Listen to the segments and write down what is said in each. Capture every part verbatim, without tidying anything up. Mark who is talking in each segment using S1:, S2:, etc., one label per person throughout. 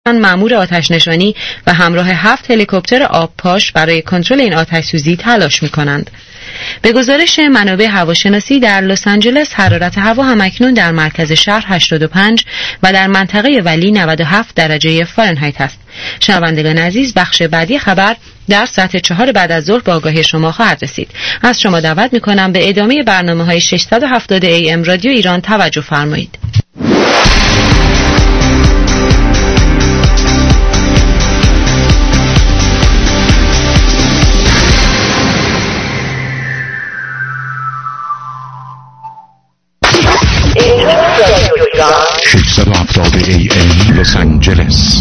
S1: مأمور آتش نشانی و همراه هفت هلیکوپتر آبپاش برای کنترل این آتش سوزی تلاش می‌کنند. به گزارش منابع هواشناسی در لس آنجلس حرارت هوا همکنون در مرکز شهر هشتاد و پنج و در منطقه ولی نود و هفت درجه فارنهایت است. شنوندگان عزیز، بخش بعدی خبر در ساعت چهار بعد از ظهر با آگاهی شما خواهد رسید. از شما دعوت می‌کنم به ادامه برنامه‌های ششصد و هفتاد ای ام رادیو ایران توجه فرمایید.
S2: ششصد و هفتاد ای ام لس آنجلس.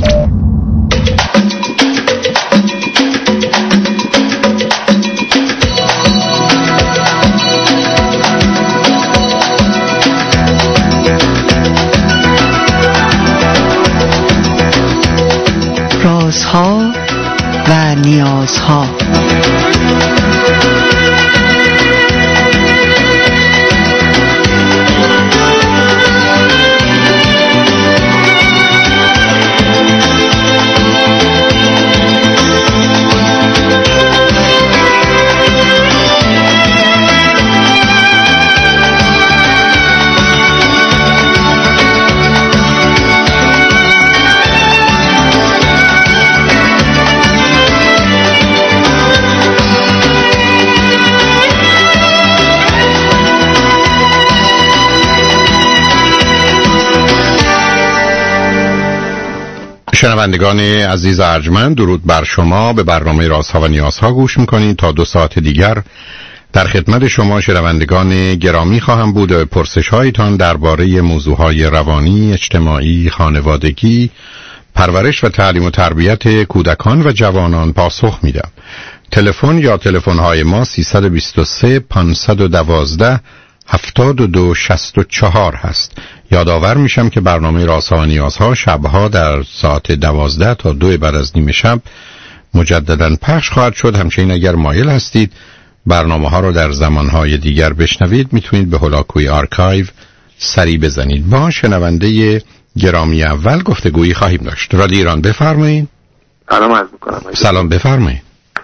S3: رازها و نیازها.
S4: شنوندگان عزیز ارجمند، درود بر شما. به برنامه رازها و نیازها گوش میکنید. تا دو ساعت دیگر در خدمت شما شنوندگان گرامی خواهم بود و پرسش هایتان درباره موضوعهای روانی، اجتماعی، خانوادگی، پرورش و تعلیم و تربیت کودکان و جوانان پاسخ میدم. تلفن یا تلفن های ما سیصد و بیست و سه پانصد و دوازده هفتاد و دو شصت و چهار هست. یادآور میشم که برنامه رازها و نیازها شبها در ساعت دوازده تا دو بعد از نیم شب مجددا پخش خواهد شد. همچنین اگر مایل هستید برنامه ها رو در زمانهای دیگر بشنوید، میتونید به هولاکوی آرکایو سری بزنید. با شنونده گرامی اول گفتگویی خواهیم داشت. رادیو ایران، بفرمایید.
S5: سلام عرض میکنم.
S4: سلام، بفرمایید.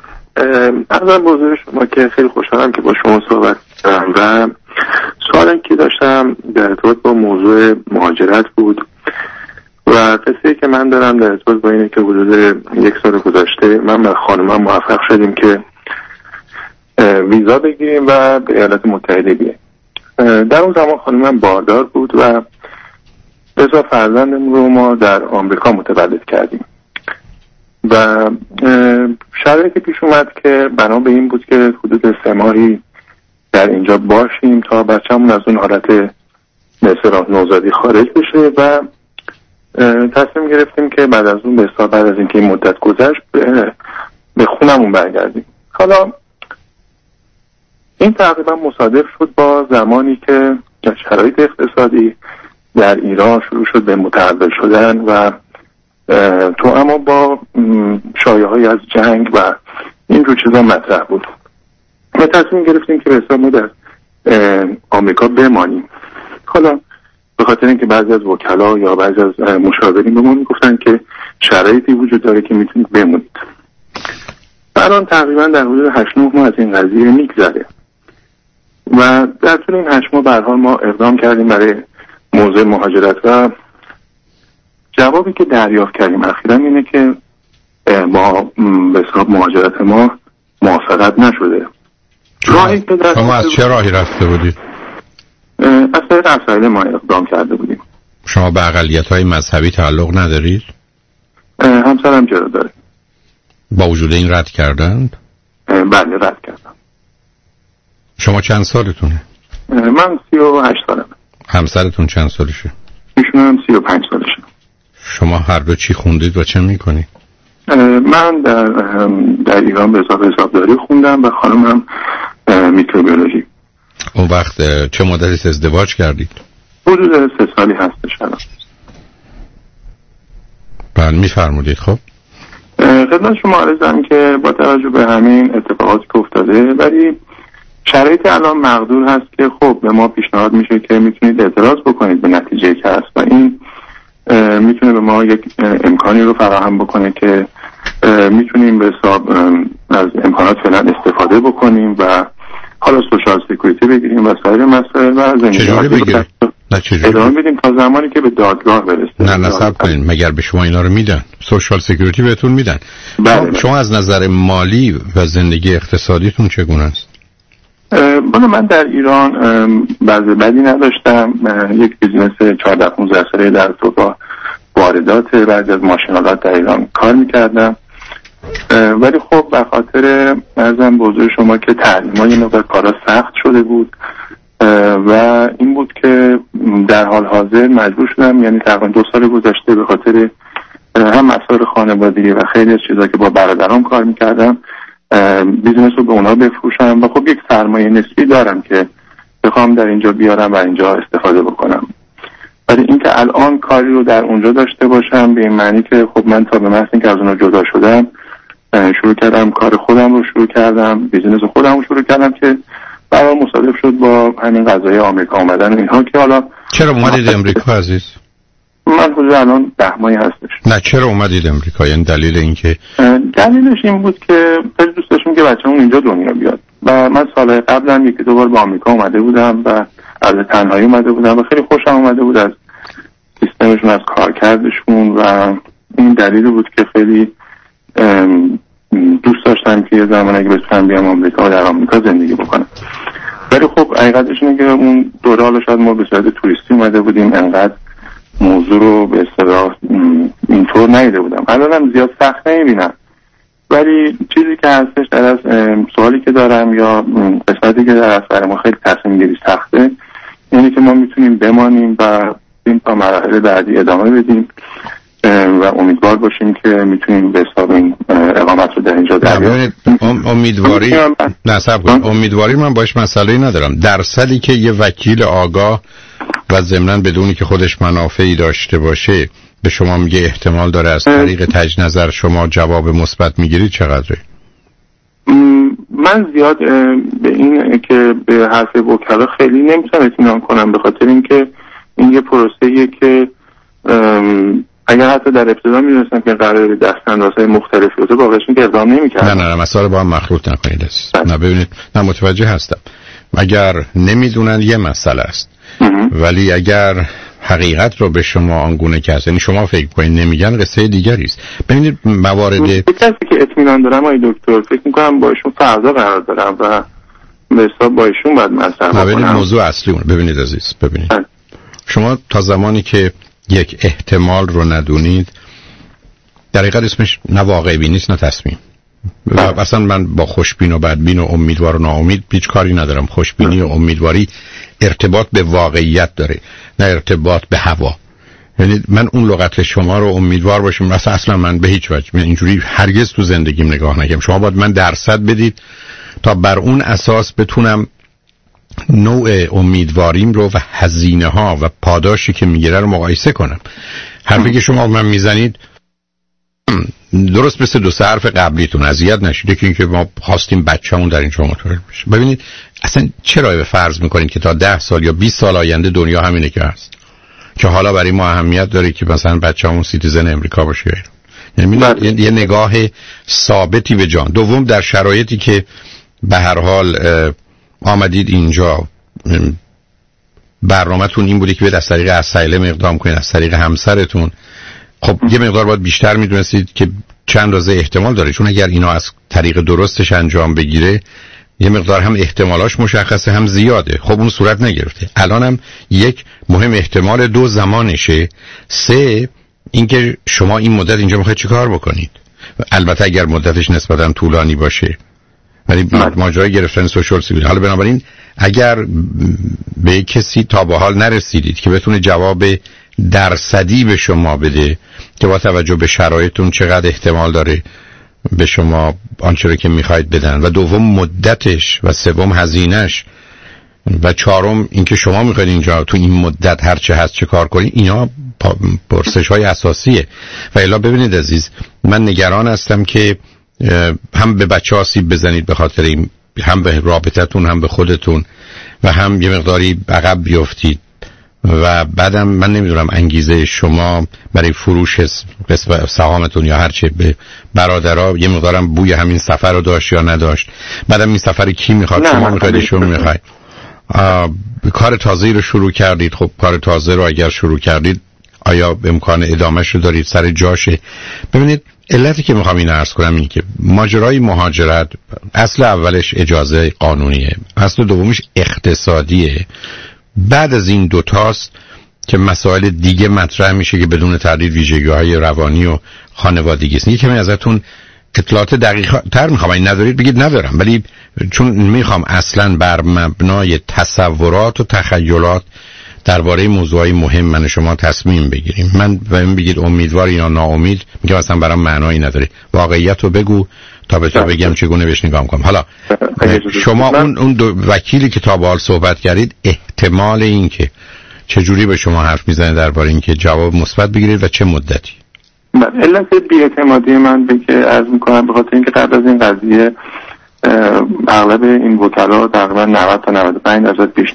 S5: از بزرگ شما که خیلی خوشحالم که با شما صحبت کردم و سوالی که داشتم در ارتباط با موضوع مهاجرت بود و قصه‌ای که من دارم در ارتباط با اینه که حدود یک سال گذشته من و خانمم موفق شدیم که ویزا بگیریم و به ایالات متحده بیاییم. در اون زمان خانمم باردار بود و بسا فرزندم رو ما در آمریکا متولد کردیم و شرایطی پیش اومد که بنا به این بود که حدود سه ماهی در اینجا باشیم تا بچه‌مون از اون حالت مثلا نوزادی خارج بشه و تصمیم گرفتیم که بعد از اون به حساب بعد از اینکه این مدت گذشت به خونمون برگردیم. حالا این تقریبا مصادف شد با زمانی که شرایط اقتصادی در ایران شروع شد به متحول شدن و تو اما با شایعه های از جنگ و این رو چیزا مطرح بود و تصمیم گرفتیم که به حساب ما در آمریکا بمانیم. حالا به خاطر اینکه بعضی از وکلا یا بعضی از مشاورین به ما میگفتن که شرایطی وجود داره که میتونید بمونید. الان تقریبا در حدود هشت نه ماه از این قضیه میگذره و در طول این هشت ماه به هر حال ما اقدام کردیم برای موضوع مهاجرت و جوابی که دریافت کردیم اخیراً اینه که ما به حساب مهاجرت ما موافقت نشده. راهی که در
S4: شما از چه راهی رفته بودید؟
S5: از طریق اسرائیل ما اقدام کرده بودیم.
S4: شما به اقلیت‌های مذهبی تعلق ندارید؟
S5: همسرم چرا داره.
S4: با وجود این رد کردند؟
S5: بله رد کردم.
S4: شما چند سالتونه؟
S5: من سی و هشت سالمه.
S4: همسرتون چند سالشه؟
S5: ایشون هم سی و پنج سالشه.
S4: شما هر دو چی خوندید و چه میکنید؟
S5: من در در ایران به حساب حسابداری خوندم و خانم هم میکروبیولوژی.
S4: اون وقت چه مدتی ازدواج کردید؟
S5: حدود سه سالی هستش الان.
S4: بله میفرمودید. خب
S5: خدمت شما عرضم که با توجه به همین اتفاقاتی که افتاده ولی شرایط الان مقدور هست که خب به ما پیشنهاد میشه که میتونید اعتراض بکنید به نتیجه که هست و این میتونه به ما یک امکانی رو فراهم بکنه که میتونیم به حساب از امکانات فعلا استفاده بکنیم و حالا سوشال سکیوریتی بگیریم و سایر مسائل و
S4: زندگی بگیریم. نه چجوری
S5: ادامه بدیم تا زمانی که به دادگاه برسه.
S4: نه نصب کنین، مگر به شما اینا رو میدن؟ سوشال سکیوریتی بهتون میدن.
S5: بله.
S4: شما از نظر مالی و زندگی اقتصادیتون چگونه است؟
S5: بالا من در ایران بعضی بدی نداشتم. یک بیزنس چهارده پانزده ساله در تو واردات بعضی از ماشینالات در ایران کار میکردم، ولی خب به خاطر ارزم به حضور شما که تعلیمای نوبت کارا سخت شده بود و این بود که در حال حاضر مجبور شدم، یعنی تقریبا دو سال گذشته به خاطر هم مسائل خانوادگی و خیلی از چیزا که با برادرام کار میکردم بیزنس رو به اونا بفروشم و خب یک سرمایه نسبی دارم که بخوام در اینجا بیارم و اینجا استفاده بکنم. ولی اینکه الان کاری رو در اونجا داشته باشم به این معنی که خب من تا به محض اینکه از اونها جدا شدم شروع کردم کار خودم رو شروع کردم، بیزنس خودم رو شروع کردم که برای مصادف شد با همین قضایای آمریکا آمدن اینها که حالا.
S4: چرا اومدید امریکا عزیز؟
S5: من حدود الان ده ماهی هستش.
S4: نه چرا اومدید امریکا؟ یعنی دلیل این که
S5: دلیلش این بود که خیلی دوست داشتم که بچه‌مون اینجا دنیا بیاد و من سال قبلا یکی دو بار به آمریکا اومده بودم و از تنهایی اومده بودم و خیلی خوشم اومده بود از سیستمشون، از کارکردشون و این دلیل بود که خیلی دوست داشتم که یه زمان اگه بتونم بیام آمریکا و در آمریکا زندگی بکنم. ولی خب حقیقتش اینه که اون دوره حالا شاید ما به صورت توریستی اومده بودیم، انقدر موضوع رو به اصطلاح اینطور ندیده بودم. الانم زیاد سخت نمیبینم، ولی چیزی که هستش در از سوالی که دارم یا قسمتی که در از برای ما خیلی تصمیم گیری سخته، یعنی که ما میتونیم بمانیم و این تا مراحل بعدی ادامه بدیم و امیدوار باشیم که میتونیم به حساب این اقامت رو در اینجا داریم.
S4: امیدواری نصب کن. امیدواری من باش مسئله ندارم. درصدی که یه وکیل آگاه و ضمناً بدونی که خودش منافعی داشته باشه به شما میگه احتمال داره از طریق تجدید نظر شما جواب مثبت میگیرید چقدره؟
S5: من زیاد به این که به حرف وکلا خیلی نمیتونم اطمینان کنم، به خاطر اینکه این یه پروسه‌ایه که اگر حتی در ابتدا می‌دونستم که قراره دستاندازهای مختلفی باشه واقعاً که اقدام نمی‌کردم.
S4: نه نه نه مسائل با هم مخلوط نکنید. نه ببینید، نه متوجه هستم. اگر نمیدونن یه مسئله است، ولی اگر حقیقت رو به شما آنگونه که هست، یعنی شما فکر کنید نمیگن، قصه دیگری است. ببینید موارد
S5: کسی که اطمینان دارم آقای دکتر فکر می‌کنم با ایشون فردا قرار دارم و به حساب با ایشون بعد مطرح کنم.
S4: ببینید موضوع اصلی اون. ببینید عزیز، ببینید ها. شما تا زمانی که یک احتمال رو ندونید، در حقیقت اسمش نه واقع بینی است نه تصمیم. اصلا من با خوشبین و بدبین و امیدوار و ناامید هیچ کاری ندارم. خوشبینی و امیدواری ارتباط به واقعیت داره، نه ارتباط به هوا. یعنی من اون لغت شما رو امیدوار باشم مثلا اصلا من به هیچ وجه من اینجوری هرگز تو زندگیم نگاه نکردم. شما باید من درصد بدید تا بر اون اساس بتونم نوع امیدواریم رو و هزینه ها و پاداشی که میگیره رو مقایسه کنم. حرفی که شما من میزنید درست مثل دو سه حرف قبلیتون، اذیت نشید که اینکه ما خواستیم بچه‌مون در اینجا متولد بشه. ببینید اصلا چرا به فرض میکنید که تا ده سال یا بیست سال آینده دنیا همینه که هست، که حالا برای ما اهمیت داره که مثلا بچه‌مون سیتیزن امریکا باشه؟ یعنی یه نگاه ثابتی به جان. دوم، در شرایطی که به هر حال آمدید اینجا، برنامه‌تون این بوده که به از طریق اسایلم اقدام کنید، از طریق همسرتون، خب یه مقدار باید بیشتر میدونستید که چند اندازه احتمال داره، چون اگر اینا از طریق درستش انجام بگیره یه مقدار هم احتمالاش مشخصه هم زیاده. خب اون صورت نگرفته. الان هم یک مهم احتمال، دو زمانشه، سه اینکه شما این مدت اینجا میخواید چی کار بکنید. البته اگر مدتش نسبتا طولانی باشه، ولی ماجرای گرفتن سوشال سیکیوریتی. حالا بنابراین اگر به کسی تا به حال نرسیدید که بتونه جواب درصدی به شما بده که با توجه به شرایطتون چقدر احتمال داره به شما آنچه رو که میخواید بدن، و دوم مدتش، و سوم هزینهش، و چهارم اینکه شما میخواید اینجا تو این مدت هر چه هست چه کار کنید، اینا پرسش های اساسیه. و الا ببینید عزیز، من نگران هستم که هم به بچه آسیب بزنید به خاطر این، هم به رابطتون، هم به خودتون، و هم یه مقداری عقب بیفتید. و بعدم من نمیدونم انگیزه شما برای فروش سهامتون یا هر چه به برادرها یه مقدارم بوی همین سفر رو داشت یا نداشت. بعدم این سفر کی میخواد؟ شما میخواید ایشون میخواید؟ کار تازه‌ای رو شروع کردید. خب کار تازه رو اگر شروع کردید آیا امکان ادامهش رو دارید؟ سر جاشه؟ ببینید علتی که میخوام این عرض کنم این که ماجرای مهاجرت اصل اولش اجازه قانونیه، اصل دومش اقتصادیه. بعد از این دوتاست که مسائل دیگه مطرح میشه که بدون تردید ویژگی‌های روانی و خانوادگی است. یکمی ازتون اطلاعات دقیق تر میخوام. این ندارید بگید ندارم، ولی چون میخوام اصلا بر مبنای تصورات و تخیلات درباره موضوعی مهم من شما تصمیم بگیریم. من بهم بگید امیدوار یا ناامید، میگم اصلا برام معنایی نداره. واقعیت رو بگو تا به تو بگم چگونه بهش نگاه کنم. حالا شما اون اون دو وکیلی که تا به حال صحبت کردید، احتمال این که چجوری به شما حرف میزنه درباره این که جواب مثبت بگیرید و چه مدتی؟
S5: من علت بی‌اعتمادی من به که عرض میکنم به خاطر اینکه قبل از این قضیه اغلب این وکلا تقریبا نود تا نود و پنج درصد پیش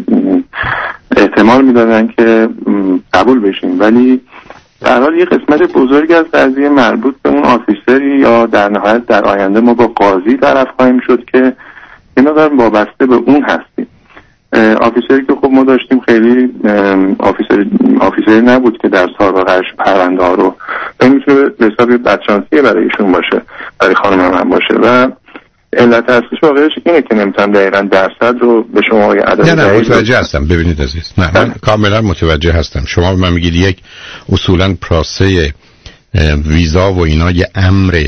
S5: احتمال میدادن که قبول بشیم، ولی در حال یه قسمت بزرگی از قضیه مربوط به اون آفیسری یا در نهایت در آینده ما با قاضی طرف خواهیم شد که این مقدار وابسته به اون هستیم. آفیسری که خب ما داشتیم خیلی آفیسر آفیسری نبود که در سابقهش پرونده ها رو میتونه به حساب بدشانسیه برای ایشون باشه، برای خانم هم باشه. و علت اصلیش واقعش اینه که نمیتونم دقیقاً درصد رو به شما یه عدد
S4: نه نه متوجه هستم. ببینید عزیز، نه من کاملا متوجه هستم. شما به من میگید یک اصولاً پروسه ویزا و اینا یه امر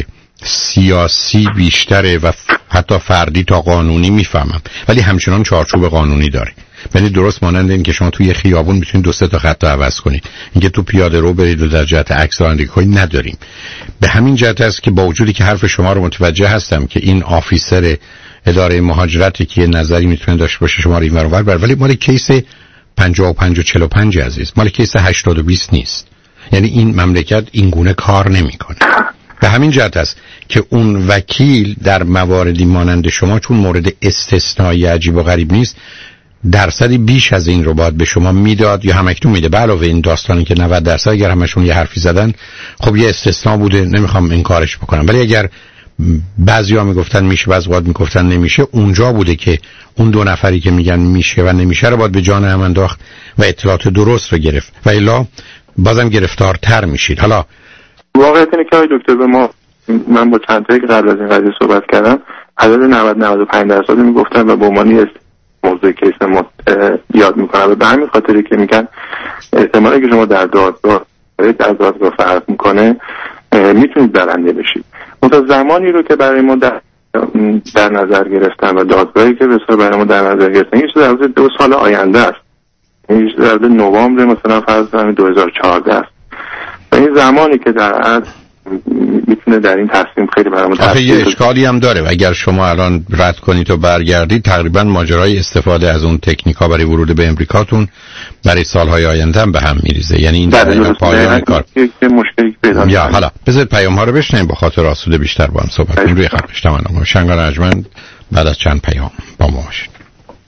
S4: سیاسی بیشتره و حتی فردی تا قانونی، میفهمم، ولی همچنان چارچوب قانونی داره. یعنی درست مانند این که شما توی خیابون میتونید دو سه تا خط عوض کنید، اینکه تو پیاده رو برید و در جهت عکس رانندگی کنید نداریم. به همین جهت است که با وجودی که حرف شما رو متوجه هستم که این آفیسر اداره مهاجرتی که یه نظری میتونه داشته باشه شما رو اینور اونور بر، ولی مال کیس پنجاه و پنج و چهل و پنج عزیز، مال کیس هشتاد و بیست نیست. یعنی این مملکت این گونه کار نمیکنه. به همین جهت است که اون وکیل در مواردی مانند شما چون مورد استثنایی عجیب و غریب نیست، درصدی بیش از این رو باید به شما میداد یا همکنون میده. به علاوه این داستانی که نود درصد اگر همشون یه حرفی زدن، خب یه استثناء بوده، نمیخوام انکارش بکنم، ولی اگر بعضیا میگفتن میشه، بعضی وقت میگفتن نمیشه، اونجا بوده که اون دو نفری که میگن میشه و نمیشه رو باید به جان هم انداخت و اطلاعات درست رو گرفت، و الا بازم گرفتارتر میشید. حالا
S5: واقعیت اینه که آقای دکتر به ما، من با چند تایی که قبل از این قضیه صحبت کردم، عدد نود نود و پنج درصد میگفتن و به عنوان موضوع کیس ما یاد میکنم. به همین خاطری که میگن احتمالی که شما در دادگاه در دادگاه فرق میکنه میتونید برنده بشید. مثلا زمانی رو که برای ما در, در نظر گرفتن و دادگاهی که بسیار برای ما در نظر گرفتن این در حدود دو سال آینده است، این در حدود نوامبر مثلا فرض کنید دو هزار و چهارده است. و این زمانی که در اصل میتونه در این تصمیم خیلی برام
S4: آخه یه اشکالی هم داره و اگر شما الان رد کنید و برگردید تقریبا ماجرای استفاده از اون تکنیکا برای ورود به امریکاتون برای سالهای آینده هم به هم میریزه. یعنی این در پایان کار
S5: یه مشکلی پیدا
S4: یا حالا بذارید پیام ها رو بشنویم با خاطر آسوده بیشتر با هم صحبت کنیم. روی خط تمام شنگان ارجمند بعد از چند پیام با ما باشید.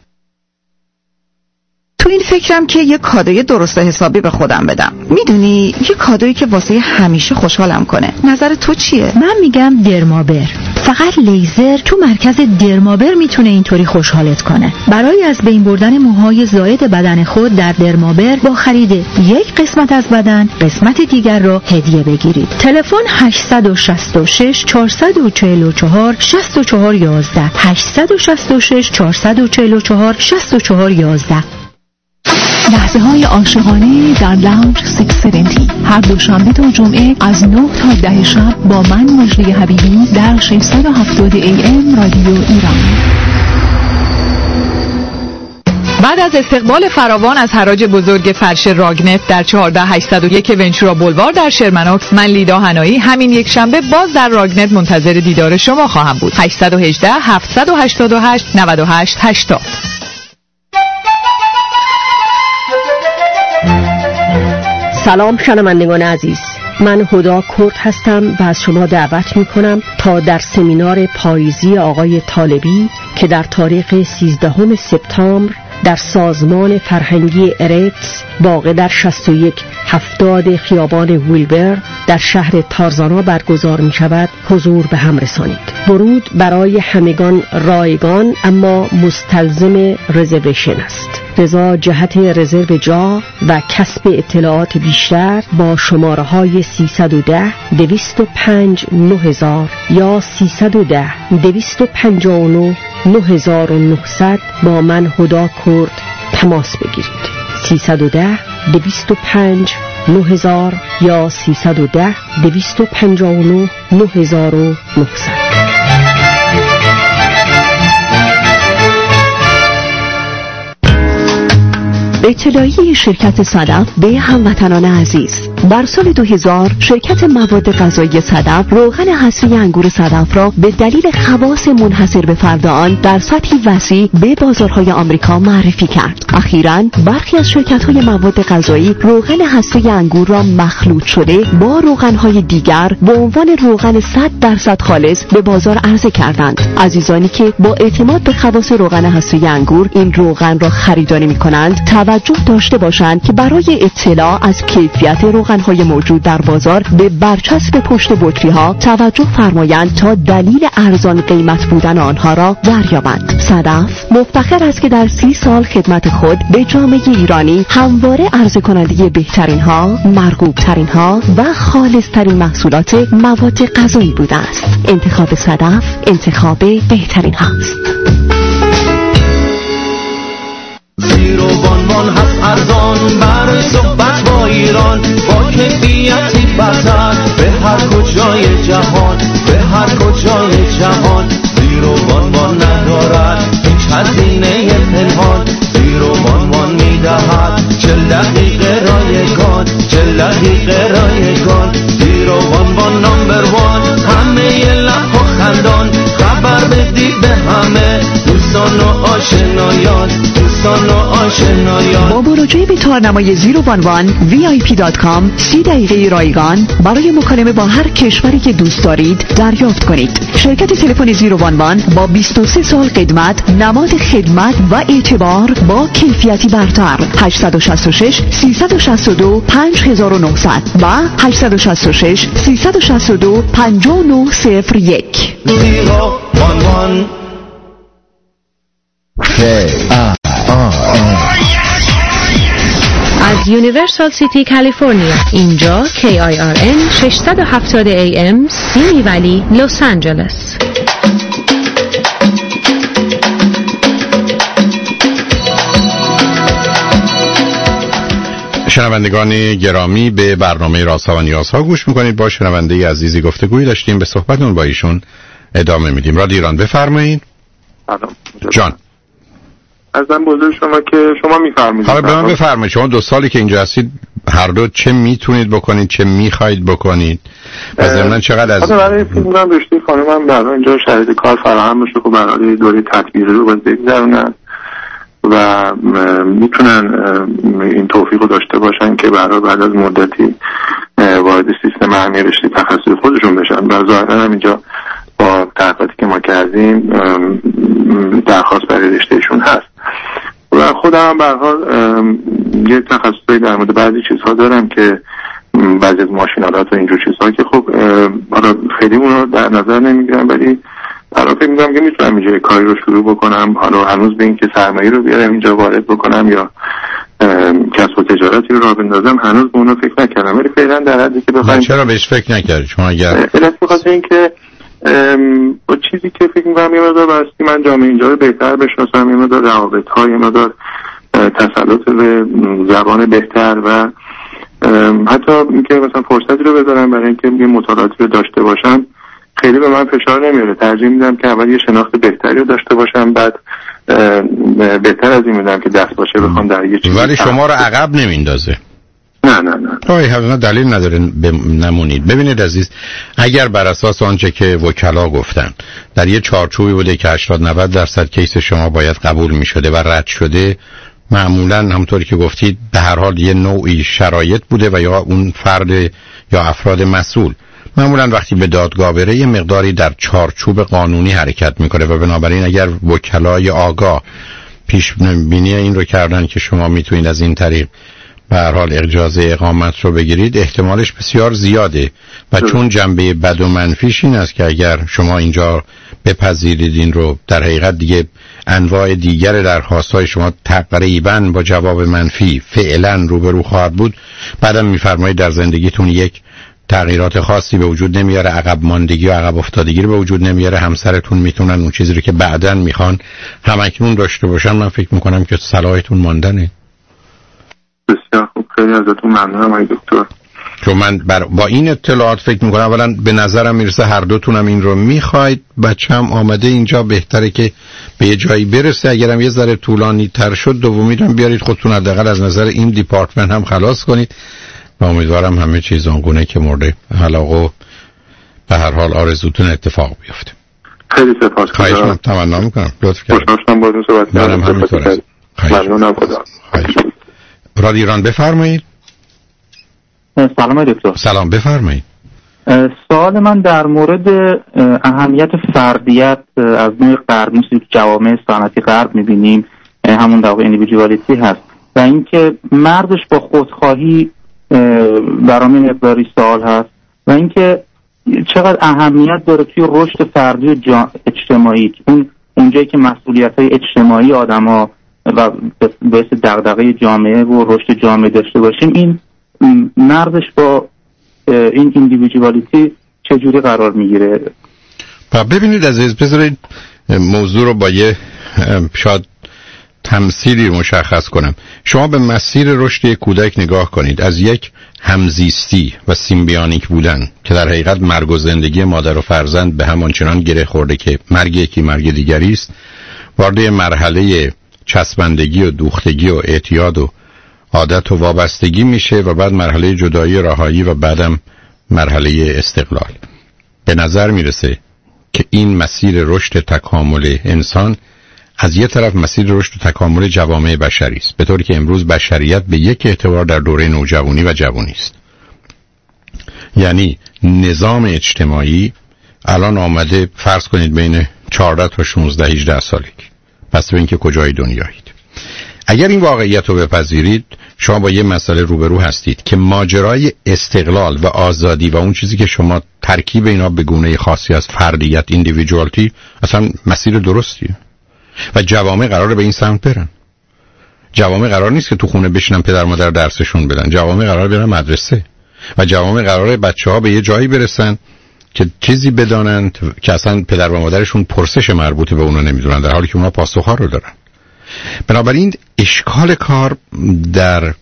S3: تو این فکرم که یه کادوی درست حسابی به خودم بدم. میدونی یه کادویی که واسه همیشه خوشحالم کنه. نظر تو چیه؟
S6: من میگم درمابر. فقط لیزر تو مرکز درمابر میتونه اینطوری خوشحالت کنه. برای از بین بردن موهای زائد بدن خود در درمابر با خرید یک قسمت از بدن قسمت دیگر رو هدیه بگیرید. تلفن هشت شش شش چهار چهار چهار شش چهار یک یک هشت شش شش چهار چهار چهار شش چهار یک یک.
S7: لحظه های عاشقانه در لاونج ششصد و هفتاد هر دوشنبه تا جمعه از نه تا ده شب با من مجری حبیبی در ششصد و هفتاد ای ام رادیو ایران.
S8: بعد از استقبال فراوان از حراج بزرگ فرش راگنت در چهارده هشتصد و یک ونچورا بولوار در شرمنوکس، من لیدا هنایی همین یک شنبه باز در راگنت منتظر دیدار شما خواهم بود. هشت یک هشت هفت هشت هشت نه هشت هشتاد.
S9: سلام شنوندگان عزیز، من هدا کرد هستم و از شما دعوت می کنم تا در سمینار پاییزی آقای طالبی که در تاریخ سیزدهم سپتامبر در سازمان فرهنگی ارتس واقع در شصت و یک هفتاد خیابان ویلبر در شهر تارزانا برگزار می شود حضور به هم رسانید. ورود برای همگان رایگان اما مستلزم رزرویشن است. لذا جهت رزرو جا و کسب اطلاعات بیشتر با شماره های سیصد و ده دویست و پنج نه هزار یا سیصد و ده دویست و پنجاه و نه نه هزار و نهصد با من هدا کرد تماس بگیرید. سیصد و ده دویست و پنج نه هزار یا سیصد و ده دویست و پنجاه و نه نه هزار و نهصد.
S7: اطلاعیه شرکت صدف به هموطنان عزیز: در سال دو هزار شرکت مواد غذایی صدف روغن حصری انگور صدف را به دلیل خواص منحصر به فرد آن در سطحی وسیع به بازارهای آمریکا معرفی کرد. اخیراً برخی از شرکت‌های مواد غذایی روغن حصری انگور را مخلوط شده با روغن‌های دیگر به عنوان روغن صد درصد خالص به بازار عرضه کردند. عزیزانی که با اعتماد به خواص روغن حصری انگور این روغن را خریداری می‌کنند توجه داشته باشند که برای اطلاع از کیفیت روغن‌های موجود در بازار به برچسب پشت بطری‌ها توجه فرمایند تا دلیل ارزان قیمت بودن آنها را دریابند. صدف مفتخر است که در سی سال خدمت خود به جامعه ایرانی همواره عرضه کننده بهترین ها، مرغوب ترین ها و خالص ترین محصولات مواد غذایی بوده است. انتخاب صدف انتخاب بهترین هاست.
S10: زیرو بانوان هست ارزان بر صحبت با ایران با کیفیتی برتر به هر کجای جهان به هر کجای جهان. زیرو بانوان ندارد هیچ هزینه پنهان. زیرو بانوان میدهد چل دقیقه رایگان چل دقیقه رایگان. زیرو بانوان نامبر وان همه لب و خندان خبر بدی به همه دوستان و آشنایان دوستان و آشنایان.
S7: با مراجعه به تارنمای زیرو وان وان وی آی پی دات کام سی دقیقه رایگان برای مکالمه با هر کشوری که دوست دارید دریافت کنید. شرکت تلفن زیرو وان وان با بیست و سه سال خدمت، نماد خدمت و اعتبار با کیفیتی برتر. هشت شش شش سه شش دو پنج هزار و نهصد و هشت شش شش سه شش دو پنج نه صفر یک.
S10: زیرو وان وان.
S1: از یونیورسال سیتی کالیفرنیا، اینجا کی آی آر ان ششصد و هفتاد ای ام سیمی ولی لس آنجلس.
S4: شنوندگان گرامی، به برنامه رازها و نیازها گوش میکنید. با شنونده عزیزی گفتگویی داشتیم، به صحبتون با ایشون ادامه میدیم. رادیو ایران، بفرمایید. جان
S5: ازم بزرگ شما که شما میفرمایید.
S4: حالا به من بفرمایید، شما دو سالی که اینجا هستید هر دو چه میتونید بکنید چه میخواید بکنید و ضمن چقدر از
S5: برای فیلمم رشته خانمم برای اینجا شرایط کار فراهم بشه، خب برای دوره تطبیقی رو باید بگذرونن و میتونن این توفیق رو داشته باشن که برای بعد از مدتی وارد سیستم علمی رشته تخصصی خودشون بشن. و ظاهرا هم اینجا با تحقیقاتی که ما کردیم درخواست برای رشتهشون هست و خودم هم به هر حال یه تخصصی در مورد بعضی چیزها دارم که بعضی از ماشینالات و اینجور چیزها که خب حالا خیلی اون رو در نظر نمیگیرم، ولی حالا فکر میکنم که میتونم اینجا کاری رو شروع بکنم. حالا هنوز به این که سرمایه رو بیارم اینجا وارد بکنم یا کسب و تجارتی رو راه بندازم هنوز به اون رو فکر نکردم، ولی فعلا در حدی که بخوایم.
S4: چرا بهش فکر نکردید شما؟ اگر
S5: علت بخاطر این که با چیزی که فکر میکنم یه مقدار باستی من جامعه اینجا رو بهتر بشناسم، یه مقدار روابط ها، یه مقدار تسلط به زبان بهتر و حتی اینکه مثلا فرصتی رو بذارم برای اینکه یه مطالعاتی رو داشته باشم خیلی به من فشار نمیاره. ترجیح میدم که اول یه شناخت بهتری رو داشته باشم، بعد بهتر از این میدم که دست باشه بخوام در یه چیزی.
S4: ولی شما رو عقب نمیندازه.
S5: نه نه نه
S4: آی حقیقتا دلیل نداره نمونید. ببینید عزیز، اگر بر اساس آنچه که وکلا گفتن در یه چارچوبی بوده که هشتاد نود درصد کیس شما باید قبول می شده و رد شده، معمولا همونطوری که گفتید به هر حال یه نوعی شرایط بوده و یا اون فرد یا افراد مسئول معمولا وقتی به دادگاه بره یه مقداری در چارچوب قانونی حرکت میکنه و بنابراین اگر وکلای آگاه پیش بینی این رو کردن که شما میتونید از این طریق به هر حال اجازه اقامت رو بگیرید، احتمالش بسیار زیاده و چون جنبه بد و منفیش این است که اگر شما اینجا بپذیرید این رو، در حقیقت دیگه انواع دیگر درخواست‌های شما تقریباً با جواب منفی فعلاً روبرو خواهد بود. بعدم می‌فرمایید در زندگیتون یک تغییرات خاصی به وجود نمیاره، عقب ماندگی و عقب افتادگی رو به وجود نمیاره، همسرتون میتونن اون چیزی رو که بعداً میخوان همکنون داشته باشن. من فکر میکنم که صلاحتون ماندنه.
S5: بسیار خوب، خیلی ازتون ممنونم آقای دکتر.
S4: چون من بر... با این اطلاعات فکر میکنم اولا به نظرم میرسه هر دوتونم این رو میخواید، بچم آمده اینجا بهتره که به یه جایی برسه، اگرم یه ذره طولانی تر شد دومیدم بیارید خودتون حداقل از نظر این دیپارتمنت هم خلاص کنید و امیدوارم همه چیز اونگونه که مورد علاقه و به هر حال آرزوتون اتفاق بیفته.
S5: خیلی سپاسگزارم.
S4: خواهش تمنا میکنم. لطف کردید.
S5: خوشحالم باهاتون صحبت کردم.
S4: منم همینطور.
S5: ممنونم. خدا.
S4: رادیو ایران بفرمایید.
S11: سلام دکتر.
S4: سلام بفرمایید.
S11: سوال من در مورد اهمیت فردیت از نوع غرب مثل جوامع سنتی غرب می‌بینیم، همون در واقع اندیویدوالیتی هست و اینکه مردش با خودخواهی برام مقداری سوال هست و اینکه چقدر اهمیت داره توی رشد فردی و جا... اجتماعی، اون اونجایی که مسئولیت‌های اجتماعی آدم‌ها و باعث دغدغه جامعه و رشد جامعه داشته باشیم، این مردش با این اندیویدوالیتی چجوری قرار میگیره؟
S4: و ببینید عزیز، بذارید موضوع رو با یه شاید تمثیلی مشخص کنم. شما به مسیر رشد یک کودک نگاه کنید، از یک همزیستی و سیمبیانیک بودن که در حقیقت مرگ و زندگی مادر و فرزند به همان چنان گره خورده که مرگ یکی مرگ دیگری است، وارد مرحله چسبندگی و دوختگی و اعتیاد و عادت و وابستگی میشه و بعد مرحله جدایی رهایی و بعدم مرحله استقلال. به نظر میرسه که این مسیر رشد تکامل انسان از یه طرف مسیر رشد و تکامل جوامع بشری است، به طوری که امروز بشریت به یک اعتبار در دوره نوجوانی و جوانی است. یعنی نظام اجتماعی الان آمده فرض کنید بین چهارده تا شانزده هجده سالگی، پس به اینکه کجای دنیایید. اگر این واقعیت رو بپذیرید، شما با یه مسئله روبرو هستید که ماجرای استقلال و آزادی و اون چیزی که شما ترکیب اینا به گونه خاصی از فردیت، ایندیویدوالتی، اصلا مسیر درستیه و جوامع قراره به این سمت برن. جوامع قرار نیست که تو خونه بشینن پدر مادر درسشون بدن، جوامع قراره برن مدرسه و جوامع قراره بچه‌ها به یه جایی برسن که چیزی بدانند که اصلا پدر و مادرشون پرسش مربوط به اونا نمیدونن، در حالی که اونا پاسخ‌ها رو دارن. بنابراین اشکال کار در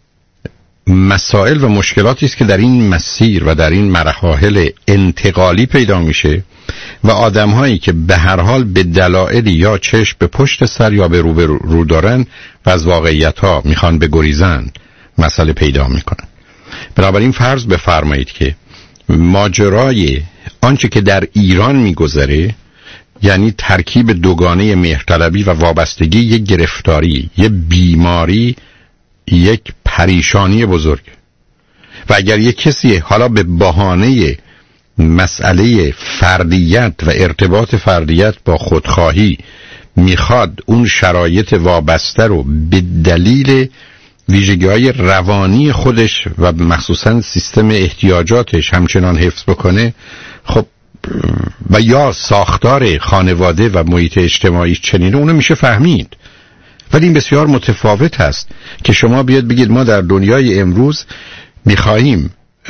S4: مسائل و مشکلاتی است که در این مسیر و در این مراحل انتقالی پیدا میشه و آدم‌هایی که به هر حال به دلایل یا چشم به پشت سر یا به رو به رو دارن و از واقعیت‌ها میخوان بگریزن مسئله پیدا میکنن. بنابراین فرض بفرمایید که ماجرای آنچه که در ایران میگذره، یعنی ترکیب دوگانه مهرطلبی و وابستگی، یک گرفتاری، یک بیماری، یک پریشانی بزرگ. و اگر یک کسی حالا به بهانه مسئله فردیت و ارتباط فردیت با خودخواهی میخواد اون شرایط وابسته رو به دلیل ویژگی‌های روانی خودش و مخصوصاً سیستم احتیاجاتش همچنان حفظ بکنه، خب و یا ساختار خانواده و محیط اجتماعی چنینه، اونو میشه فهمید. ولی این بسیار متفاوت هست که شما بیاد بگید ما در دنیای امروز میخواهیم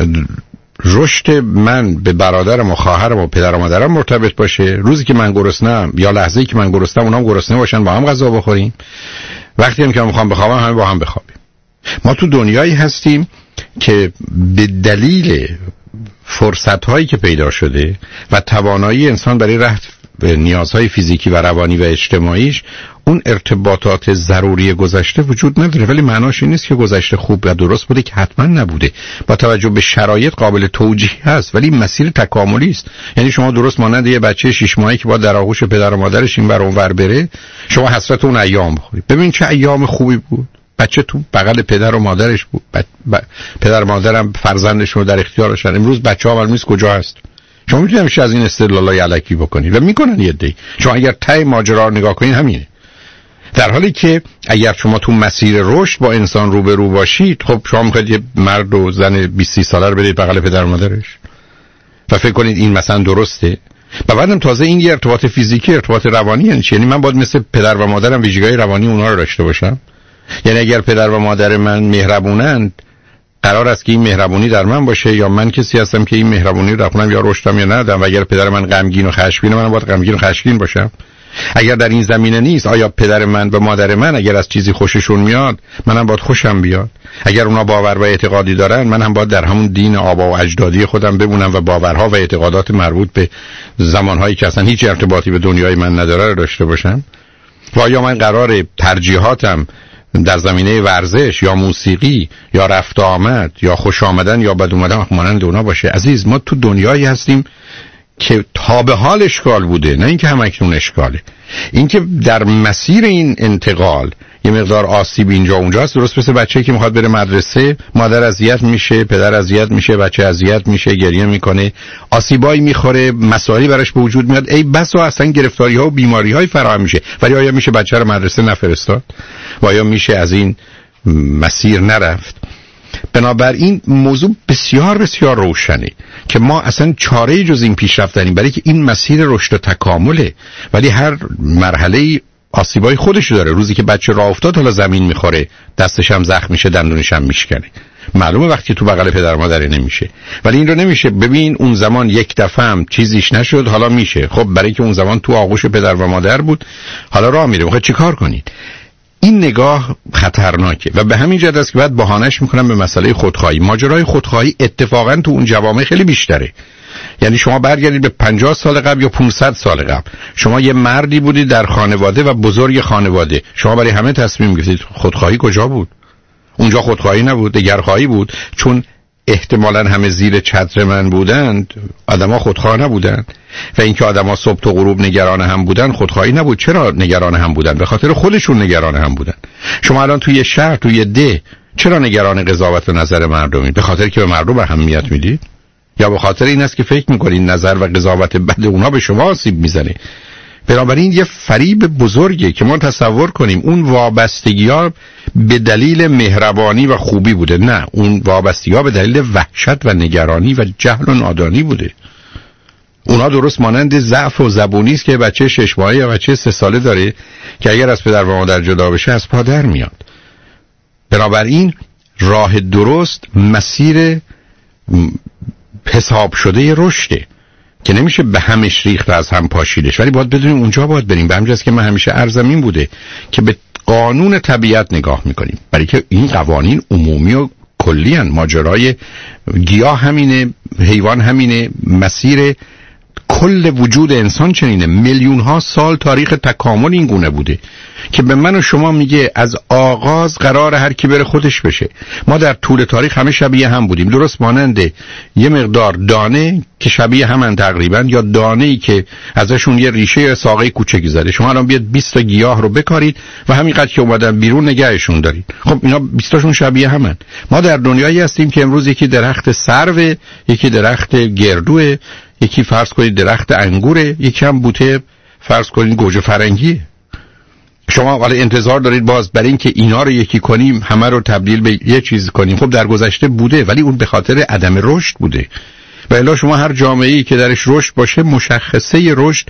S4: رشد من به برادرم و خواهرم و پدر و مادرم مرتبط باشه، روزی که من گرسنه‌ام یا لحظه‌ای که من گرسنه‌ام اونام گرسنه باشن، با هم غذا بخوریم، وقتی هم که میخوام بخوابم همه با هم بخوابیم. ما تو دنیایی هستیم که به دلیل فرصت‌هایی که پیدا شده و توانایی انسان برای رفع نیازهای فیزیکی و روانی و اجتماعیش، اون ارتباطات ضروری گذشته وجود نداره. ولی معناش این نیست که گذشته خوب و درست بوده، که حتما نبوده، با توجه به شرایط قابل توجیه هست، ولی مسیر تکاملی است. یعنی شما درست مانند یه بچه شش ماهه که با در آغوش پدر و مادرش این ور اون ور بره، شما حسرت اون ایام بخورید. ببین چه ایام خوبی بود، بچه تو بغل پدر و مادرش بود، ب... ب... پدر و مادرم فرزندشون رو در اختیارشن. امروز بچه‌ها معلوم نیست کجا هست. شما میتونید میشه از این استدلالای الکی بکنید و میکنن یه دی. شما اگر ته ماجرا رو نگاه کنین همینه. در حالی که اگر شما تو مسیر رشد با انسان روبرو باشید، خب شما میخواید یه مرد و زن بیست ساله رو برید بغل پدر و مادرش و فکر کنید این مثلا درسته؟ و بعدم تازه این یه ارتباط فیزیکی، ارتباط روانی یعنی چی؟ یعنی من باید مثل پدر و مادرم ویژگی‌های روانی اونها رو داشته باشم؟ یعنی اگر پدر و مادر من مهربونند، قرار است که این مهربونی در من باشه، یا من کسی هستم که این مهربونی رو در خودم یا رشدم یا ندارم؟ و اگر پدر من غمگین و خشمگین، من باید غمگین و خشمگین باشم؟ اگر در این زمینه نیست، آیا پدر من و مادر من اگر از چیزی خوششون میاد، منم باید خوشم بیاد؟ اگر اونا باور و اعتقادی دارن، من هم باید در همون دین آبا و اجدادی خودم بمونم و باورها و اعتقادات مربوط به زمانهایی که اصلا هیچ ارتباطی به دنیای من نداره رو داشته باشم؟ و آیا من قرار ترجیحاتم در زمینه ورزش یا موسیقی یا رفت آمد یا خوش آمدن یا بد اومدن مانند اونا باشه؟ عزیز، ما تو دنیایی هستیم که تا به حال اشکال بوده، نه اینکه همکنون اشکاله. اینکه در مسیر این انتقال یه مقدار آسیب اینجا اونجاست. درست مثل بچه‌ای که میخواد بره مدرسه، مادر اذیت میشه، پدر اذیت میشه، بچه اذیت میشه، گریه میکنه، آسیبایی میخوره، مسائلی براش به وجود میاد، ای بسا اصلا گرفتاری‌ها و بیماری‌های فراهم میشه. ولی آیا میشه بچه رو مدرسه نفرستاد؟ و آیا میشه از این مسیر نرفت؟ بنابراین موضوع بسیار بسیار روشنه که ما اصلا چاره‌ای جز این پیشرفت داریم، برای که این مسیر رشد و تکامله. ولی هر مرحله آسیبای خودش داره. روزی که بچه راه افتاد، حالا زمین میخوره، دستش هم زخم میشه، دندونش هم میشکنه. معلومه وقتی تو بغل پدر مادر نمیشه. ولی این رو نمیشه ببین اون زمان یک دفعه هم چیزیش نشد، حالا میشه. خب برای که اون زمان تو آغوش پدر و مادر بود، حالا راه میره. میخواد چیکار کنید؟ این نگاه خطرناکه و به همین جهت است که بعد بهانه‌اش میکنم به مسئله خودخواهی. ماجرای خودخواهی اتفاقا تو اون جوامع خیلی بیشتره. یعنی شما برگردید به پنجاه سال قبل یا پانصد سال قبل، شما یه مردی بودید در خانواده و بزرگ خانواده، شما برای همه تصمیم گرفتید. خودخواهی کجا بود؟ اونجا خودخواهی نبود، دگرخواهی بود. چون احتمالاً همه زیر چتر من بودند، آدما خودخواه نبودند. و اینکه آدما صبح تا غروب نگران هم بودن، خودخواهی نبود. چرا نگران هم بودن؟ به خاطر خودشون نگران هم بودن. شما الان توی شهر، توی ده، چرا نگران قضاوت و نظر مردمید؟ به خاطر که به مردم اهمیت میدید؟ یا به خاطر این است که فکر میکنید نظر و قضاوت بد اونا به شما آسیب میزنه؟ بنابراین یه فریب بزرگه که ما تصور کنیم اون وابستگی‌ها به دلیل مهربانی و خوبی بوده. نه، اون وابستگی‌ها به دلیل وحشت و نگرانی و جهل و نادانی بوده. اونا درست مانند ضعف و زبونی است که بچه شش ماهه یا بچه سه ساله داره که اگر از پدر و مادر جدا بشه از پا در میاد. بنابراین راه درست مسیر حساب شده رشده که نمیشه به همش ریخت از هم پاشیدش، ولی باید بدونیم اونجا باید بریم. به همین که من همیشه عرضم این بوده که به قانون طبیعت نگاه میکنیم، برای که این قوانین عمومی و کلی هن. ماجرای گیاه همینه، حیوان همینه، مسیر کل وجود انسان چنینه. میلیون ها سال تاریخ تکامل این گونه بوده که به من و شما میگه از آغاز قرار هر کی بره خودش بشه. ما در طول تاریخ همه شبیه هم بودیم، درست مانند یه مقدار دانه که شبیه همن تقریبا، یا دانه‌ای که ازشون یه ریشه یا ساقه کوچکی زده. شما الان بیاد بیست تا گیاه رو بکارید و همینقدر که اومدن بیرون نگهشون دارید. خب اینا بیست تاشون شبیه همن. ما در دنیایی هستیم که امروز یکی درخت سرو، یکی درخت گردوه، یکی فرض کنید درخت انگوره، یکی هم بوته فرض کنید گوجه فرنگیه. شما ولی انتظار دارید باز برای اینکه اینا رو یکی کنیم همه رو تبدیل به یه چیز کنیم. خب در گذشته بوده، ولی اون به خاطر عدم رشد بوده. و الا شما هر جامعه‌ای که درش رشد باشه، مشخصه رشد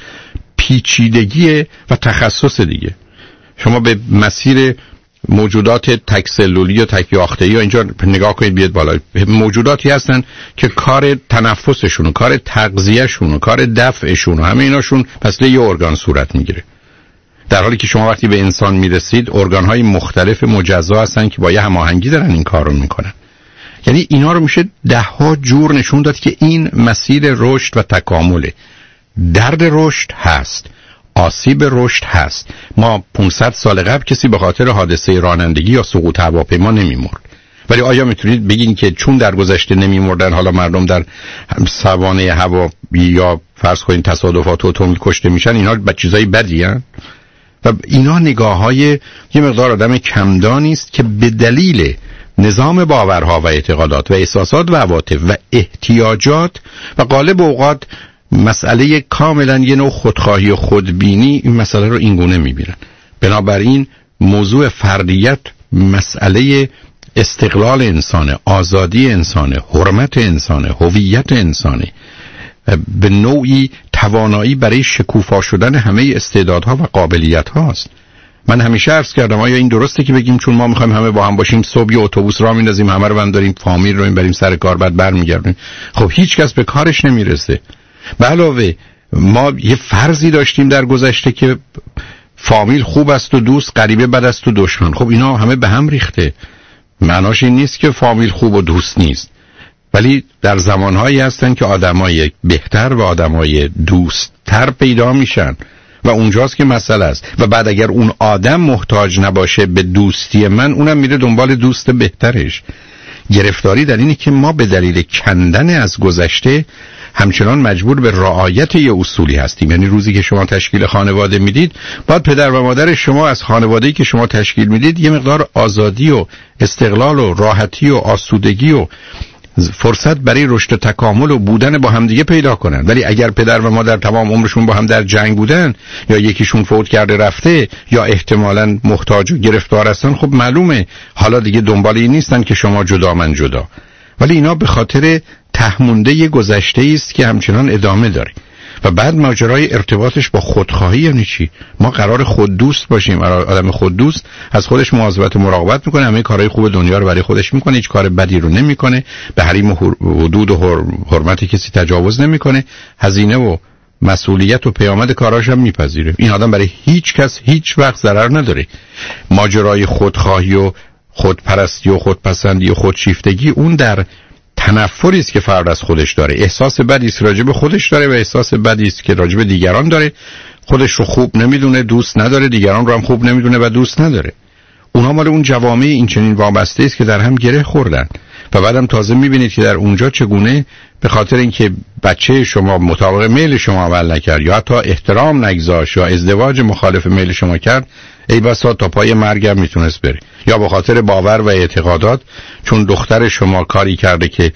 S4: پیچیدگی و تخصص دیگه. شما به مسیر موجودات تک سلولی و تک یافته‌ای و اینجا نگاه کنید بیاد بالا. موجوداتی هستن که کار تنفسشون و کار تغذیه‌شون و کار دفعشون و همه ایناشون مثل یه ارگان صورت میگیره. در حالی که شما وقتی به انسان میرسید، ارگان‌های مختلف مجزا هستن که با یه هماهنگی دارن این کار رو میکنن. یعنی اینا رو میشه ده ها جور نشون داد که این مسیر رشد و تکامله. درد رشد هست، آسیب رشد هست. ما پانصد سال قبل کسی به خاطر حادثه رانندگی یا سقوط هواپیما نمی‌مرد. ولی آیا میتونید بگین که چون در گذشته نمی‌مردن حالا مردم در سوانه هوا یا فرض کنید تصادفات اتومبیل کشته میشن، اینا به چیزای بدی هستن؟ و اینا نگاه‌های یه مقدار آدم کمدانی است که به دلیل نظام باورها و اعتقادات و احساسات و عواطف و احتیاجات و غالب اوقات مسئله کاملا یه نوع خودخواهی و خودبینی این مسئله رو اینگونه میبینن. بنابراین موضوع فردیت مسئله استقلال انسانه، آزادی انسانه، حرمت انسانه، هویت انسانه، به نوعی توانایی برای شکوفا شدن همه استعدادها و قابلیت هاست. من همیشه عرض کردم آیا این درسته که بگیم چون ما میخوایم همه با هم باشیم صبح اتوبوس راه میندازیم همه رو بنداریم فامیل رو بریم سر کار بعد برمیگردیم؟ خب هیچ کس به کارش نمیرسه. به علاوه ما یه فرضی داشتیم در گذشته که فامیل خوب است و دوست، غریبه بد است و دشمن. خب اینا همه به هم ریخته. معناش این نیست که فامیل خوب و دوست نیست، ولی در زمانهایی هستن که آدمای بهتر و آدمای دوستتر پیدا میشن و اونجاست که مسئله است. و بعد اگر اون آدم محتاج نباشه به دوستی من، اونم میره دنبال دوست بهترش. گرفتاری در اینه که ما به دلیل کندن از گذشته همچنان مجبور به رعایت یه اصولی هستیم. یعنی روزی که شما تشکیل خانواده میدید، باید پدر و مادر شما از خانواده‌ای که شما تشکیل میدید یه مقدار آزادی و استقلال و راحتی و آسودگی و فرصت برای رشد و تکامل و بودن با همدیگه پیدا کنن. ولی اگر پدر و مادر تمام عمرشون با هم در جنگ بودن، یا یکیشون فوت کرده رفته، یا احتمالاً محتاج و گرفتار هستن، خب معلومه حالا دیگه دنبال این نیستن که شما جدا من جدا. ولی اینا به خاطر تهمونده گذشته است که همچنان ادامه داره. و بعد ماجرای ارتباطش با خودخواهی یعنی چی؟ ما قرار خود دوست باشیم. آدم خود دوست از خودش مواظبت و مراقبت میکنه، همه کارهای خوب دنیا رو برای خودش میکنه، هیچ کار بدی رو نمیکنه، به حریم و حدود و حرمت کسی تجاوز نمیکنه، هزینه و مسئولیت و پیامد کاراش هم میپذیره. این آدم برای هیچ کس هیچ وقت ضرر نداره. ماجرای خودخواهی و خودپرستی و خودپسندی و خودشیفتگی اون در تنفری است که فرد از خودش داره. احساس بدی است راجع به خودش داره و احساس بدی است که راجع به دیگران داره. خودش رو خوب نمیدونه، دوست نداره، دیگران رو هم خوب نمیدونه و دوست نداره. اونها مال اون جوامع این چنین وابسته است که در هم گره خوردن. و بعدم تازه میبینید که در اونجا چگونه به خاطر اینکه بچه شما مطابق میل شما عمل نکرد، یا حتی احترام نگذاشت، یا ازدواج مخالف میل شما کرد، ای بسا تا پای مرگم میتونست بره. یا به خاطر باور و اعتقادات چون دختر شما کاری کرده که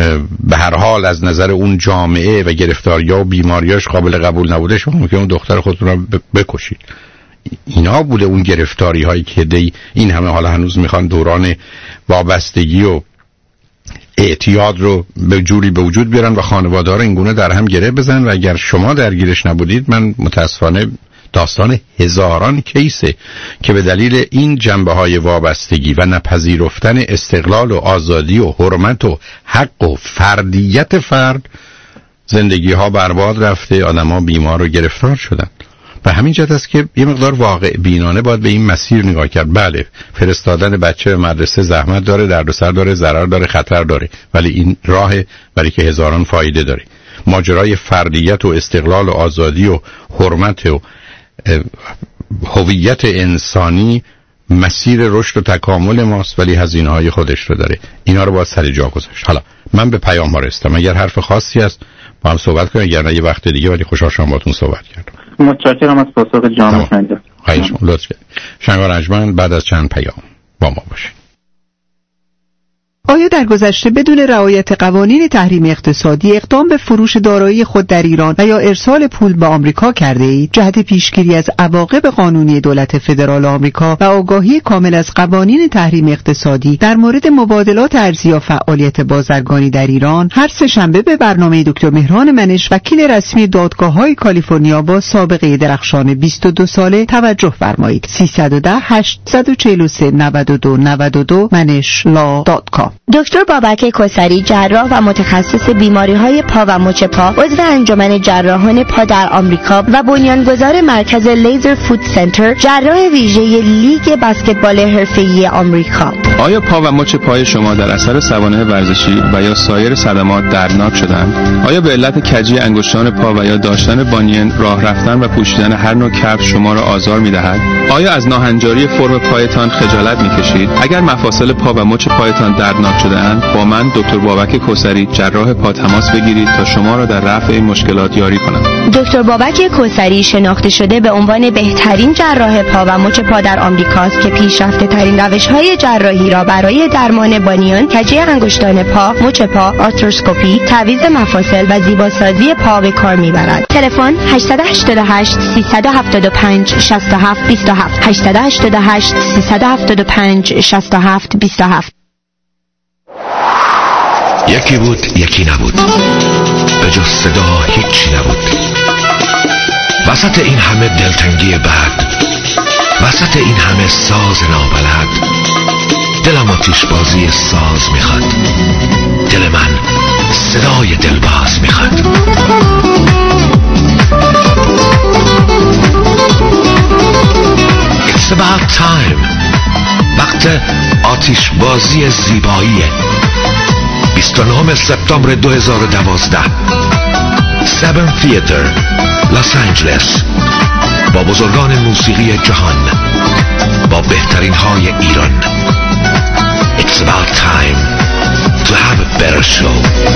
S4: به هر حال از نظر اون جامعه و گرفتاری‌ها و بیماریاش قابل قبول نبوده، شما ممکنه اون دختر خودتون رو بکشید. اینا بوده اون گرفتاری هایی که دی این همه حالا هنوز میخوان دوران وابستگی و اعتیاد رو به جوری به وجود بیارن و خانواده رو اینگونه در هم گره بزن. و اگر شما درگیرش نبودید، من متاسفانه داستان هزاران کیسه که به دلیل این جنبه های وابستگی و نپذیرفتن استقلال و آزادی و حرمت و حق و فردیت فرد، زندگی ها برباد رفته، آدم ها بیمار و گرفتار شدن. و همین جهت است که یه مقدار واقع بینانه باید به این مسیر نگاه کرد. بله، فرستادن بچه به مدرسه زحمت داره، دردسر داره، ضرر داره، خطر داره، ولی این راه برای که هزاران فایده داره. ماجرای فردیت و استقلال و آزادی و حرمت و هویت انسانی مسیر رشد و تکامل ماست، ولی هزینه های خودش رو داره. اینا رو باید سر جا گذاشت. حالا من به پیام ها رسیدم. اگر حرف خاصی هست با هم صحبت کنیم، اگر نه یه وقت دیگه، ولی خوشحال شدم باهاتون صحبت کردم.
S11: متشکرم از پاسخ جامع شنیده.
S4: خواهش می‌کنم. لطف کنید. شنوار انجمن بعد از چند پیام با ما باشید.
S3: آیا در گذشته بدون رعایت قوانین تحریم اقتصادی اقدام به فروش دارایی خود در ایران و یا ارسال پول به آمریکا کرده اید؟ جهت پیشگیری از عواقب قانونی دولت فدرال آمریکا و آگاهی کامل از قوانین تحریم اقتصادی در مورد مبادلات ارزی و فعالیت بازرگانی در ایران، هر سه شنبه به برنامه دکتر مهران منش، وکیل رسمی دادگاه‌های کالیفرنیا با سابقه درخشان بیست و دو ساله توجه فرمایید. سیصد و ده هشتصد و چهل و سه نود و دو نود و دو منش لا دات کام.
S12: دکتر بابک کسری، جراح و متخصص بیماری‌های پا و مچ پا، عضو انجمن جراحان پا در آمریکا و بنیانگذار مرکز لیزر فوت سنتر، جراح ویژه لیگ بسکتبال حرفه‌ای آمریکا.
S13: آیا پا و مچ پای شما در اثر سوانح ورزشی و یا سایر صدمات دردناک شدند؟ آیا به علت کجی انگشتان پا و یا داشتن بانین، راه رفتن و پوشیدن هر نوع کفش شما را آزار می‌دهد؟ آیا از ناهنجاری فرم پایتان خجالت می‌کشید؟ اگر مفاصل پا و مچ پایتان دردناک شده‌اند، با من دکتر بابک کسری، جراح پا تماس بگیرید تا شما را در رفع این مشکلات یاری کنم.
S12: دکتر بابک کسری شناخته شده به عنوان بهترین جراح پا و مچ پا در آمریکاست که پیشرفته ترین روش‌های جراحی زیبایی را برای درمان بانیان، کجی انگشتان پا، مچ پا، آرتروسکوپی، تعویض مفاصل و زیباسازی پا به کار میبرد. تلفن هشت هشت هشت سه هفت پنج شش هفت دو هفت هشت هشت هشت سه هفت پنج شش هفت دو هفت.
S2: یکی بود یکی نبود، به جز صدا هیچی نبود. وسط این همه دلتنگی بد، وسط این همه ساز نابلد، دلم آتیش بازی ساز میخواد، دل من صدای دلباز میخواد. It's about time. وقت آتیش بازی زیباییه. بیست و نهم سپتامبر دو هزار و دوازده سبن تیاتر، لس آنجلس، با بزرگان موسیقی جهان، با بهترین های ایران. It's about time to have a better show.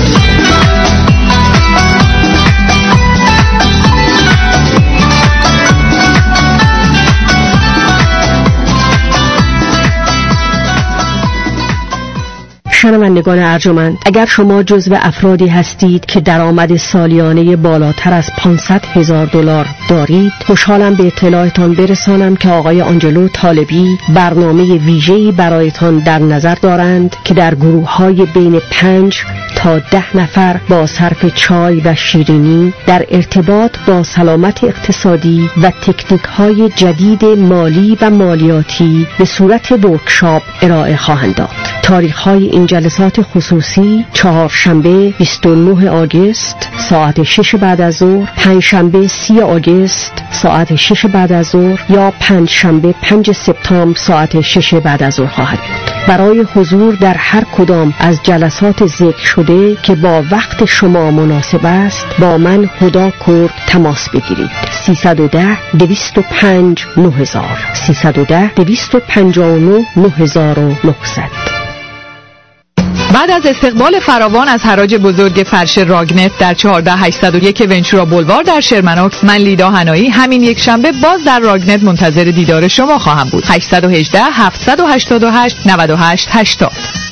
S9: شنوندگان ارجمند، اگر شما جزو افرادی هستید که درآمد سالیانه بالاتر از پانصد هزار دلار دارید، خوشحالم به اطلاعتان برسانم که آقای آنجلو طالبی برنامه ویژه‌ای برایتان در نظر دارند که در گروه‌های بین پنج تا ده نفر با صرف چای و شیرینی در ارتباط با سلامت اقتصادی و تکنیک‌های جدید مالی و مالیاتی به صورت ورکشاپ ارائه خواهند داد. تاریخ‌های این جلسات خصوصی چهارشنبه بیست و نه آگوست ساعت شش بعد از ظهر، پنجشنبه سی آگوست ساعت شش بعد از ظهر یا پنجشنبه پنج سپتامبر ساعت شش بعد از ظهر خواهد بود. برای حضور در هر کدام از جلسات ذکر شده که با وقت شما مناسب است، با من هدا کرد تماس بگیرید. سیصد و ده دویست و پنج نه هزار سیصد و ده دویست و پنجاه و نه نه هزار و نهصد.
S8: بعد از استقبال فراوان از حراج بزرگ فرش راگنت در چهارده هشتصد و یک ونچورا بولوار در شرمن اوکس، من لیدا هنایی همین یک شنبه باز در راگنت منتظر دیدار شما خواهم بود. هشت یک هشت هفت هشت هشت نه هشت هشتاد.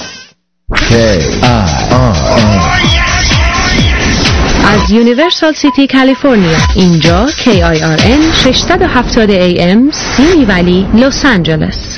S1: از یونیورسال سیتی کالیفرنیا، اینجا کی آی آر ان ششصد و هفتاد ای ام سیمی ولی لس آنجلس.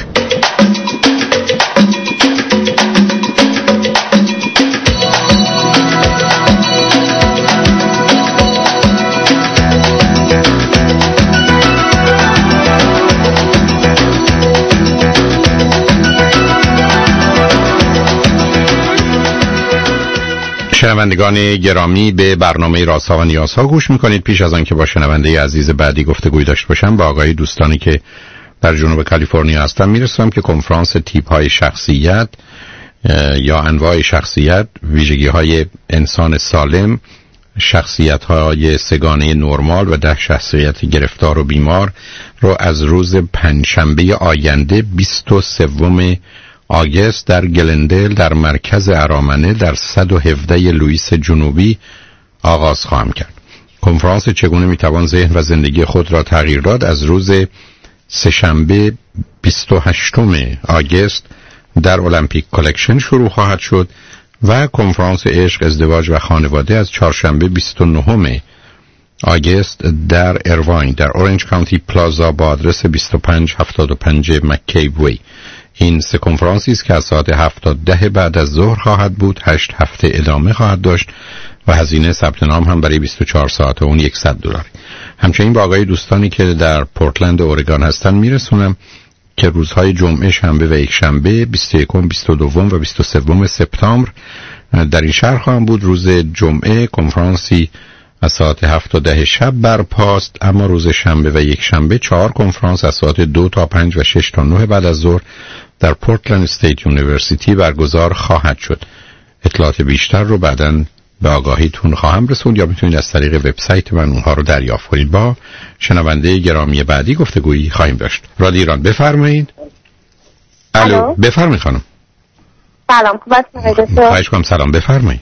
S4: شنوندگان گرامی، به برنامه رازها و نیازها گوش میکنید. پیش از آن که با شنونده عزیز بعدی گفتگوی داشته باشم، با آقای دوستانی که در جنوب کالیفرنیا هستم میرسم که کنفرانس تیپ های شخصیت یا انواع شخصیت، ویژگی های انسان سالم، شخصیت های سگانه نرمال و ده شخصیت گرفتار و بیمار رو از روز پنجشنبه آینده بیست و سوم آگوست در گلندل در مرکز ارامنه در صد و هفده لوئیس جنوبی آغاز خواهم کرد. کنفرانس چگونه میتوان ذهن و زندگی خود را تغییر داد از روز سه‌شنبه بیست و هشتم آگوست در المپیک کلکشن شروع خواهد شد و کنفرانس عشق، ازدواج و خانواده از چهارشنبه بیست و نهم آگوست در ایرواین در اورنج کانتی پلازا با آدرس بیست و پنج هفتاد و پنج مککیو وی. این سه کنفرانسی است که از ساعت هفت تا ده بعد از ظهر خواهد بود. هشت هفته ادامه خواهد داشت و هزینه ثبت نام هم برای بیست و چهار ساعت اون صد دلار. همچنین با آقای دوستانی که در پورتلند اورگان هستن میرسونم که روزهای جمعه، شنبه و یک شنبه بیست و یکم، بیست و دوم و بیست و سوم سپتامبر در این شهر خواهم بود. روز جمعه کنفرانسی از ساعت هفت تا ده شب برپاست، اما روز شنبه و یک شنبه چهار کنفرانس از ساعت دو تا پنج و شش تا نه بعد از ظهر در پورتلند استیت یونیورسیتی برگزار خواهد شد. اطلاعات بیشتر رو بعداً به آگاهیتون خواهم رسوند یا میتونید از طریق وبسایت من اونها رو دریافت کنید. با شنونده گرامی بعدی گفتگویی خواهیم داشت. رادیو ایران، بفرمایید. الو، بفرمایید خانم.
S14: سلام، خوبه؟
S4: خواهش کنم. سلام، بفرمایید.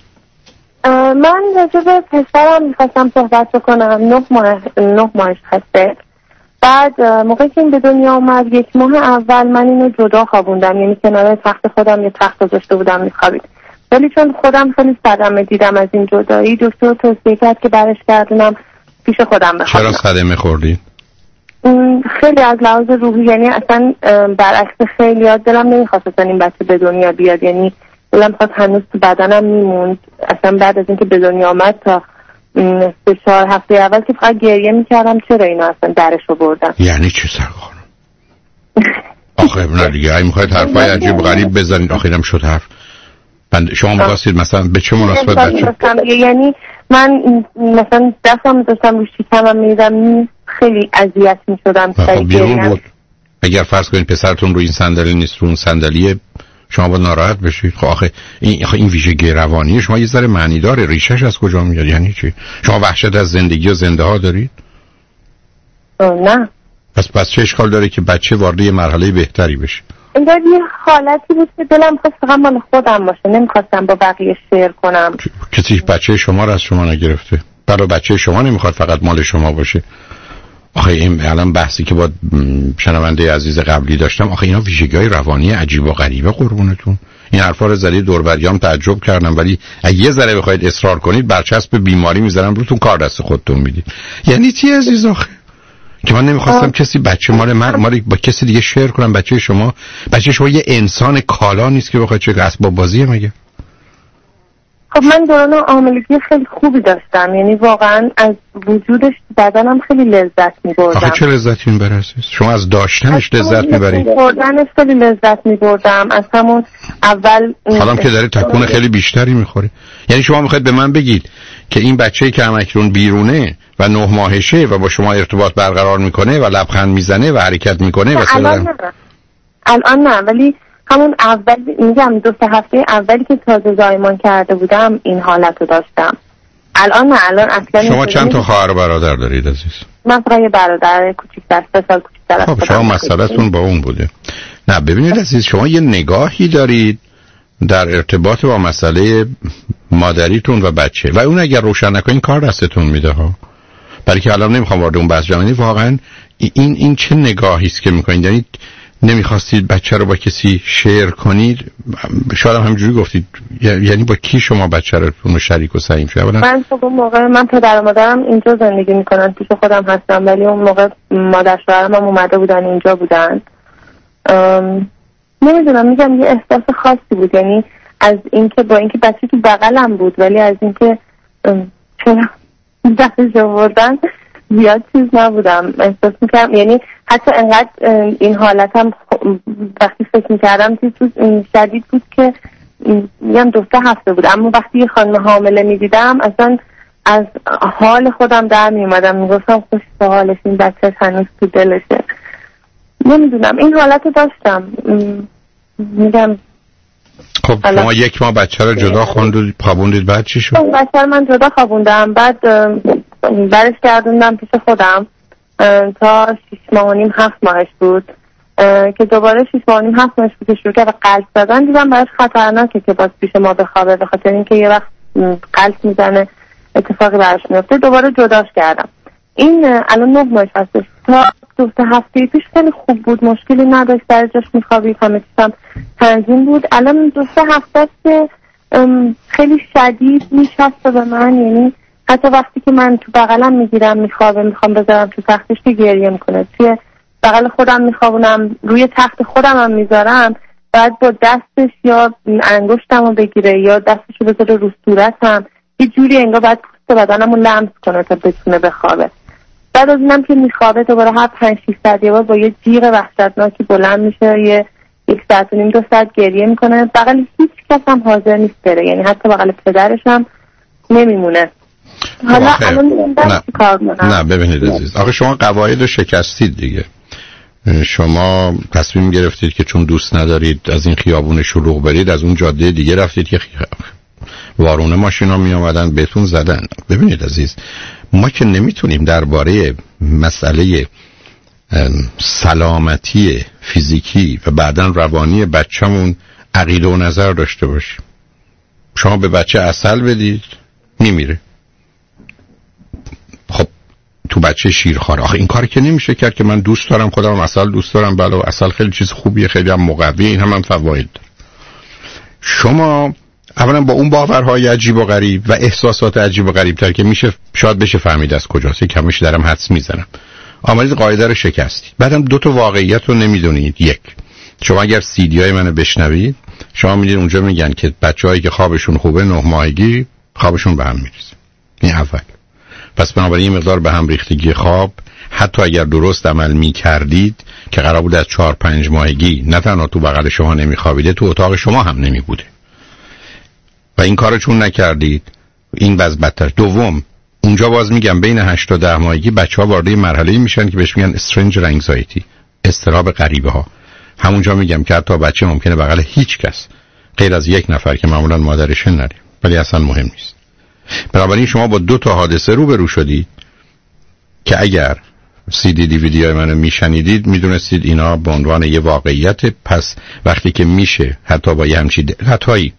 S14: من راجع به پسرم میخواستم صحبت بکنم. نه ماه نه ماهش هسته بعد موقعی که این به دنیا اومد یک ماه اول من اینو جدا خوابوندم، یعنی کنار تخت خودم یه تخت گذاشته بودم میخوابید. ولی چون خودم خیلی صدمه دیدم از این جدایی، دکتر توصیه کرد که برش گردونم پیش خودم بخوابم.
S4: چرا صدمه خوردی؟
S14: خیلی از لحاظ روحی، یعنی اصلا برعکس خیلی ها دلم نمیخواست اصلا این بچه به دنیا بیاد، یعنی دلم خواست هنوز تو بدنم میموند. اصلا بعد از اینکه به دنیا آمد تا سه چهار هفته اول که فقط گریه میکردم چرا اینا اصلا درشو بردن.
S4: یعنی چه سرخانم؟ آخه نه دیگه این میخواید حرفای عجیب و غریب بزنید. آخه اینم شد حرف. شما میخواستید مثلا به چه مناسبت بچه؟
S14: یعنی من مثلا دستم داشتم روی شکمم میدم خیلی اذیت میشدم.
S4: خب بیرون بود. اگر فرض کنید پسرتون روی این صندلی نیست، رو اون صندلیه، شما باید ناراحت بشید. خب آخه این آخه این ویژگی روانی شما یه ذره معنی داره. ریشش از کجا میاد؟ یعنی چی؟ شما وحشت از زندگی و زنده ها دارید؟
S14: نه.
S4: پس پس چه اشکال داره که بچه وارد یه مرحله بهتری بشه؟
S14: انگار یه حالتی بود که دلم خواست فقط مال خودم باشه، نمیخواستم با بقیه شیر کنم.
S4: کسی بچه شما رو از شما نگرفته؟ برای بچه شما نمیخواد فقط مال شما باشه. آخه این الان بحثی که با شنونده عزیز قبلی داشتم، آخه اینا ویژگی‌های روانی عجیب و غریبه قربونتون. این حرفا رو زدید دور بریام تعجب کردم، ولی اگه یه ذره بخواید اصرار کنید برچسب بیماری میذارم روتون، کار دست خودتون میدید. یعنی چی عزیز آخه؟ که من نمیخواستم آه. کسی بچه مال من مال با کسی دیگه شیر کنم. بچه شما بچه شما یه انسان کالا نیست که بخواد چه اسباب بازیه مگه؟
S14: خب من دوران حاملگی خیلی خوبی داشتم، یعنی واقعا از وجودش بدنم خیلی لذت می‌بردم.
S4: آخه چه لذتی می‌بری عزیز؟ شما از داشتنش لذت می‌بری؟
S14: خوردنش خیلی لذت می‌بردم از همون اول.
S4: حالا که داره تکون خیلی بیشتری می‌خوره. یعنی شما می‌خواید به من بگید که این بچه‌ای که همکنون بیرونه و نه ماهشه و با شما ارتباط برقرار می‌کنه و لبخند میزنه و حرکت می‌کنه و
S14: الان نه. الان نه، ولی همون اول میگم دو سه هفته اولی که تازه زایمان کرده بودم این حالت رو داشتم. الان نه، الان اصلا.
S4: شما چند تا خواهر و برادر دارید عزیز؟
S14: من فقط یه برادر کوچیک‌تر، سه سال کوچیک‌تر از خودم.
S4: خب شما مسئله‌تون با اون بوده. نه ببینید عزیز، شما یه نگاهی دارید در ارتباط با مسئله مادریتون و بچه و اون اگر روشن نکنین کار دستتون میده ها. برای که الان نمیخوام وارد اون بحث جمعی. واقعا این این چه نگاهی است که میکنید؟ یعنی نمیخواستید بچه رو با کسی شیر کنید؟ شاید هم همینجوری گفتید. یعنی با کی شما بچه رو شریک و سهیم شد؟
S14: من خب اون موقع من پدر و مادرم اینجا زندگی میکنن، پیش خودم هستم، ولی اون موقع مادر شوهرم هم اومده بودن اینجا بودن. نمیدونم، میگم یه احساس خاصی بود، یعنی از اینکه با اینکه بچه تو بغلم بود ولی از اینکه چرا دستش آوردن زیاد چیز نبودم احساس میکردم. یعنی حتی انقدر این حالتم وقتی فکر میکردم چیز شدید بود که میگم دو سه هفته بود، اما وقتی یه خانم حامله میدیدم اصلا از حال خودم در میومدم، میگفتم خوش به حالش، این بچه هنوز تو دلشه. نمیدونم این حالت داشتم. میگم
S4: خب شما یک ماه بچه رو جدا خوندید خوابوندید، بعد چی شد؟
S14: بچه رو من جدا خوابوندم، بعد برش گردوندم پیش خودم تا شیش ماه و نیم هفت ماهش بود که دوباره شیش ماه و نیم هفت ماهش بود که شروع کرد و قلب زدن. دیدم براش خطرناکه که باز پیش ما بخوابه، به خاطر اینکه یه وقت قلب میزنه اتفاقی براش میفته. دوباره جداش کردم. این الان نه ماهش هستش. تا دو سه هفته پیش خیلی خوب بود، مشکلی نداشت، در جاش میخوابید، همه چیزم تنظیم بود. الان دو سه هفته است که خیلی شدید میشسته به من، یعنی حتی وقتی که من تو بغلم میگیرم میخوابه، میخوام بذارم تو تختش که گریه میکنه، توی بغل خودم میخوابونم، روی تخت خودم هم میذارم، بعد با دستش یا انگشتم رو بگیره یا دستش رو بذاره رو صورتم، یه جوری انگار باید پوست بدنم رو لمس کنه تا بتونه بخوابه. بعد از اینم که میخوابه دوباره هر پنج شیش ساعت یه بار با یه جیغ وحشتناکی بلند میشه، یه یک ساعت و نیم دو ساعت گریه میکنه. بغل هیچ کس هم حاضر نیست بره، یعنی حتی بغل پدرش هم نمیمونه. حالا الان
S4: نه.
S14: کار کنم؟
S4: نه ببینید عزیز، آخه شما قواعد رو شکستید دیگه. شما تصمیم گرفتید که چون دوست ندارید از این خیابون شلوغ برید، از اون جاده دیگه رفتید که وارونه ماشینا می آمدن بهتون زدن. ببینید عزیز، ما که نمیتونیم درباره مسئله سلامتی فیزیکی و بعداً روانی بچه‌مون عقیده و نظر داشته باشیم. شما به بچه عسل بدید میمیره. خب تو بچه شیرخوار. آخه این کار که نمیشه کرد که من دوست دارم، خودم عسل دوست دارم، بله عسل خیلی چیز خوبیه، خیلی هم مقویه، این هم هم فواید داره. شما اولا با اون باورهای عجیب و غریب و احساسات عجیب و غریب تر که میشه شاید بشه فهمید از کجاست، کمش درم حدس میزنم، آمدید قاعده رو شکستید. بعدم دو تا واقعیت رو نمیدونید. یک، شما اگر سیدی های منو بشنوید شما میدید اونجا میگن که بچه‌هایی که خوابشون خوبه نه ماهگی خوابشون به هم میریزه. این اول. پس بنابراین مقدار به هم ریختگی خواب حتی اگر درست عمل میکردید که قرار بود از چهار پنج ماهگی نه تنها تو بغل شما نمیخوابیده، تو اتاق شما هم نمیبوده و این کارو چون نکردید این باز بدتر. دوم، اونجا باز میگم بین هشت تا ده ماهگی بچه‌ها وارد مرحله‌ای میشن که بهش میگن استرنجر انگزایتی، اضطراب غریبه ها. همونجا میگم که حتی بچه ممکنه بغل هیچ کس غیر از یک نفر که معمولا مادرش نره، ولی اصلا مهم نیست. بنابراین شما با دو تا حادثه روبرو شدید که اگر سی دی دی وی دی های منو میشنیدید میدونستید اینا به عنوان یه واقعیت. پس وقتی که میشه حتی با یه همچین دقت‌هایی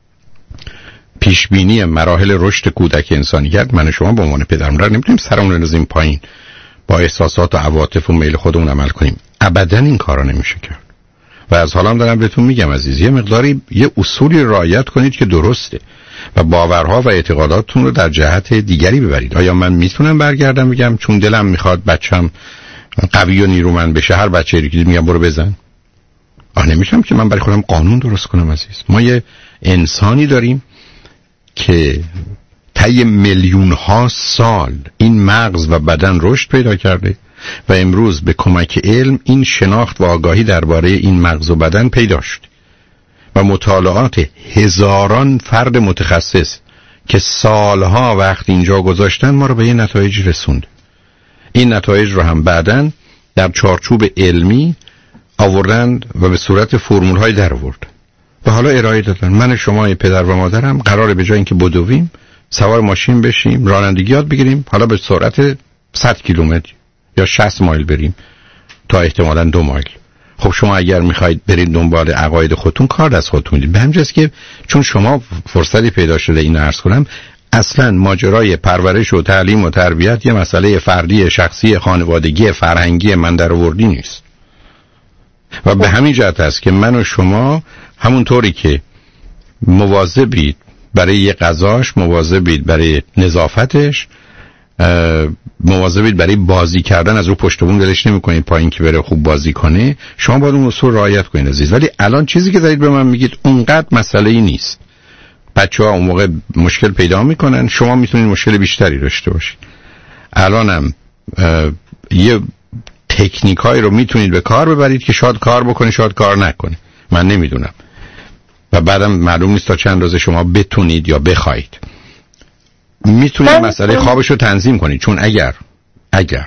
S4: پیشبینی مراحل رشد کودک انسانی کرد، من و شما به عنوان پدر مادر نمیتونیم سرمون رو بندازیم پایین با احساسات و عواطف و میل خودمون عمل کنیم. ابداً این کارا نمیشه کرد. و از حالا دارم بهتون میگم عزیز، یه مقداری یه اصولی رعایت کنید که درسته و باورها و اعتقاداتتون رو در جهت دیگری ببرید. آیا من میتونم برگردم بگم چون دلم میخواد بچم قوی و نیرومند بشه هر بچه‌ای که میگم برو بزن؟ آه نمیشم که من برای خودم قانون درست کنم عزیز. ما یه انسانی داریم که طی میلیون ها سال این مغز و بدن رشد پیدا کرده و امروز به کمک علم این شناخت و آگاهی درباره این مغز و بدن پیدا شد و مطالعات هزاران فرد متخصص که سالها وقت اینجا گذاشتن ما رو به این نتایج رسوند. این نتایج رو هم بعداً در چارچوب علمی آوردند و به صورت فرمول‌های در آورد و حالا ارائه دادن. من شما پدر و مادرم قراره به جای اینکه بدویم سوار ماشین بشیم، رانندگی یاد بگیریم، حالا به سرعت صد کیلومتر یا شصت مایل بریم تا احتمالاً دو مایل. خب شما اگر میخواید برید دنبال عقاید خودتون کار دست خودتون میدید. به همجاست که چون شما فرصتی پیدا شده این عرض کنم، اصلا ماجرای پرورش و تعلیم و تربیت یه مسئله فردی، شخصی، خانوادگی، فرهنگی من درآوردی نیست و به همین جهت است که من و شما همونطوری که مواظبید برای یه غذاش، مواظبید برای نظافتش، مواظبید برای بازی کردن از رو پشت بون ولش نمی‌کنید پایین که بره خوب بازی کنه، شما باید اون اصول رعایت کنید عزیز. ولی الان چیزی که دارید به من میگید اونقدر مسئله‌ای نیست. بچه‌ها اون موقع مشکل پیدا میکنن، شما میتونید مشکل بیشتری داشته باشید. الانم یه تکنیکایی رو میتونید به کار ببرید که شاید کار بکنه شاید کار نکنه، من نمیدونم و بعدم معلوم نیست تا چند اندازه شما بتونید یا بخواید. میتونید مسئله خوابش رو تنظیم کنید، چون اگر اگر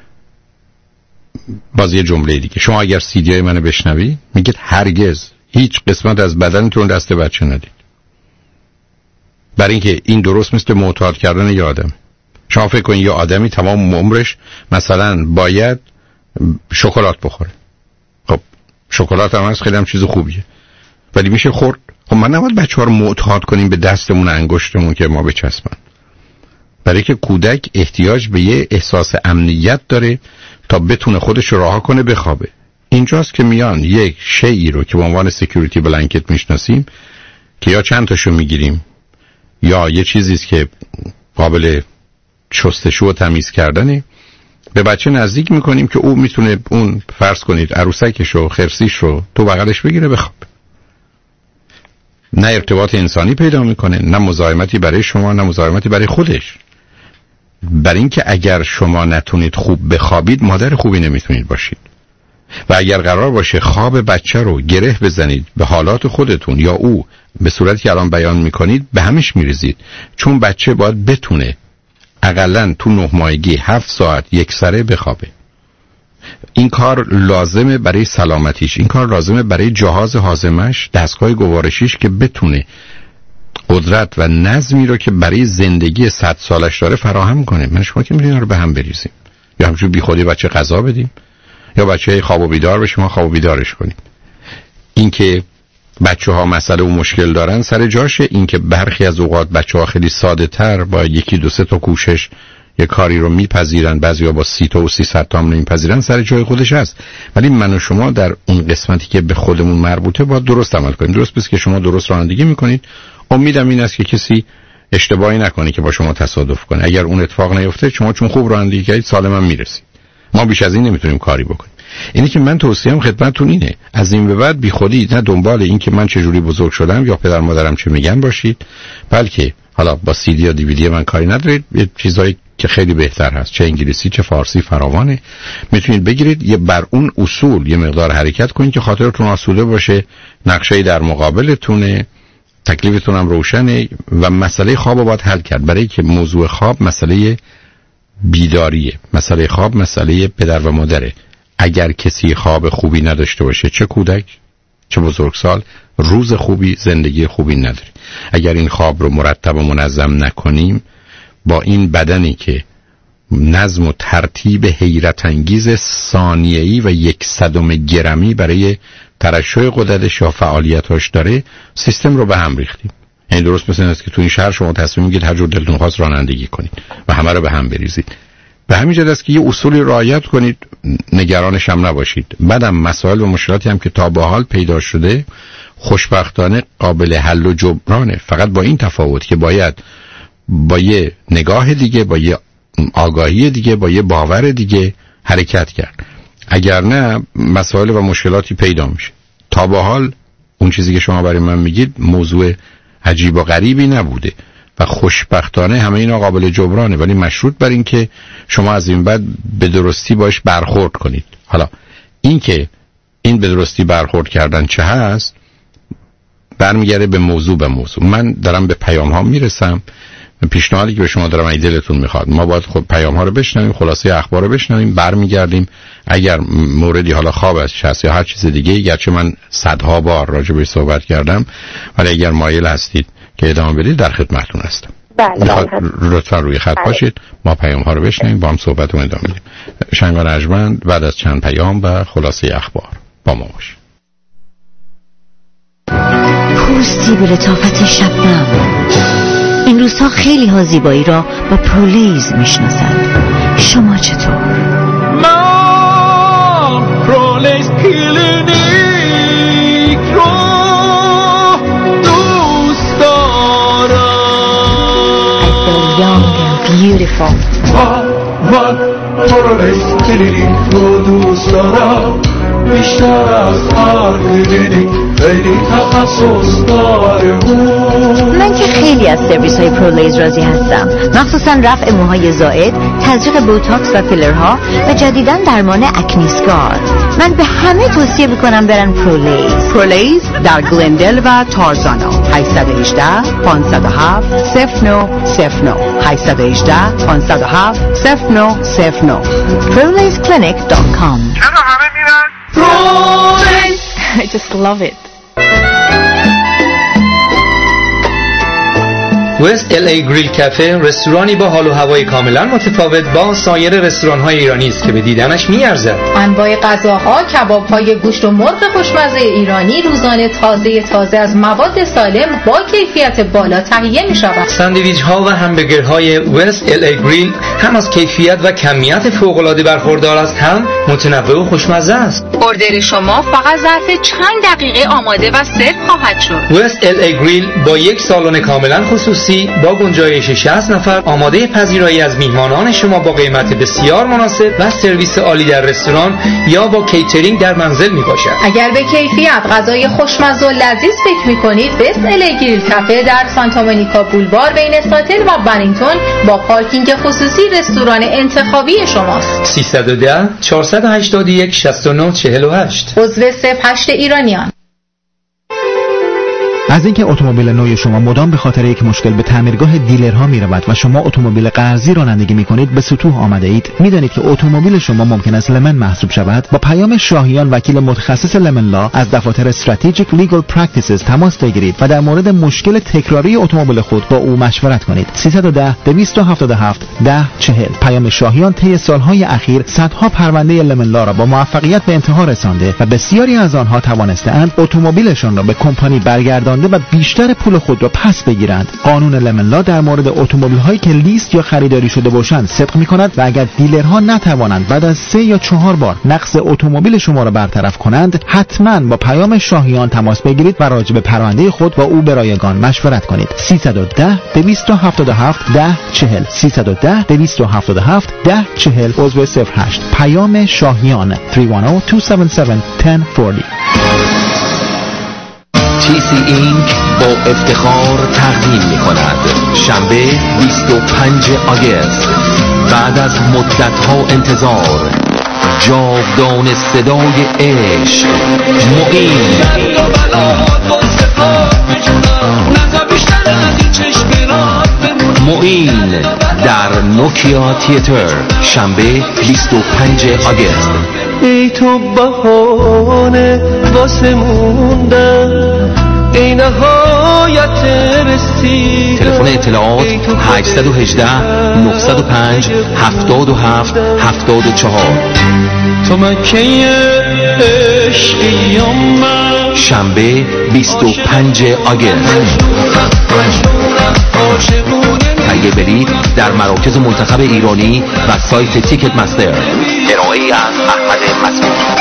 S4: باز یه جمله دیگه، شما اگر سیدی های منو بشنوید میگید هرگز هیچ قسمت از بدنتون دست بچه ندید، برای اینکه این درست مثل معتاد کردن یه آدم. شما فکر کنید یه آدمی تمام عمرش مثلا باید شکلات بخوره، خب شکلات هم هست خیلی هم چیز خوبیه ولی میشه خورد. خب من نباید بچه ها رو معتاد کنیم به دستمون انگشتمون که ما بچسبن، برای که کودک احتیاج به یه احساس امنیت داره تا بتونه خودش رو رها کنه بخوابه. اینجاست که میان یک شیئی رو که به عنوان سکیوریتی بلانکت میشناسیم که یا چند تاشو میگیریم یا یه چیزیست که قابل شستشو و تمیز کردنه، به بچه نزدیک میکنیم که او میتونه اون فرض کنید عروسکش رو خرسیش رو تو بغلش بگیره بخواب. نه ارتباط انسانی پیدا میکنه، نه مزاحمتی برای شما، نه مزاحمتی برای خودش. برای اینکه اگر شما نتونید خوب بخوابید مادر خوبی نمیتونید باشید و اگر قرار باشه خواب بچه رو گره بزنید به حالات خودتون یا او به صورتی که الان بیان میکنید به همش میریزید، چون بچه باید بتونه اقلن تو نه ماهگی هفت ساعت یک سره بخوابه. این کار لازمه برای سلامتیش، این کار لازمه برای جهاز هاضمش، دستگاه گوارشیش که بتونه قدرت و نظمی رو که برای زندگی صد سالش داره فراهم کنه. من شما که می‌تونید رو به هم بریزیم یا همچون بی خودی بچه غذا بدیم یا بچه خواب و بیدار بشه ما خواب و بیدارش کنیم. این که بچه ها مسئله و مشکل دارن سر جاشه، این که برخی از اوقات بچه ها خیلی ساده تر با یکی دو سه تا کوشش یه کاری رو میپذیرن، بعضیا با سی تا و سیصد تا هم نمیپذیرن، سر جای خودش هست. ولی من و شما در اون قسمتی که به خودمون مربوطه باید درست عمل کنیم. درست بس که شما درست رانندگی میکنید، امیدم این است که کسی اشتباهی نکنه که با شما تصادف کنه. اگر اون اتفاق نیفته، شما چون خوب رانندگی کردید سالم میرسید. ما بیش از این نمیتونیم کاری بکنیم. اینی که من توصیه‌ام خدمتتون اینه، از این به بعد بیخودی نه دنبال این که من چه جوری بزرگ شدم یا پدر مادرم چه میگن باشید، بلکه حالا با سی دی یا دی وی دی من کاری ندارید، یه چیزایی که خیلی بهتر هست، چه انگلیسی چه فارسی فراوانه، میتونید بگیرید، یه بر اون اصول یه مقدار حرکت کنید که خاطرتون آسوده باشه، نقشه‌ای در مقابلتونه، تکلیفتون هم روشنه و مسئله خواب رو باید حل کرد. برای که موضوع خواب مسئله بیداریه، مسئله خواب مسئله پدر و مادره. اگر کسی خواب خوبی نداشته باشه، چه کودک چه بزرگسال، روز خوبی زندگی خوبی نداره. اگر این خواب رو مرتب و منظم نکنیم، با این بدنی که نظم و ترتیب حیرت انگیز ثانیه‌ای و یک صدم گرمی برای ترشح غددش یا فعالیتاش داره، سیستم رو به هم ریختیم. یعنی درست مثل این است که تو این شهر شما تصمیم میگیرید هر جور دلتون خواست رانندگی کنید و همه رو به هم بریزید. به همین جهت است که یه اصولی رعایت کنید، نگرانش هم نباشید. بعدم مسائل و مشکلاتی هم که تا به حال پیدا شده خوشبختانه قابل حل و جبرانه، فقط با این تفاوت که باید با یه نگاه دیگه، با یه آگاهی دیگه، با یه باور دیگه حرکت کرد. اگر نه مسائل و مشکلاتی پیدا میشه. تا به حال اون چیزی که شما برای من میگید موضوع عجیب و غریبی نبوده و خوشبختانه همه اینا قابل جبرانه، ولی مشروط بر این که شما از این بعد به درستی باش برخورد کنید. حالا این که این به درستی برخورد کردن چه هست برمیگرده به موضوع به موضوع. من دارم به پیام ها میرسم. پیشنهادی که به شما دارم، اگه دلتون میخواد ما باید خود پیام ها رو بشنویم، خلاصه اخبار رو بشنویم، برمیگردیم. اگر موردی حالا خواب هست یا هر چیز دیگه، گرچه من صدها بار راجع بهش صحبت کردم، ولی اگر مایل هستید که ادامه بدید در خدمتتون هستم.
S14: بله
S4: لطفا روی خط باشید، ما پیام ها رو بشنویم، با هم صحبتمون ادامه بدیم. شنگان ارجمند بعد از چند پیام و خلاصه اخبار با ما باشید.
S15: پوستی به لطافت شبنم. این روزها خیلی ها زیبایی را با پرولیز میشناسند. شما چطور؟
S10: من پرولیز کلینیک رو دوست دارم.
S15: I feel young and beautiful.
S10: من من پرولیز کلینیک رو دوست دارم، بیشتر از هر کلینیک خیلی تخصص داره.
S15: من که خیلی از سرویس های پرولیز راضی هستم، مخصوصا رفع موهای زائد، تزریق بوتاکس و فیلرها و جدیداً درمان اکنیسکار. من به همه توصیه میکنم برن پرولیز.
S16: پرولیز در گلندل و تارزانا. هشت یک هشت پنج صفر هفت صفر نه صفر نه هشت یک هشت پنج صفر هفت صفر نه صفر نه
S15: پرولیز کلینیک دات کام.
S10: چرا همه میرن پرولیز؟
S17: I just love it.
S18: وست ال ای گریل کافه رستورانی با حال و هوای کاملا متفاوت با سایر رستوران‌های ایرانی است که به دیدنش می‌ارزد.
S19: انواع غذاها، کباب‌های گوشت و مرغ خوشمزه ایرانی روزانه تازه تازه از مواد سالم با کیفیت بالا تهیه می‌شود.
S18: ساندویچ‌ها و همبرگرهای وست ال ای گریل هم از کیفیت و کمیت فوق‌العاده برخوردار است، هم متنوع و خوشمزه است.
S19: اوردر شما فقط ظرف چند دقیقه آماده و سرو خواهد شد.
S18: وست ال ای گریل با یک سالن کاملا خصوصی با گنجایش شصت نفر آماده پذیرایی از میهمانان شما با قیمت بسیار مناسب و سرویس عالی در رستوران یا با کیترینگ در منزل می باشد.
S19: اگر به کیفیت غذای خوشمزه و لذیذ فکر می کنید، وست ال ای گریل کافه در سانتا مونیکا بولوار بین ساتل و بنینگتون با پارکینگ خصوصی رستوران انتخابی شماست.
S18: سیصد و ده چهارصد و هشتاد و یک شصت و نه چهل و هشت.
S19: عضو صف هشت ایرانیان.
S20: از اینکه اتومبیل نو شما مدام به خاطر یک مشکل به تعمیرگاه دیلرها میرود و شما اتومبیل قرضی رانندگی میکنید به سطوح آمده اید، میدانید که اتومبیل شما ممکن است لمن محسوب شود؟ با پیام شاهیان وکیل متخصص لمن لا از دفاتر استراتژیک لیگل پرکتیسز تماس بگیرید و در مورد مشکل تکراری اتومبیل خود با او مشورت کنید. سیصد و ده دویست و هفتاد و هفت ده چهل. پیام شاهیان طی سالهای اخیر صدها پرونده لمن لا را با موفقیت به انتها رسانده و بسیاری از آنها توانسته‌اند اتومبیلشان را به کمپانی برگردانند گذرانده و بیشتر پول خود را پس بگیرند. قانون لمن لا در مورد اتومبیل‌هایی که لیست یا خریداری شده باشند صدق می‌کند و اگر دیلرها نتوانند بعد از سه یا چهار بار نقص اتومبیل شما را برطرف کنند، حتما با پیام شاهیان تماس بگیرید و راجع به پرونده خود با او به رایگان مشورت کنید. سیصد و ده دویست و هفتاد و هفت ده چهل سیصد و ده دویست و هفتاد و هفت ده چهل عضو صفر هشت. پیام شاهیان سه یک صفر دو هفت هفت یک صفر چهار صفر.
S2: تی سی اینک با افتخار تقدیم می کند شنبه بیست و پنجم آگوست بعد از مدت‌ها انتظار جاودان صدای عشق معین معین در نوکیا تیاتر شنبه بیست و پنجم آگوست.
S10: ای تو بهانه واسه موندن ای نهایت رسیدن.
S2: تلفن اطلاعات هشت یک هشت نه صفر پنج هفت هفت هفت چهار.
S10: تو مکه عشقی من
S2: شنبه بیست و پنجم آگوست. تهیه بلیط در مراکز منتخب ایرانی و سایت تیکت مستر. ارائه‌ای از احمد مسعود.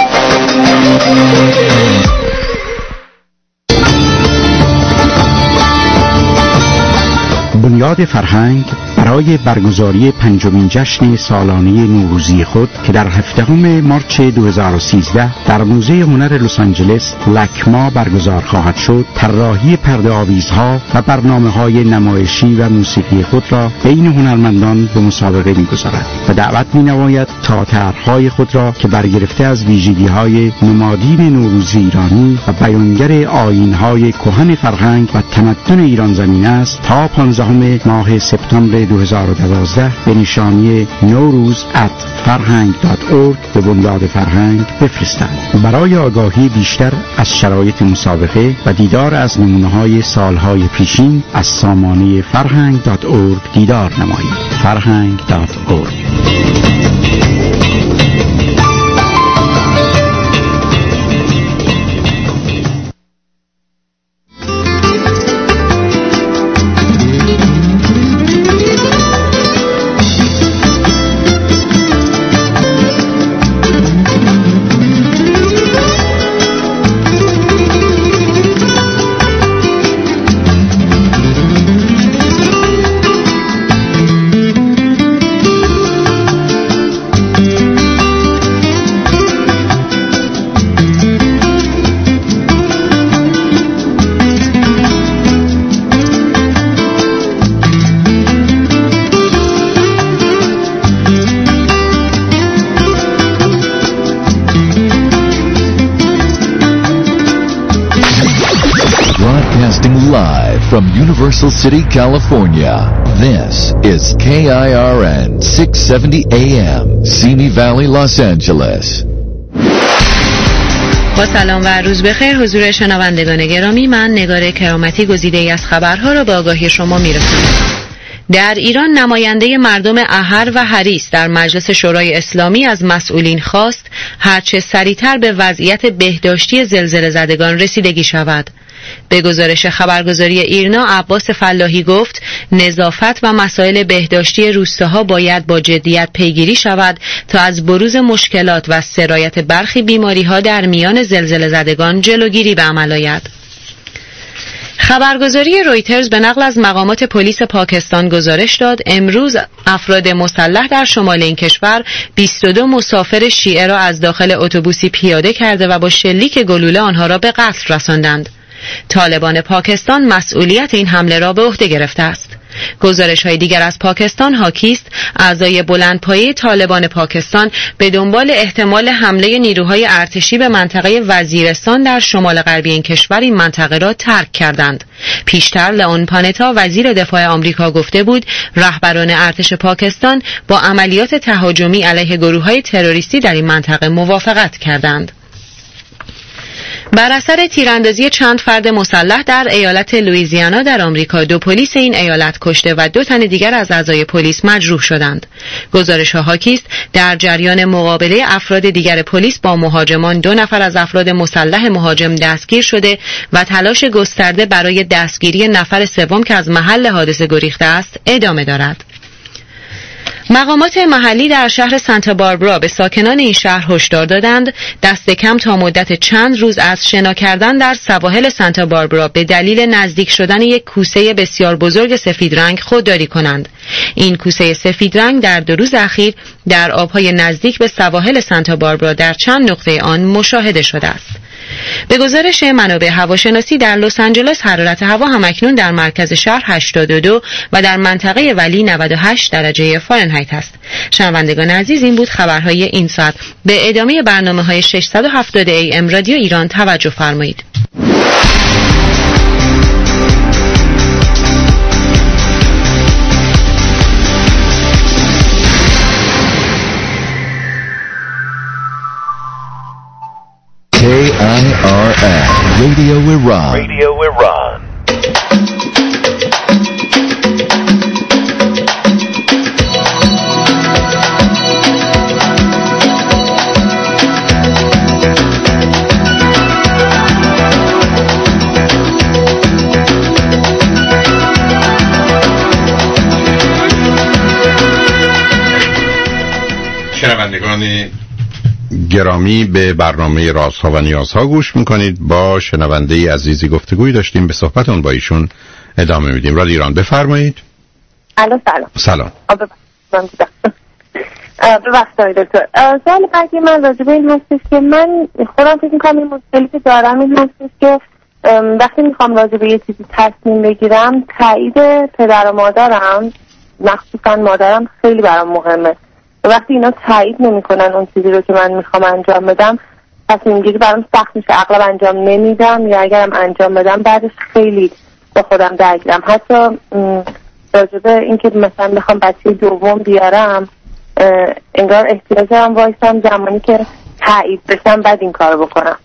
S17: بنیاد فرهنگ برای برگزاری پنجمین جشن سالانه نوروزی خود که در هفدهم مارس دو هزار و سیزده در موزه هنر لس آنجلس لکما برگزار خواهد شد، طراحی پرده آویزها و برنامه‌های نمایشی و موسیقی خود را بین هنرمندان به مسابقه می‌گذارد و دعوت می‌نماید تا طرح‌های خود را که برگرفته از ویژگی‌های نمادین نوروزی ایرانی و بیانگر آیین‌های کهن فرهنگ و تمدن ایران زمین است تا پانزدهم ماه سپتامبر دو هزار و دوازده به نشانی نوروز ات فرهنگ دات اورگ به بنیاد فرهنگ بفرستند. برای آگاهی بیشتر از شرایط مسابقه و دیدار از نمونه‌های سالهای پیشین از سامانه فرهنگ دات اورگ دیدار نمایید. فرهنگ دات اورگ.
S21: From Universal City, California, this is K I R N six seventy A M, Simi Valley, Los Angeles.
S1: با سلام و روز بخیر حضور شنوندگان گرامی، من نگار کرامتی گزیده ای از خبرها را به آگاهی شما می‌رسانم. در ایران نماینده مردم احر و حریص در مجلس شورای اسلامی از مسئولین خواست هرچه سریعتر به وضعیت بهداشتی زلزله زدگان رسیدگی شود. به گزارش خبرگزاری ایرنا عباس فلاحی گفت نظافت و مسائل بهداشتی روستاها باید با جدیت پیگیری شود تا از بروز مشکلات و سرایت برخی بیماری‌ها در میان زلزله زدگان جلوگیری به عمل آید. خبرگزاری رویترز به نقل از مقامات پلیس پاکستان گزارش داد امروز افراد مسلح در شمال این کشور بیست و دو مسافر شیعه را از داخل اتوبوسی پیاده کرده و با شلیک گلوله آنها را به قتل رساندند. طالبان پاکستان مسئولیت این حمله را به عهده گرفته است. گزارش‌های دیگر از پاکستان حاکی است اعضای بلندپایه طالبان پاکستان به دنبال احتمال حمله نیروهای ارتشی به منطقه وزیرستان در شمال غربی این کشور این منطقه را ترک کردند. پیشتر لئون پانتا وزیر دفاع آمریکا گفته بود رهبران ارتش پاکستان با عملیات تهاجمی علیه گروه‌های تروریستی در این منطقه موافقت کردند. بر اثر تیراندازی چند فرد مسلح در ایالت لوئیزیانا در آمریکا، دو پلیس این ایالت کشته و دو تن دیگر از اعضای پلیس مجروح شدند. گزارش‌ها حاکی است در جریان مقابله افراد دیگر پلیس با مهاجمان، دو نفر از افراد مسلح مهاجم دستگیر شده و تلاش گسترده برای دستگیری نفر سوم که از محل حادثه گریخته است ادامه دارد. مقامات محلی در شهر سانتا باربرا به ساکنان این شهر هشدار دادند دست کم تا مدت چند روز از شنا کردن در سواحل سانتا باربرا به دلیل نزدیک شدن یک کوسه بسیار بزرگ سفید رنگ خودداری کنند. این کوسه سفید رنگ در دو روز اخیر در آبهای نزدیک به سواحل سانتا باربرا در چند نقطه آن مشاهده شده است. به گزارش منابع هواشناسی در لس آنجلس حرارت هوا همکنون در مرکز شهر هشتاد و دو و در منطقه ولی نود و هشت درجه فارنهایت است. شنوندگان عزیز، این بود خبرهای این ساعت. به ادامه برنامه‌های ششصد و هفتاد ای ام رادیو ایران توجه فرمایید.
S21: K I R N Radio Iran. Radio Iran.
S4: شنوندگان گرامی، به برنامه رازها و نیازها گوش میکنید. با شنونده عزیزی گفتگوی داشتیم، به صحبتون با ایشون ادامه میدیم. رادیو ایران، بفرمایید.
S14: الو سلام.
S4: سلام.
S14: ببخشید دکتر، سوال بعدی من راجع به این هستش که من خودم فکر میکنم این مشکلی که دارم این هستش که وقتی میخوام راجع به یه چیزی تصمیم بگیرم، تایید پدر و مادرم، مخصوصا مادرم، خیلی برام مهمه. وقتی اینا تایید نمیکنن اون چیزی رو که من میخوام انجام بدم، تصمیم گیری برام سخت میشه. اغلب انجام نمیدم، یا اگرم انجام بدم بعدش خیلی با خودم درگیرم. حتی راجبه اینکه مثلا میخوام بچه دوم بیارم، انگار احتیاج دارم وایسم زمانی که تایید بشم بعد این کارو بکنم.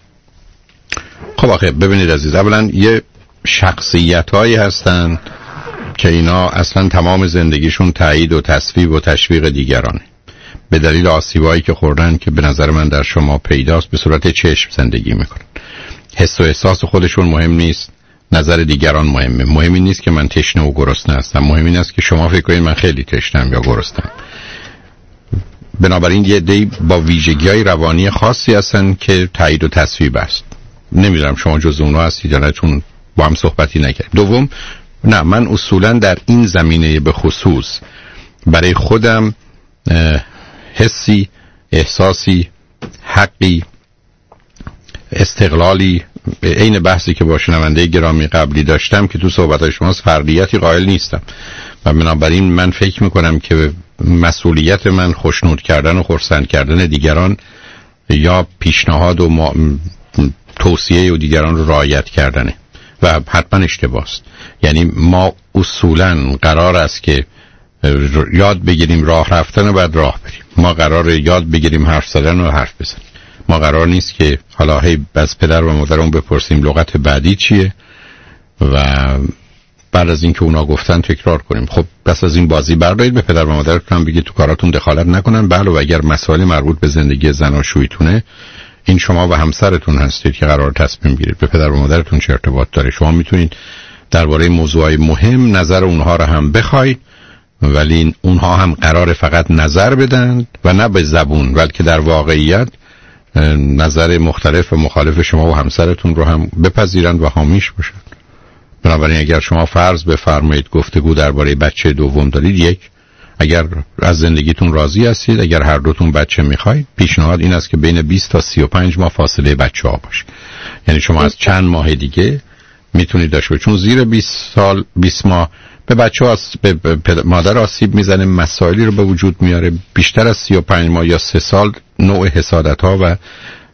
S4: خب آخه ببینید عزیز، اولا یه شخصیت هایی هستن که اینا اصلا تمام زندگیشون تایید و تصویب و تشویق دیگرانه، به دلیل آسیبایی که خوردن که به نظر من در شما پیداست. به صورت چشم زندگی میکنن، حس و احساس خودشون مهم نیست، نظر دیگران مهمه. مهمی نیست که من تشنه و گرسنه هستم، مهم این است که شما فکر کنید من خیلی تشنم یا گرسنم. بنابراین یه عده‌ای با ویژگی‌های روانی خاصی هستن که تایید و تصویب است. نمیدونم شما جز اونها هستید یا نه، چون با هم صحبتی نکردیم. دوم، نه، من اصولا در این زمینه به خصوص برای خودم حسی، احساسی، حقی، استقلالی، عین بحثی که با شنونده گرامی قبلی داشتم که تو صحبت‌های شماست، فردیتی قائل نیستم و بنابراین من فکر میکنم که مسئولیت من خوشنود کردن و خرسند کردن دیگران یا پیشنهاد و ما... توصیه و دیگران رو رعایت کردنه و حتما اشتباه است. یعنی ما اصولا قرار است که یاد بگیریم راه رفتن و بعد راه بریم. ما قرار یاد بگیریم حرف زدن و حرف بزنیم. ما قرار نیست که حالا هی از پدر و مادرمون بپرسیم لغت بعدی چیه و بعد از اینکه اونا گفتن تکرار کنیم. خب پس از این بازی بردارید، به پدر و مادرتون هم بگید تو کاراتون دخالت نکنن. بله، و اگر مسائل مربوط به زندگی زناشوییتونه، این شما و همسرتون هستید که قرار تصمیم گیرید. به پدر و مادرتون چه ارتباط داره؟ شما میتونید درباره موضوعای مهم نظر اونها رو هم بخواید، ولی اونها هم قرار فقط نظر بدن و نه به زبون، بلکه در واقعیت نظر مختلف و مخالف شما و همسرتون رو هم بپذیرند و حامیش باشن. بنابراین اگر شما فرض بفرمایید گفتگو درباره بچه دوم دارید، یک، اگر از زندگیتون راضی هستید، اگر هر دوتون بچه میخواید، پیشنهاد این است که بین بیست تا سی و پنج ماه فاصله بچه ها باشه. یعنی شما از چند ماه دیگه میتونید داشته باشید، چون زیر بیست سال بیست ماه به بچه ها به مادر آسیب میزنه، مسائلی رو به وجود میاره. بیشتر از سی و پنج ماه یا سه سال نوع حسادت ها و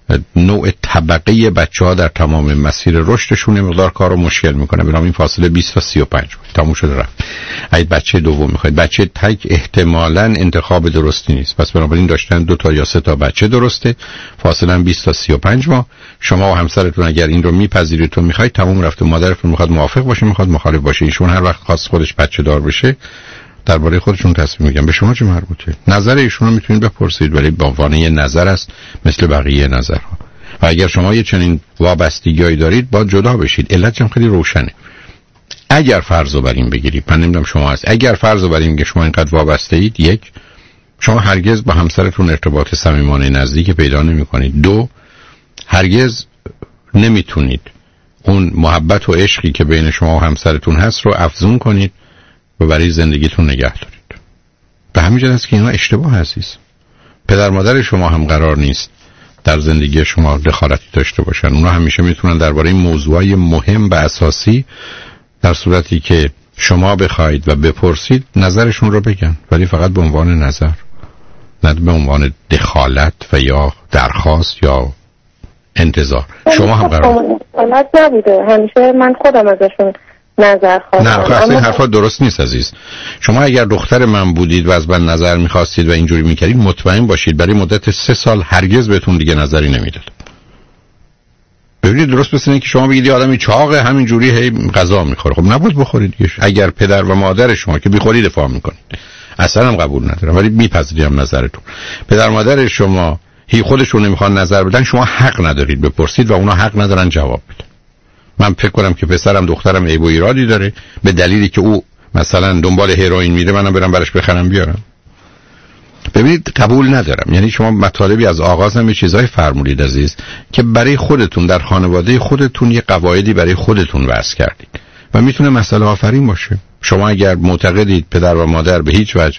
S4: نوع طبقه بچه‌ها در تمام مسیر رشدشون مقدار کار رو مشکل میکنه. بنابراین این فاصله بیست تا سی و پنج تموم شده رفت. اگه بچه دوم میخواید، بچه تک احتمالاً انتخاب درستی نیست، پس بنابراین داشتن دو تا یا سه تا بچه درسته، فاصله بیست تا سی و پنج ماه. شما و همسرتون اگر این رو میپذیرید و میخواید، تموم رفته. مادرتون میخواد موافق باشه، میخواد مخالف باشه. ایشون هر وقت خواست خودش بچه دار بشه درباره خودشون تصمیم میگن. به شما چه مربوطه؟ نظر ایشون رو میتونید بپرسید، ولی به عنوان یه نظر است مثل بقیه نظرها. و اگر شما یه چنین وابستگیایی دارید، باید جدا بشید. علتش هم خیلی روشنه. اگر فرض رو بر این بگیرید، من نمیدونم شما هست، اگر فرض رو بر این که شما اینقدر وابسته اید، یک، شما هرگز با همسرتون ارتباط صمیمانه نزدیک پیدا نمی‌کنید. دو، هرگز نمیتونید اون محبت و عشقی که بین شما و همسرتون هست رو افزون کنید و برای زندگیتون نگه دارید. به همین جهت است که اینا اشتباه عزیز. پدر مادر شما هم قرار نیست در زندگی شما دخالتی داشته باشن. اونا همیشه میتونن درباره این موضوعای مهم و اساسی در صورتی که شما بخواید و بپرسید نظرشون رو بگن، ولی فقط به عنوان نظر، نه به عنوان دخالت و یا درخواست یا انتظار. شما هم قرار
S14: دخالت نبوده، همیشه من خودم ازشون نظر خواستم.
S4: نه اصلا این حرفا درست نیست عزیز. شما اگر دختر من بودید و از من نظر میخواستید و اینجوری میکردید، مطمئن باشید برای مدت سه سال هرگز بهتون دیگه نظری نمیداد. ببینید درست مثل این که شما بگید آدمی چاقه همینجوری هی غذا میخوره، خب نباید بخورید دیگه. اگر پدر و مادر شما که بیخوری دفاع میکنید، اصلا هم قبول ندارم، ولی میپذیرم نظرتون. پدر مادر شما هی خودشون نمیخوان نظر بدن، شما حق ندارید بپرسید و اونا حق ندارن جواب بدن. من فکر کنم که پسرم دخترم عیب و ایرادی داره، به دلیلی که او مثلا دنبال هروئین میره منم برم براش بخرم بیارم. ببینید قبول ندارم. یعنی شما مطالبی از آغاز هم یه چیزای فرمودید عزیز که برای خودتون در خانواده خودتون یه قواعدی برای خودتون وضع کردید و میتونه مسئله آفرین باشه. شما اگر معتقدید پدر و مادر به هیچ وجه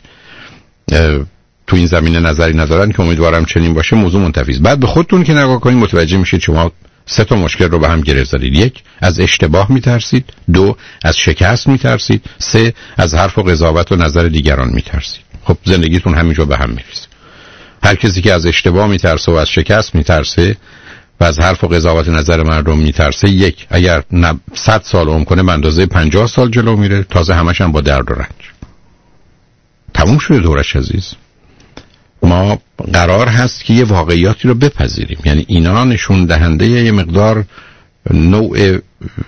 S4: تو این زمینه نظری ندارن، که امیدوارم چنین باشه، موضوع منتفی است. بعد به خودتون که نگاه کنید متوجه میشید شما سه تا مشکل رو به هم گره زدید. یک، از اشتباه میترسید. دو، از شکست میترسید. سه، از حرف و قضاوت و نظر دیگران میترسید. خب زندگیتون همینجا به هم میریزه. هر کسی که از اشتباه میترسه و از شکست میترسه و از حرف و قضاوت نظر مردم میترسه، یک، اگر صد سال عمر کنه به اندازه پنجاه سال جلو میره، تازه همش هم با درد و رنج. تموم شده دورش عزیز. ما قرار هست که یه واقعیاتی رو بپذیریم. یعنی اینا نشون دهنده یه مقدار نوع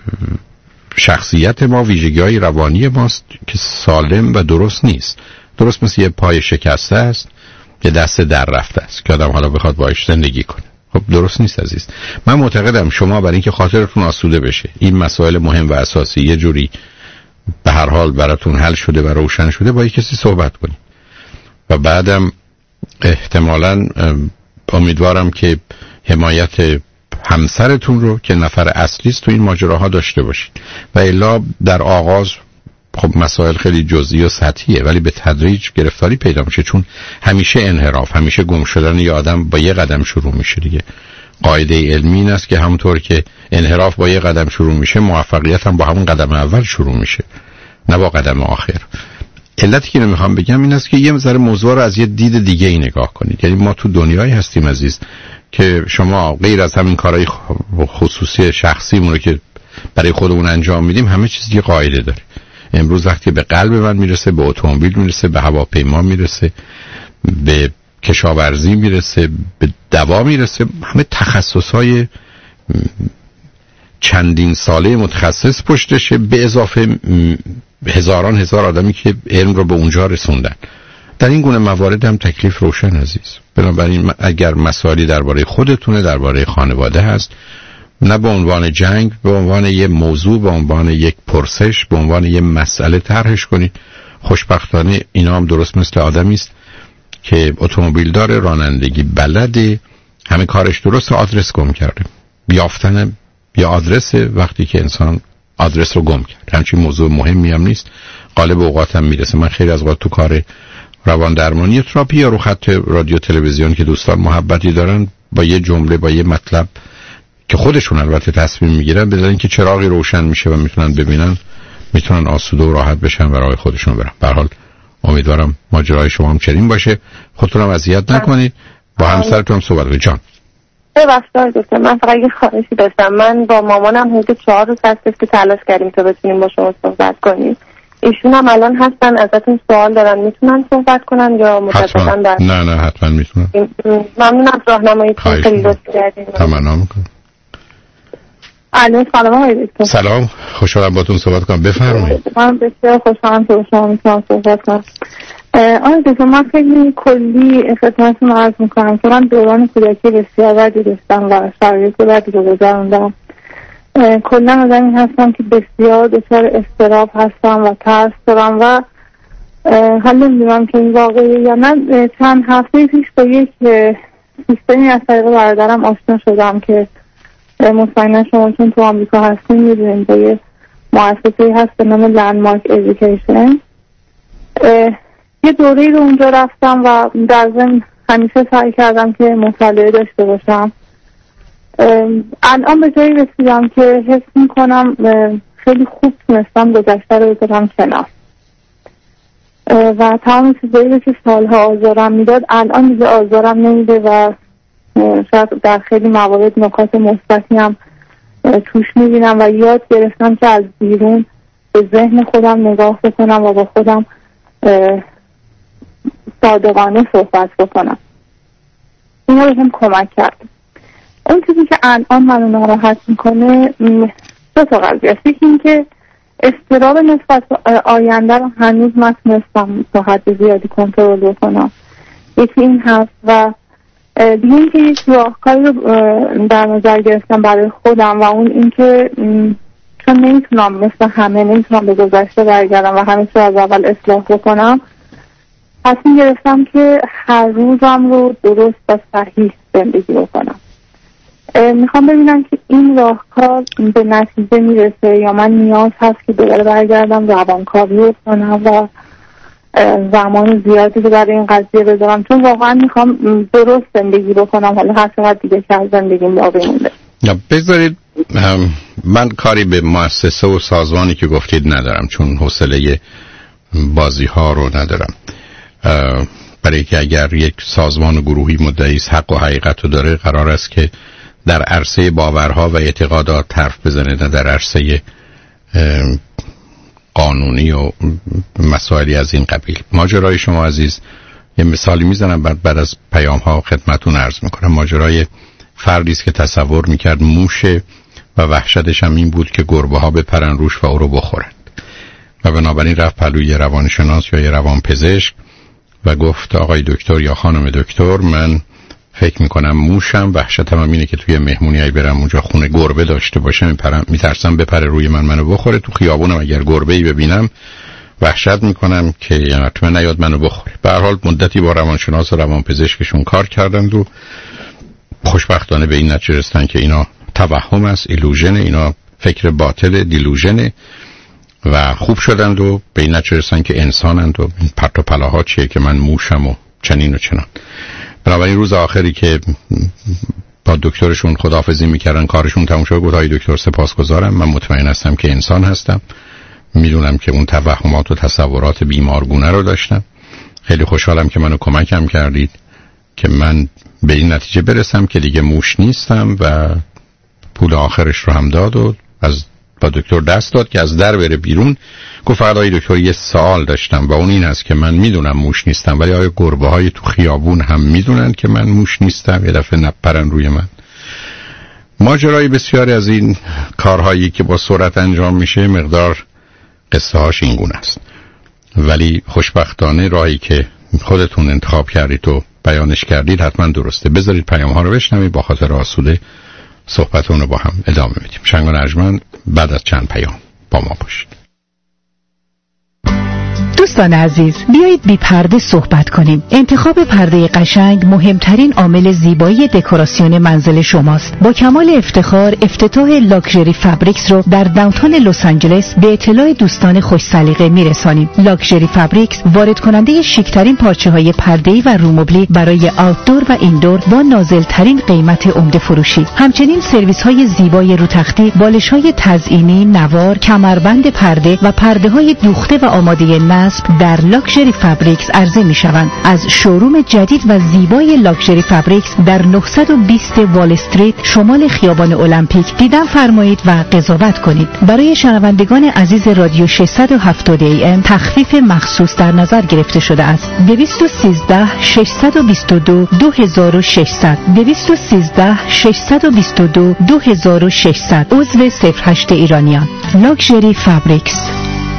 S4: شخصیت ما، ویژگی‌های روانی ماست که سالم و درست نیست. درست مثل یه پای شکسته است، یه دست در رفته است که آدم حالا بخواد باهاش زندگی کنه. خب درست نیست عزیز. من معتقدم شما برای اینکه خاطرتون آسوده بشه، این مسائل مهم و اساسی یه جوری به هر حال براتون حل شده و روشن شده، با یک کسی صحبت کنید و بعدم احتمالاً امیدوارم که حمایت همسرتون رو که نفر اصلی است تو این ماجراها داشته باشید. و الا در آغاز خب مسائل خیلی جزئی و سطحیه، ولی به تدریج گرفتاری پیدا میشه، چون همیشه انحراف، همیشه گم شدن یه آدم با یه قدم شروع میشه دیگه. قاعده علمی این است که همونطور که انحراف با یه قدم شروع میشه، موفقیت هم با همون قدم اول شروع میشه، نه با قدم آخر. علتی که نمیخوام بگم این است که یه ذره موضوع رو از یه دید دیگه ای نگاه کنید. یعنی ما تو دنیایی هستیم عزیز که شما غیر از همین کارهای خصوصی شخصیمون رو که برای خودمون انجام میدیم، همه چیز یه قاعده داره. امروز وقتی به قلب من میرسه، به اتومبیل میرسه، به هواپیما میرسه، به کشاورزی میرسه، به دوا میرسه، همه تخصصهای چندین ساله متخصص پشتشه، به اضافه هزاران هزار آدمی که علم رو به اونجا رسوندن. در این گونه موارد هم تکلیف روشن عزیز. بنابراین اگر مسائلی درباره خودتونه، درباره خانواده هست، نه به عنوان جنگ، به عنوان یه موضوع، به عنوان یک پرسش، به عنوان یه مسئله طرحش کنید. خوشبختانه اینا هم درست مثل آدمی است که اتومبیل داره، رانندگی بلده، همه کارش درست، آدرس گم کرده. یافتن یا آدرس وقتی که انسان آدرس رو گم کرد، همچین موضوع مهمی هم نیست، غالب اوقات هم میرسه. من خیلی از اوقات تو کار روان درمانی تراپی یا رو خط رادیو تلویزیون که دوستان محبتی دارن، با یه جمله، با یه مطلب که خودشون البته تصمیم میگیرن، بدون اینکه چراغی روشن میشه و میتونن ببینن، میتونن آسوده و راحت بشن و راه خودشون برن. به هر حال امیدوارم ماجرای شما هم چنین باشه. خودتون هم اذیت نکنید. با همسرتون صحبت کنید. جان
S14: ببخشید دکتر، من فقط یه خواهشی داشتم. من با مامانم حدود چهار روز هستش که تلاش کردیم تا بتونیم با شما صحبت کنیم. ایشون هم الان هستن، ازتون سوال دارن، میتونن صحبت کنن یا متاسفانه در
S4: نه نه حتما میتونن.
S14: ممنون از راهنماییتون، خیلی لطف کردین.
S4: تمنا میکنم.
S14: الو سلام آقای دکتر.
S4: سلام، خوشحالم باهاتون صحبت کنم، بفرمایید.
S14: من بسیار خوشحالم که با شما میتونم صحبت کنم. آقای دکتر من خیلی کلی خدمتتون عرض میکنم که من دوران کودکی بسیار بدی داشتم و شرایط بدی رو گذروندم. کلا آدمی هستم که بسیار دچار اضطراب هستم و ترس دارم و حالا نمیدونم که این واقعیه یا نه. چند هفته پیش با یک سیستمی از طریق برادرم آشنا شدم که مطمئنا شما چون تو آمریکا هستین میدونین با یه مؤسسه هست به نام لندمارک ایژوکیشن. یه دوره‌ای رو اونجا رفتم و در ضمن همیشه سعی کردم که مطالعه داشته باشم. الان به جایی رسیدم که حس میکنم خیلی خوب تونستم گذشته رو بذارم کنار و تمام چیزایی که سالها آزارم میداد الان دیگه آزارم نمیده و شاید در خیلی موارد نکات مثبتی هم توش میبینم و یاد گرفتم که از بیرون به ذهن خودم نگاه بکنم و با خودم صادقانه صحبت بکنم. اینا بهم کمک کرد. اون چیزی که الان منو ناراحت میکنه دو تا قضیه است. یکی این که اضطراب نسبت آینده رو هنوز نتونستم تا حد زیادی کنترل بکنم. یکی این هست و دیگه این که یک راهکاری رو در نظر گرفتم برای خودم و اون این که چون نمیتونم مثل همه نمیتونم به گذشته برگردم و همه چیز از اول اصلاح بکنم، تصمیم گرفتم که هر روزم رو درست و صحیح زندگی بکنم. میخوام ببینم که این راهکار به نتیجه میرسه یا من نیاز هست که دوباره برگردم روانکاوی بکنم و زمان زیادی رو برای این قضیه بذارم، چون واقعا میخوام درست زندگی بکنم. حالا هر چقدر دیگه که از زندگیم باقی مونده.
S4: بذارید من کاری به مؤسسه و سازمانی که گفتید ندارم، چون حوصله بازی ها رو ندارم. برای که اگر یک سازمان و گروهی مدعی حق و حقیقت رو داره، قرار است که در عرصه باورها و اعتقادات حرف بزنه، نه در عرصه قانونی و مسائلی از این قبیل. ماجرای شما عزیز یه مثالی میزنم بعد بعد از پیام ها خدمتون عرض میکنم. ماجرای فردی است که تصور میکرد موشه و وحشتش هم این بود که گربه ها بپرن روش و او رو بخورن و بنابراین رفت پلوی روانشناس یا یه روانپزشک و گفت آقای دکتر یا خانم دکتر، من فکر میکنم موشم، وحشتم هم اینه که توی مهمونیایی برم اونجا خونه گربه داشته باشم، میترسم بپره روی من منو بخوره. تو خیابونم اگر گربه‌ای ببینم وحشت میکنم که حتما نیاد منو بخوره. به هر حال مدتی با روانشناس و روانپزشکشون کار کردند و خوشبختانه به این نتیجه رسیدن که اینا توهم است، ایلوژن، اینا فکر باطل، دیلوژن و خوب شدند و به این نتیجه رسیدن که انسانند و این پرت و پلاها چیه که من موشم و چنین و چنان. بنابراین روز آخری که با دکترشون خداحافظی میکردن کارشون تموم شد، گفت آقای دکتر سپاسگزارم، من مطمئن هستم که انسان هستم، میدونم که اون توهمات و تصورات بیمارگونه رو داشتم، خیلی خوشحالم که منو کمکم کردید که من به این نتیجه برسم که دیگه موش نیستم و پول آخرش رو هم داد و از با دکتر دست داد که از در بره بیرون. گفت فقط آقای دکتر یه سوال داشتم و اون این است که من میدونم موش نیستم، ولی آیا گربه های تو خیابون هم میدونن که من موش نیستم، یه دفعه نپرن روی من؟ ماجرای بسیاری از این کارهایی که با سرعت انجام میشه مقدار قصه هاش این گونه است، ولی خوشبختانه راهی که خودتون انتخاب کردید و بیانش کردید حتما درسته. بذارید پیام ها رو بشنوید، با خاطر آسوده صحبتون رو با هم ادامه میدیم. شنگان ارجمند بعد از چند پیام با ما باشید.
S7: دوستان عزیز، بیایید بی پرده صحبت کنیم. انتخاب پرده قشنگ مهمترین عامل زیبایی دکوراسیون منزل شماست. با کمال افتخار افتتاح لاکچری فابریکس رو در داونتاون لس آنجلس به اطلاع دوستان خوش سلیقه میرسانیم. لاکچری فابریکس وارد کننده شیکترین پارچه‌های پرده‌ای و رومبلی برای آوتدور و ایندور با نازلترین قیمت عمده فروشی. همچنین سرویس‌های زیبای رو تختی، بالش‌های تزئینی، نوار، کمربند پرده و پرده‌های دوخته و آماده نصب اسب در لاکچری فابریکس عرضه می شوند. از شوروم جدید و زیبای لاکچری فابریکس در نهصد و بیست وال استریت شمال خیابان المپیک دیدن فرمایید و قضاوت کنید. برای شنوندگان عزیز رادیو ششصد و هفتاد ای ام تخفیف مخصوص در نظر گرفته شده است. دویست و سیزده ششصد و بیست و دو دو هزار و ششصد دویست و سیزده ششصد و بیست و دو دو هزار و ششصد عضو صفر هشت ایرانیان. لاکچری فابریکس.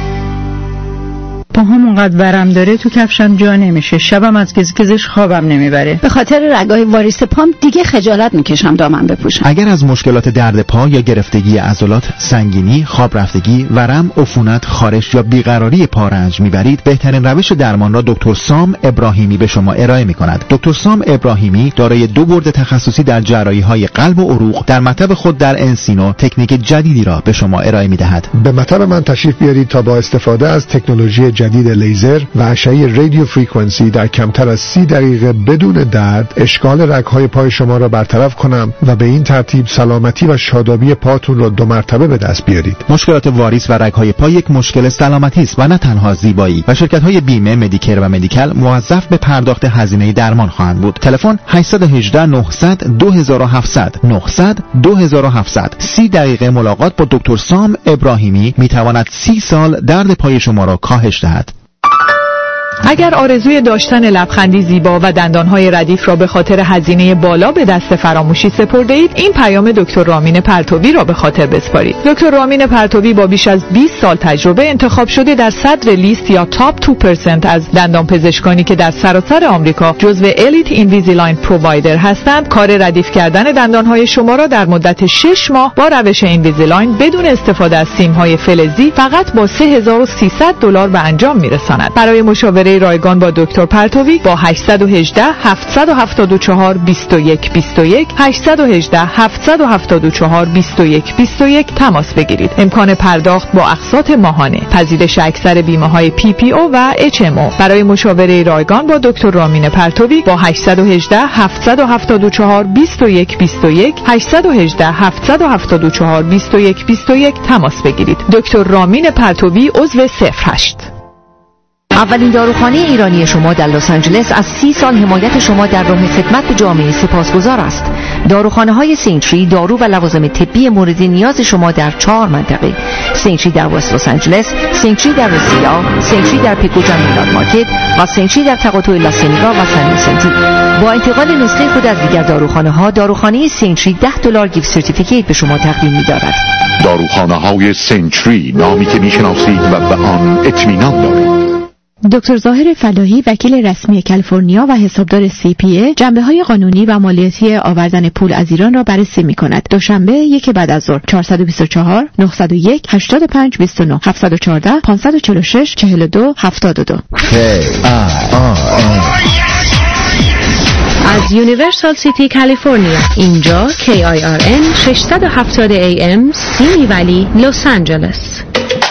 S6: پاهام اونقدر ورم داره تو کفشم جا نمیشه. شبم از گزگزش خوابم نمیبره.
S22: به خاطر رگای واریس پام دیگه خجالت میکشم دامن بپوشم.
S20: اگر از مشکلات درد پا یا گرفتگی عضلات، سنگینی، خواب رفتگی، ورم، عفونت، خارش یا بیقراری پا رنج میبرید، بهترین روش درمان را دکتر سام ابراهیمی به شما ارائه میکند. دکتر سام ابراهیمی دارای دو برد تخصصی در جراحی‌های قلب و عروق در مطب خود در انسینو تکنیک جدیدی را به شما ارائه میدهد.
S23: به مطب من تشریف بیارید تا با استفاده از تکنولوژی جدید لیزر و اشعه رادیو فرکانسی در کمتر از سی دقیقه بدون درد اشکال رگ‌های پای شما را برطرف کنم و به این ترتیب سلامتی و شادابی پاتون را دو مرتبه به دست بیارید.
S20: مشکلات واریس و رگ‌های پا یک مشکل سلامتی است و نه تنها زیبایی و شرکت‌های بیمه، مدیکر و مدیکال موظف به پرداخت هزینه درمان خواهند بود. تلفن هشت یک هشت نه صفر صفر دو هفت صفر صفر نه صفر صفر دو هفت صفر صفر. سی دقیقه ملاقات با دکتر سام ابراهیمی میتواند سی سال درد پای شما را کاهش دهد.
S8: اگر آرزوی داشتن لبخندی زیبا و دندانهای ردیف را به خاطر هزینه بالا به دست فراموشی سپرده اید، این پیام دکتر رامین پرتوی را به خاطر بسپارید. دکتر رامین پرتوی با بیش از بیست سال تجربه انتخاب شده در صدر لیست یا تاپ دو درصد از دندان پزشکانی که در سراسر آمریکا جزو الیت اینویزیلاین پرووایدر هستند، کار ردیف کردن دندانهای شما را در مدت شش ماه با روش اینویزیلاین بدون استفاده از سیم‌های فلزی فقط با سه هزار و سیصد دلار به انجام میرساند. برای مشاوره رایگان با دکتر پرتوی با هشت یک هشت هفت هفت چهار دو یک دو یک هشت یک هشت هفت هفت چهار دو یک دو یک تماس بگیرید. امکان پرداخت با اقساط ماهانه، پذیرش اکثر بیمه‌های پی پی او و اچ ام او. برای مشاوره رایگان با دکتر رامین پرتوی با هشت یک هشت هفت هفت چهار دو یک دو یک هشت یک هشت هفت هفت چهار دو یک دو یک تماس بگیرید. دکتر رامین پرتوی عضو صفر هشت.
S15: اولین داروخانه ایرانی شما در لس آنجلس از سی سال حمایت شما در راه خدمت به جامعه سپاسگزار است. داروخانه های سینتری دارو و لوازم طبی مورد نیاز شما در چهار منطقه: سینتری در وست لس آنجلس، سینتری در رسیدا، سینتری در پیکوجن میلاد مارکت و سینتری در تقاطع لاسینیگا و سن ویسنتی. با انتقال نسخه خود از دیگر داروخانه ها، داروخانه سینتری ده دلار گیفت سرتیفیکیت به شما تقدیم می‌دارد.
S2: داروخانه های سینتری، نامی که میشناسید و به آن اطمینان دارید.
S7: دکتر ظاهر فلاحی، وکیل رسمی کالیفرنیا و حسابدار سی پی ای، جنبه‌های قانونی و مالیاتی آوردن پول از ایران را بررسی می‌کند. دوشنبه یک بعد از ظهر. چهارصد و بیست و چهار نهصد و یک هشتاد و پنج بیست و نه هفتصد و چهارده پانصد و چهل و شش چهل و دو هفتاد و دو.
S1: از یونیورسال سیتی کالیفرنیا، اینجا کی آی آر ان ششصد و هفتاد ای ام سیمی ولی لس آنجلس.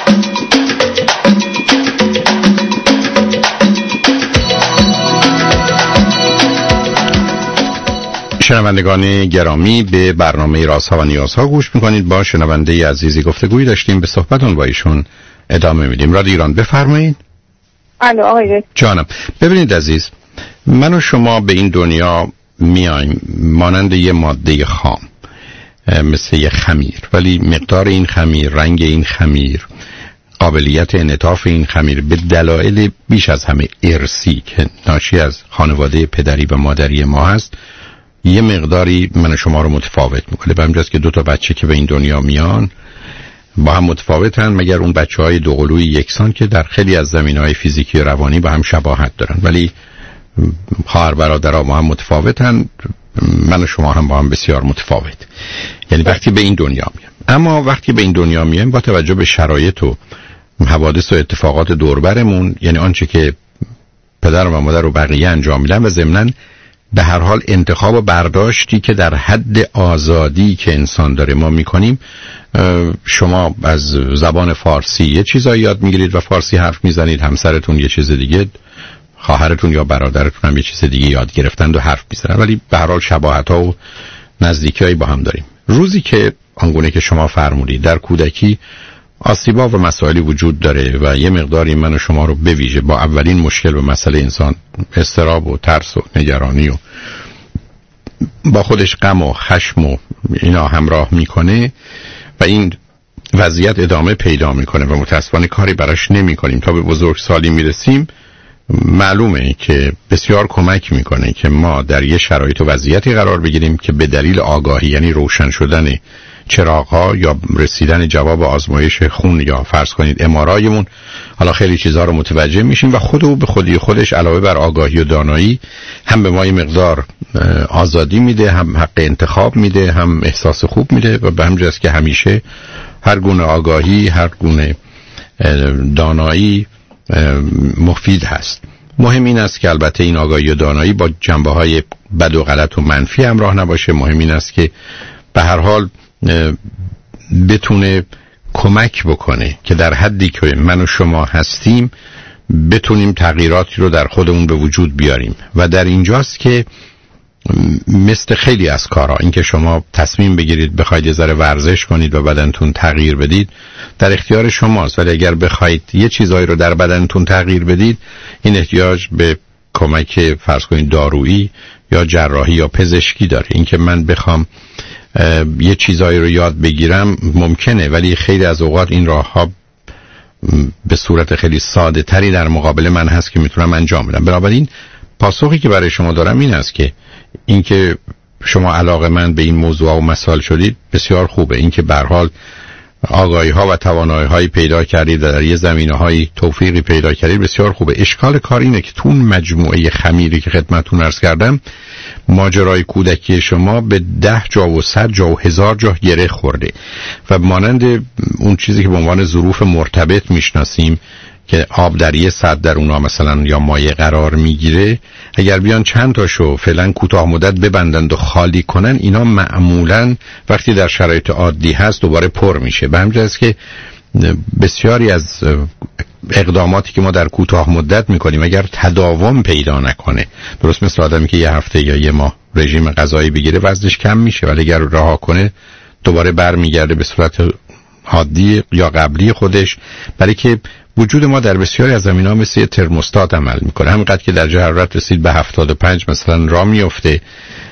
S4: شنوندگان گرامی، به برنامه رازها و نیازها گوش میکنید. با شنونده عزیزی گفتگویی داشتیم، به صحبتون با ایشون ادامه میدیم. رادیو ایران، بفرمایید.
S14: الو آقای
S4: جانم. ببینید عزیز، من و شما به این دنیا میایم مانند یه ماده خام، مثل یه خمیر، ولی مقدار این خمیر، رنگ این خمیر، قابلیت انعطاف این خمیر به دلایل بیش از همه ارثی که ناشی از خانواده پدری و مادری ما هست، یه مقداری من و شما رو متفاوت میکنه. به همجاست که دو تا بچه که به این دنیا میان با هم متفاوتن، مگر اون بچه های دو قلوی یکسان که در خیلی از زمینهای فیزیکی و روانی با هم شباهت دارن، ولی خواهر برادرها با هم متفاوتن. من و شما هم با هم بسیار متفاوت. یعنی وقتی به این دنیا میام، اما وقتی به این دنیا میایم با توجه به شرایط و حوادث و اتفاقات دوربرمون، یعنی آنچه که پدر و مادر و بقیه انجام میدن و ضمناً به هر حال انتخاب و برداشتی که در حد آزادی که انسان داره ما میکنیم. شما از زبان فارسی یه چیزایی یاد میگیرید و فارسی حرف میزنید، همسرتون یه چیز دیگه، خواهرتون یا برادرتون هم یه چیز دیگه یاد گرفتند و حرف میزنن، ولی به هر حال شباهت‌ها و نزدیکی‌هایی با هم داریم. روزی که آنگونه که شما فرمودید در کودکی آسیبا و مسائلی وجود داره و یه مقداری من و شما رو به ویژه با اولین مشکل و مسئله انسان اضطراب و ترس و نگرانی و با خودش غم و خشم و اینا همراه میکنه و این وضعیت ادامه پیدا میکنه و متاسفانه کاری براش نمی کنیم تا به بزرگسالی میرسیم. معلومه که بسیار کمک میکنه که ما در یه شرایط و وضعیتی قرار بگیریم که به دلیل آگاهی، یعنی روشن شدن چراغ‌ها یا رسیدن جواب آزمایش خون یا فرض کنید ام‌آرآیمون، حالا خیلی چیزها رو متوجه میشیم و خود او به خودی خودش علاوه بر آگاهی و دانایی هم به ما یه مقدار آزادی میده، هم حق انتخاب میده، هم احساس خوب میده و به همین جاست که همیشه هر گونه آگاهی، هر گونه دانایی مفید هست. مهم این است که البته این آگاهی و دانایی با جنبه‌های بد و غلط و منفی همراه نباشه. مهم این است که به هر حال بتونه کمک بکنه که در حدی که من و شما هستیم بتونیم تغییراتی رو در خودمون به وجود بیاریم و در اینجاست که مثل خیلی از کارها، این که شما تصمیم بگیرید بخواید یه ذره ورزش کنید و بدنتون تغییر بدید در اختیار شماست، ولی اگر بخواید یه چیزایی رو در بدنتون تغییر بدید این احتیاج به کمک فرض کنید دارویی یا جراحی یا پزشکی داره. این که من بخوام یه چیزایی رو یاد بگیرم ممکنه، ولی خیلی از اوقات این راه ها به صورت خیلی ساده تری در مقابل من هست که میتونم انجام بدم. بنابراین پاسخی که برای شما دارم این است که اینکه شما علاقه‌مند به این موضوع و مسائل شدید بسیار خوبه. اینکه به هر حال آگاهی ها و توانایی هایی پیدا کردید و در یه زمینه های توفیقی پیدا کردید بسیار خوبه. اشکال کار اینه که تو مجموعه خمیری که خدمتتون عرض کردم ماجرای کودکی شما به ده جا و صد جا و هزار جا گره خورده و مانند اون چیزی که به عنوان ظروف مرتبط میشناسیم که آب در یه سد در اونها مثلا یا مایع قرار میگیره، اگر بیان چند تاشو فعلا کوتاه مدت ببندند و خالی کنن، اینا معمولا وقتی در شرایط عادی هست دوباره پر میشه. به همین جهت که بسیاری از اقداماتی که ما در کوتاه مدت میکنیم اگر تداوم پیدا نکنه، درست مثل آدمی که یه هفته یا یه ماه رژیم غذایی بگیره وزنش کم میشه، ولی اگر رها کنه دوباره برمیگرده به صورت عادی یا قبلی خودش، برای که وجود ما در بسیاری از زمینه‌ها مثل ترموستات عمل میکنه. همینقدر که درجه حرارت رسید به هفتاد و پنج مثلا راه میفته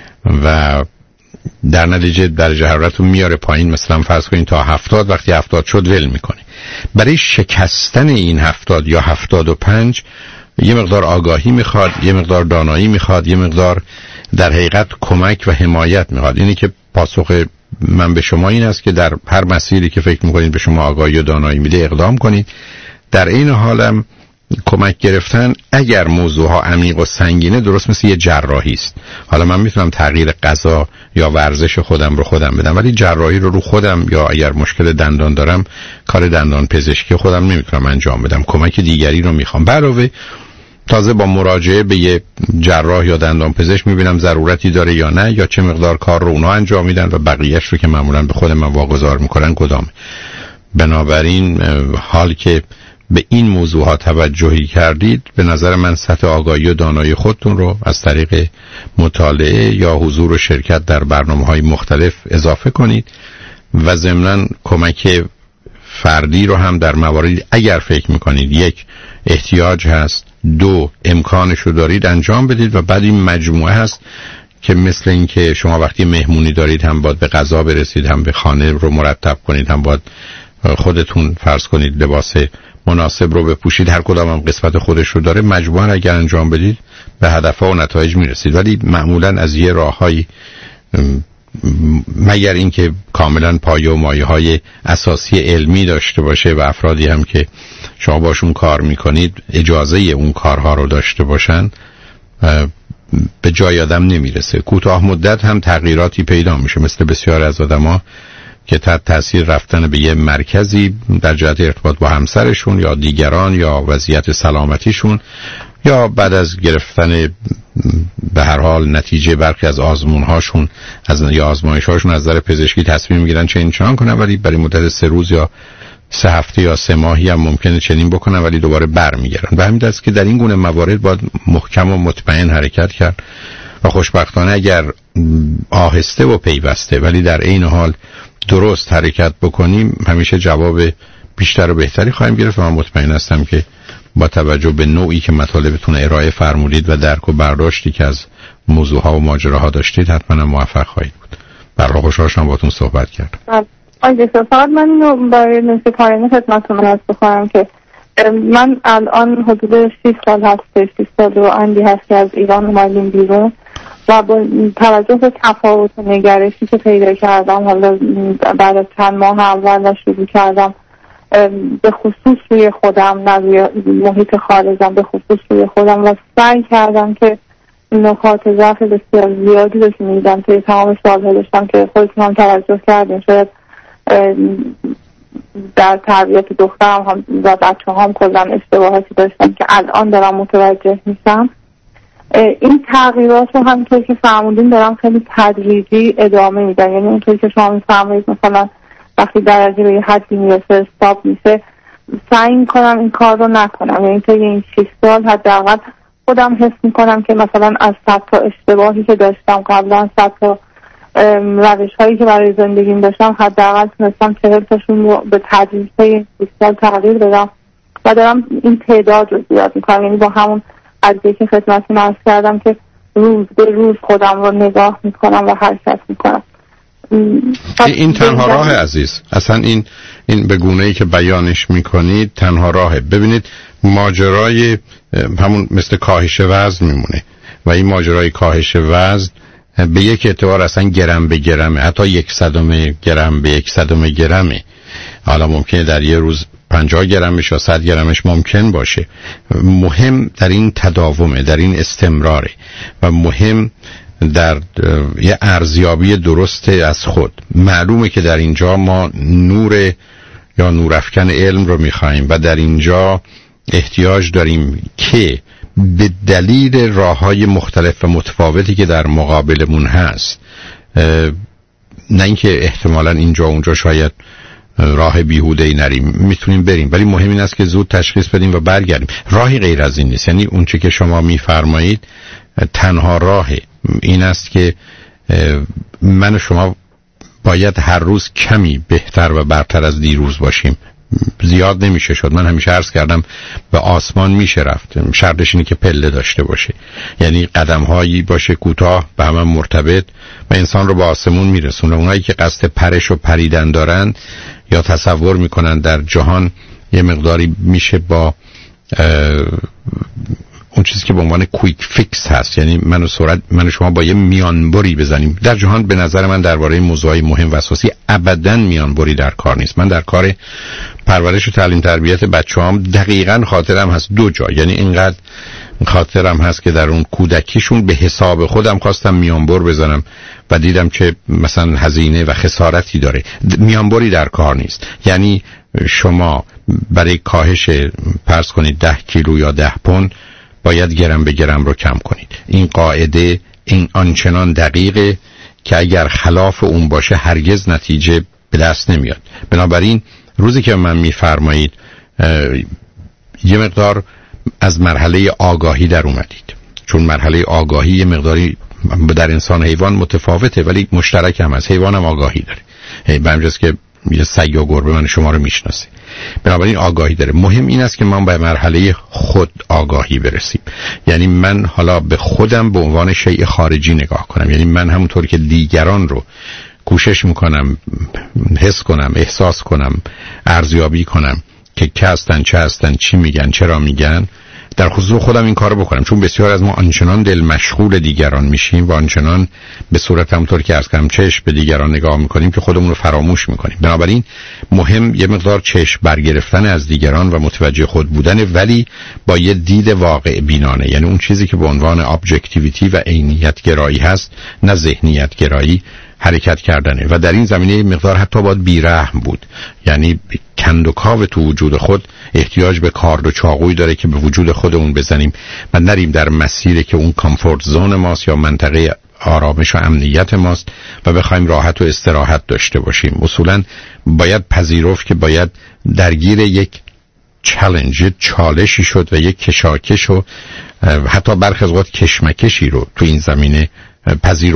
S4: و در نتیجه درجه حرارت رو میاره پایین، مثلا فرض کنید تا هفتاد، وقتی هفتاد شد ول میکنه. برای شکستن این هفتاد یا هفتاد و پنج یه مقدار آگاهی میخواد، یه مقدار دانایی میخواد، یه مقدار در حقیقت کمک و حمایت میخواد. اینی که پاسخ من به شما این است که در هر مسیری که فکر میکنید به شما آگاهی و دانایی میده اقدام کنید. در این حالم کمک گرفتن اگر موضوع ها عمیق و سنگینه درست مثل یه جراحی است. حالا من میتونم تغییر غذا یا ورزش خودم رو خودم بدم، ولی جراحی رو رو خودم یا اگر مشکل دندان دارم کار دندان پزشکی خودم نمیتونم انجام بدم، کمک دیگری رو میخوام. علاوه تازه با مراجعه به یه جراح یا دندان پزشک میبینم ضرورتی داره یا نه، یا چه مقدار کار رو اونا انجام میدن و بقیه‌اش رو که معمولا به خود من واگذار میکنن کدامه. بنابراین حال که به این موضوع ها توجهی کردید، به نظر من سطح آگاهی و دانایی خودتون رو از طریق مطالعه یا حضور و شرکت در برنامه‌های مختلف اضافه کنید و ضمناً کمک فردی رو هم در مواردی اگر فکر میکنید یک احتیاج هست، دو امکانش رو دارید انجام بدید و بعد این مجموعه هست که مثل این که شما وقتی مهمونی دارید هم باید به غذا برسید، هم به خانه رو مرتب کنید، هم باید خودتون فرض کنید لباس مناسب رو بپوشید، هر کدام هم قسمت خودش رو داره. مجموعاً اگر انجام بدید به هدفها و نتایج میرسید، ولی معمولاً از یه راههایی مگر اینکه کاملاً پایه و مایه‌های اساسی علمی داشته باشه و افرادی هم که شما باشون کار میکنید اجازه اون کارها رو داشته باشن، به جای آدم نمیرسه. کوتاه مدت هم تغییراتی پیدا میشه، مثل بسیار از آدما که تحت تاثیر رفتن به یه مرکزی در جهت ارتباط با همسرشون یا دیگران یا وضعیت سلامتیشون یا بعد از گرفتن به هر حال نتیجه برخی از آزمون‌هاشون از یا آزمایش‌هاشون از نظر پزشکی تصمیم میگیرن چنین چنان کنن، ولی برای مدت سه روز یا سه هفته یا سه ماهی هم ممکنه چنین بکنن ولی دوباره برمیگردن. به همین دلیل که در این گونه موارد باید محکم و مطمئن حرکت کرد و خوشبختانه اگر آهسته و پیوسته ولی در عین حال درست حرکت بکنیم همیشه جواب بیشتر و بهتری خواهیم گرفت و من مطمئن هستم که با توجه به نوعی که مطالبتون ارائه فرمودید و درک و برداشتی که از موضوعها و ماجراها داشتید حتما موفق خواهید بود. برای خوشحال شدم باهاتون صحبت کردم.
S14: آقای فقط من اینو برای نصف پایین خدمتتون عرض بکنم که من الان حدود شش سال هست شش سال و اندی هست که از ایران اومدیم بیرون و با توجه به تفاوت نگرشی که پیدا کردم حالا بعد از چند ماه اول شروع کردم به خصوص روی خودم نه روی محیط خارجم، به خصوص روی خودم و سعی کردم که نکات ضعف بسیار زیادی رو میدم توی تمام سالها داشتم که خودتون هم توجه کردین شاید در تربیت دخترم هم و بچه هم کلا اشتباهاتی داشتم که الان دارم متوجه میشم. این تغییرات رو همونطور که فرمودین دارم خیلی تدریجی ادامه میدم، یعنی اونطور که شما میفرمایید مثلا وقتی درجه به یه حدی میرسه استاپ میشه سعی میکنم این کار رو نکنم، یعنی توی این شش سال حداقل خودم حس میکنم که مثلا از صد تا اشتباهی که داشتم قبلا، صد تا روش هایی که برای زندگیم داشتم حداقل تونستم چهل تاشون رو به تدریج توی شش سال تغییر بدم و دارم این تعداد رو زیاد میکنم، یعنی با همون قضیه که خدمتتون عرض کردم که روز به روز خودم رو نگاه میکنم و حرکت میکنم.
S4: این تنها راه عزیز، اصلا این این به گونه‌ای که بیانش میکنید تنها راهه. ببینید ماجرای همون مثل کاهش وزن میمونه و این ماجرای کاهش وزن به یک اعتبار اصلا گرم به گرمه، حتی یک صدم گرم به یک صدم گرمه. حالا ممکنه در یه روز پنجاه گرمش یا صد گرمش ممکن باشه. مهم در این تداومه، در این استمراره و مهم در یه ارزیابی درست از خود. معلومه که در اینجا ما نور یا نورافکن علم رو میخوایم و در اینجا احتیاج داریم که به دلیل راه‌های مختلف و متفاوتی که در مقابلمون هست، نه اینکه احتمالاً اینجا اونجا شاید راه بیهوده‌ای نریم، میتونیم بریم، ولی مهم این است که زود تشخیص بدیم و برگردیم. راهی غیر از این نیست. یعنی اون چه که شما میفرمایید تنها راه این است که من و شما باید هر روز کمی بهتر و برتر از دیروز باشیم. زیاد نمیشه شد. من همیشه عرض کردم به آسمان میشه رفت، شرطش اینه که پله داشته باشه، یعنی قدم هایی باشه کوتاه به هم مرتبط و انسان رو به آسمون میرسونه. اونایی که قصد پرش و پریدن دارن یا تصور میکنن در جهان یه مقداری میشه با اون چیزی که به عنوان کویک فیکس هست، یعنی من و سرعت من و شما با یه میانبری بزنیم در جهان. به نظر من درباره موضوعی مهم و اساسی ابداً میانبری در کار نیست. من در کار پرورش و تعلیم تربیت بچه‌هام دقیقاً خاطرم هست دو جا، یعنی اینقدر خاطرم هست که در اون کودکیشون به حساب خودم خواستم میانبر بزنم و دیدم که مثلا هزینه و خسارتی داره. میانبری در کار نیست. یعنی شما برای کاهش فرض کنید ده کیلو یا ده پوند باید گرم به گرم رو کم کنید. این قاعده این آنچنان دقیقه که اگر خلاف اون باشه هرگز نتیجه به دست نمیاد. بنابراین روزی که من میفرمایید یه مقدار از مرحله آگاهی در اومدید، چون مرحله آگاهی یه مقداری در انسان حیوان متفاوته ولی مشترک هم از حیوان هم آگاهی داره. به همجاست که یه سگ یا گربه من شما رو میشناسه، بنابراین آگاهی داره. مهم این است که من به مرحله خود آگاهی برسیم، یعنی من حالا به خودم به عنوان شیء خارجی نگاه کنم، یعنی من همونطور که دیگران رو کوشش میکنم حس کنم، احساس کنم، ارزیابی کنم که که هستن، چه هستن، چی میگن، چرا میگن، در خصوص خودم این کارو بکنم. چون بسیار از ما آنچنان دل مشغول دیگران میشیم و آنچنان به صورت همونطور که عرض کردم چشم به دیگران نگاه میکنیم که خودمون رو فراموش میکنیم. بنابراین مهم یه مقدار چشم برگرفتن از دیگران و متوجه خود بودن، ولی با یه دید واقع بینانه، یعنی اون چیزی که به عنوان ابجکتیویتی و عینیت گرایی هست، نه ذهنیت گرایی، حرکت کردنه. و در این زمینه مقدار حتی باید بیرحم بود، یعنی کندوکاو تو وجود خود احتیاج به کارد و چاقوی داره که به وجود خودمون بزنیم و نریم در مسیری که اون کامفورت زون ماست یا منطقه آرامش و امنیت ماست و بخوایم راحت و استراحت داشته باشیم. اصولا باید پذیرفت که باید درگیر یک چالش، چالشی شد و یک کشاکش و حتی برخی از اوقات کشمکشی رو تو این زمینه پذیرفت.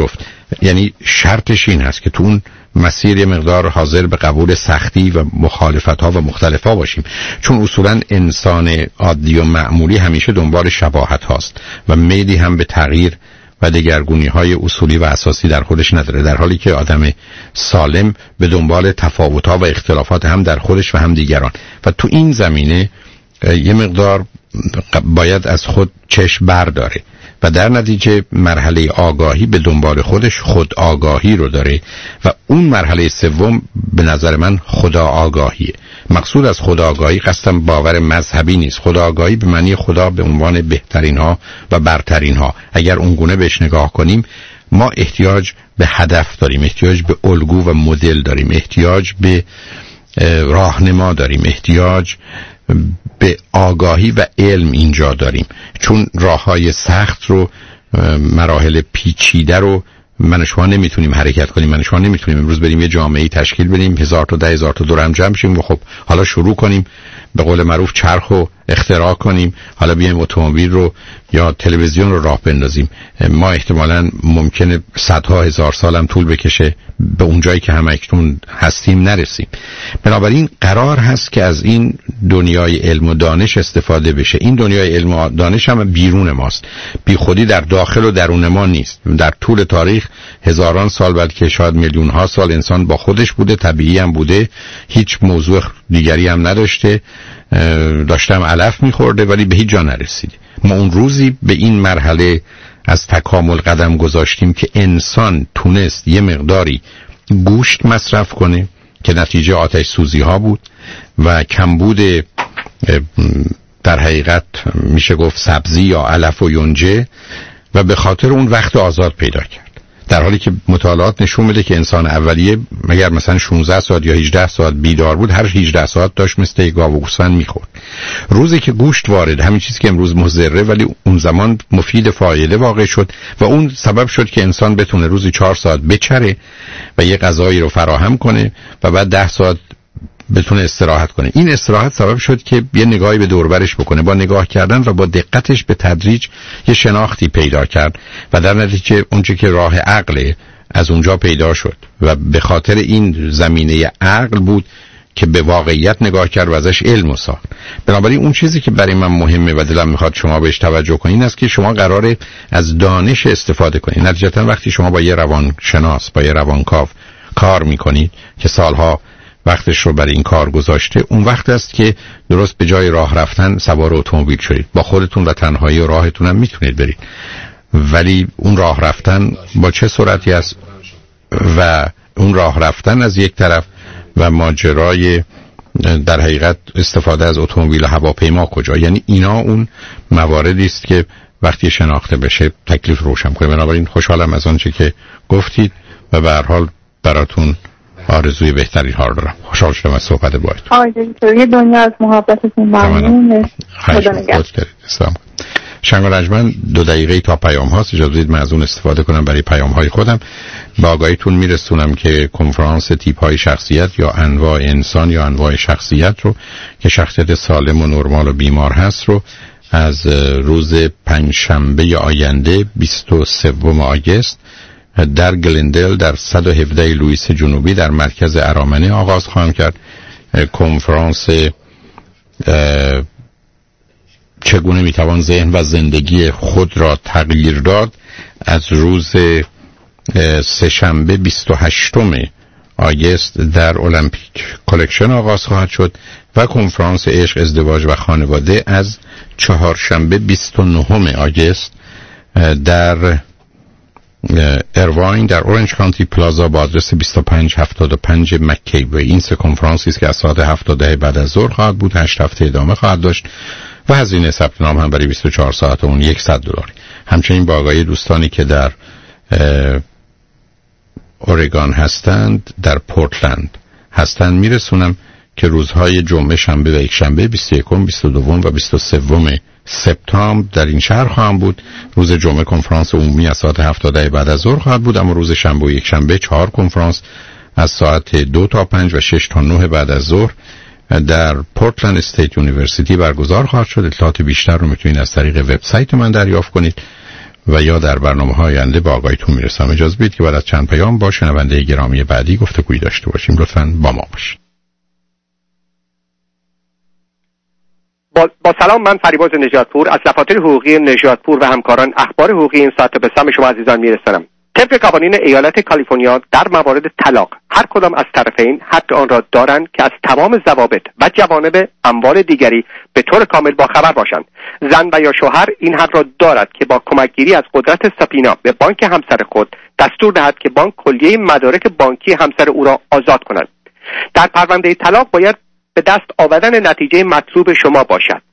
S4: یعنی شرطش این هست که تو اون مسیر یه مقدار حاضر به قبول سختی و مخالفت ها و مختلف ها باشیم، چون اصولا انسان عادی و معمولی همیشه دنبال شباهت هاست و میلی هم به تغییر و دگرگونی های اصولی و اساسی در خودش نداره، در حالی که آدم سالم به دنبال تفاوت ها و اختلافات هم در خودش و هم دیگران. و تو این زمینه یه مقدار باید از خود چشم برداره و در نتیجه مرحله آگاهی به دنبال خودش خود آگاهی رو داره و اون مرحله سوم به نظر من خدا آگاهیه. مقصود از خدا آگاهی قصدم باور مذهبی نیست. خدا آگاهی به معنی خدا به عنوان بهترین ها و برترین ها. اگر اونگونه بهش نگاه کنیم، ما احتیاج به هدف داریم، احتیاج به الگو و مدل داریم، احتیاج به راهنما داریم، احتیاج به آگاهی و علم اینجا داریم، چون راههای سخت رو، مراحل پیچیده رو من شما نمیتونیم حرکت کنیم. من شما نمیتونیم امروز بریم یه جامعه تشکیل بدیم، هزار تا ده هزار تا دور هم جمع شیم و خب حالا شروع کنیم به قول معروف چرخ رو اختراع کنیم، حالا بیایم اتومبیل رو یا تلویزیون رو راه بندازیم. ما احتمالاً ممکنه صدها هزار سال هم طول بکشه به اون جایی که همکنون هستیم نرسیم. بنابراین قرار هست که از این دنیای علم و دانش استفاده بشه. این دنیای علم و دانش هم بیرون ماست، بی خودی در داخل و درون ما نیست. در طول تاریخ هزاران سال، بلکه شاید میلیون ها سال انسان با خودش بوده، طبیعی هم بوده، هیچ موضوع دیگری هم نداشته، داشتم علف میخورده ولی به هیچ جا نرسیده. ما اون روزی به این مرحله از تکامل قدم گذاشتیم که انسان تونست یه مقداری گوشت مصرف کنه که نتیجه آتش سوزی ها بود و کمبود در حقیقت میشه گفت سبزی یا علف و یونجه، و به خاطر اون وقت آزاد پیدا کرد. در حالی که مطالعات نشون میده که انسان اولیه مگر مثلا شانزده ساعت یا هجده ساعت بیدار بود، هر هجده ساعت داشت مثل گاو و گوسفند میخورد. روزی که گوشت وارد، همین چیزی که امروز مضره ولی اون زمان مفید فایده واقع شد و اون سبب شد که انسان بتونه روزی چهار ساعت بچره و یه غذایی رو فراهم کنه و بعد ده ساعت بتونه استراحت کنه. این استراحت سبب شد که یه نگاهی به دور و برش بکنه. با نگاه کردن و با دقتش به تدریج یه شناختی پیدا کرد و در نتیجه اونچه که راه عقل از اونجا پیدا شد و به خاطر این زمینه عقل بود که به واقعیت نگاه کرد و ازش علم ساخت. بنابراین اون چیزی که برای من مهمه و دلم میخواد شما بهش توجه کنین است که شما قراره از دانش استفاده کنین. نتیجتا وقتی شما با یه روانشناس، با یه روانکاو کار میکنید که سالها وقتش رو برای این کار گذاشته، اون وقت است که درست به جای راه رفتن سوار اتومبیل شدید. با خودتون و تنهایی و راهتون هم میتونید برید، ولی اون راه رفتن با چه سرعتی است و اون راه رفتن از یک طرف و ماجرای در حقیقت استفاده از اتومبیل و هواپیما کجا. یعنی اینا اون مواردی است که وقتی شناخته بشه تکلیف روشن کنه. بنابراین خوشحالم از آنچه که گفتید و به هر حال براتون آرزوی بهترین ها دارم. خوشحال شدم از صحبت باهاتون.
S14: آقای دکتر یه دنیا از محبتتون ممنون. خدا نگهدار.
S4: سلام. شنگ و رجمن دو دقیقه تا پیام هاست، اجازه بدید من از اون استفاده کنم برای پیام های خودم. با آگاهیتون میرسونم که کنفرانس تیپ های شخصیت یا انواع انسان یا انواع شخصیت رو که شخصیت سالم و نرمال و بیمار هست رو از روز پنجشنبه آینده بیست و سوم آگوست در گلندل در صد و هفده لوئیس جنوبی در مرکز ارامنه آغاز خواهم کرد. کنفرانس چگونه میتوان ذهن و زندگی خود را تغییر داد از روز سه‌شنبه بیست و هشتم آگوست در المپیک کلکشن آغاز خواهد شد و کنفرانس عشق، ازدواج و خانواده از چهارشنبه بیست و نهم آگوست در ارواین در اورنج کانتی پلازا با آدرس بیست و پنج هفتاد و پنج مکی. و این سه کنفرانسی است که از ساعت هفت تا ده بعد از ظهر خواهد بود. هشت هفته ادامه خواهد داشت و هزینه ثبت نام هم برای بیست و چهار ساعت اون صد دلار. همچنین با آگاهی دوستانی که در اورگان هستند، در پورتلند هستند، میرسونم که روزهای جمعه، شنبه و یک شنبه بیست و یکم، بیست و دوم و بیست و سوم سپتامبر در این شهر خواهم بود. روز جمعه کنفرانس عمومی از ساعت هفت تا ده بعد از ظهر خواهد بود، اما روز شنبه و یک شنبه چهار کنفرانس از ساعت دو تا پنج و شش تا نه بعد از ظهر در پورتلند استیت یونیورسیتی برگزار خواهد شد. اطلاعات بیشتر رو میتونید از طریق وبسایت من دریافت کنید و یا در برنامه‌های آینده با آگاهیتون میرسم. اجازه بدید که بعد از چند پیام با شنونده گرامی بعدی گفتگویی داشته باشیم. لطفاً با ما باشید.
S3: با, با سلام، من فریباز نژادپور از دفاتر حقوقی نژادپور و همکاران اخبار حقوقی این ساعت به سمع شما عزیزان میرسانم. طبق قوانین ایالت کالیفرنیا در موارد طلاق هر کدام از طرفین حق آن را دارند که از تمام ضوابط و جوانب اموال دیگری به طور کامل باخبر باشند. زن و یا شوهر این حق را دارد که با کمکگیری از قدرت سابینا به بانک همسر خود دستور دهد که بانک کلیه مدارک بانکی همسر او را آزاد کند. در پرونده طلاق باید به دست آوردن نتیجه مطلوب شما باشد.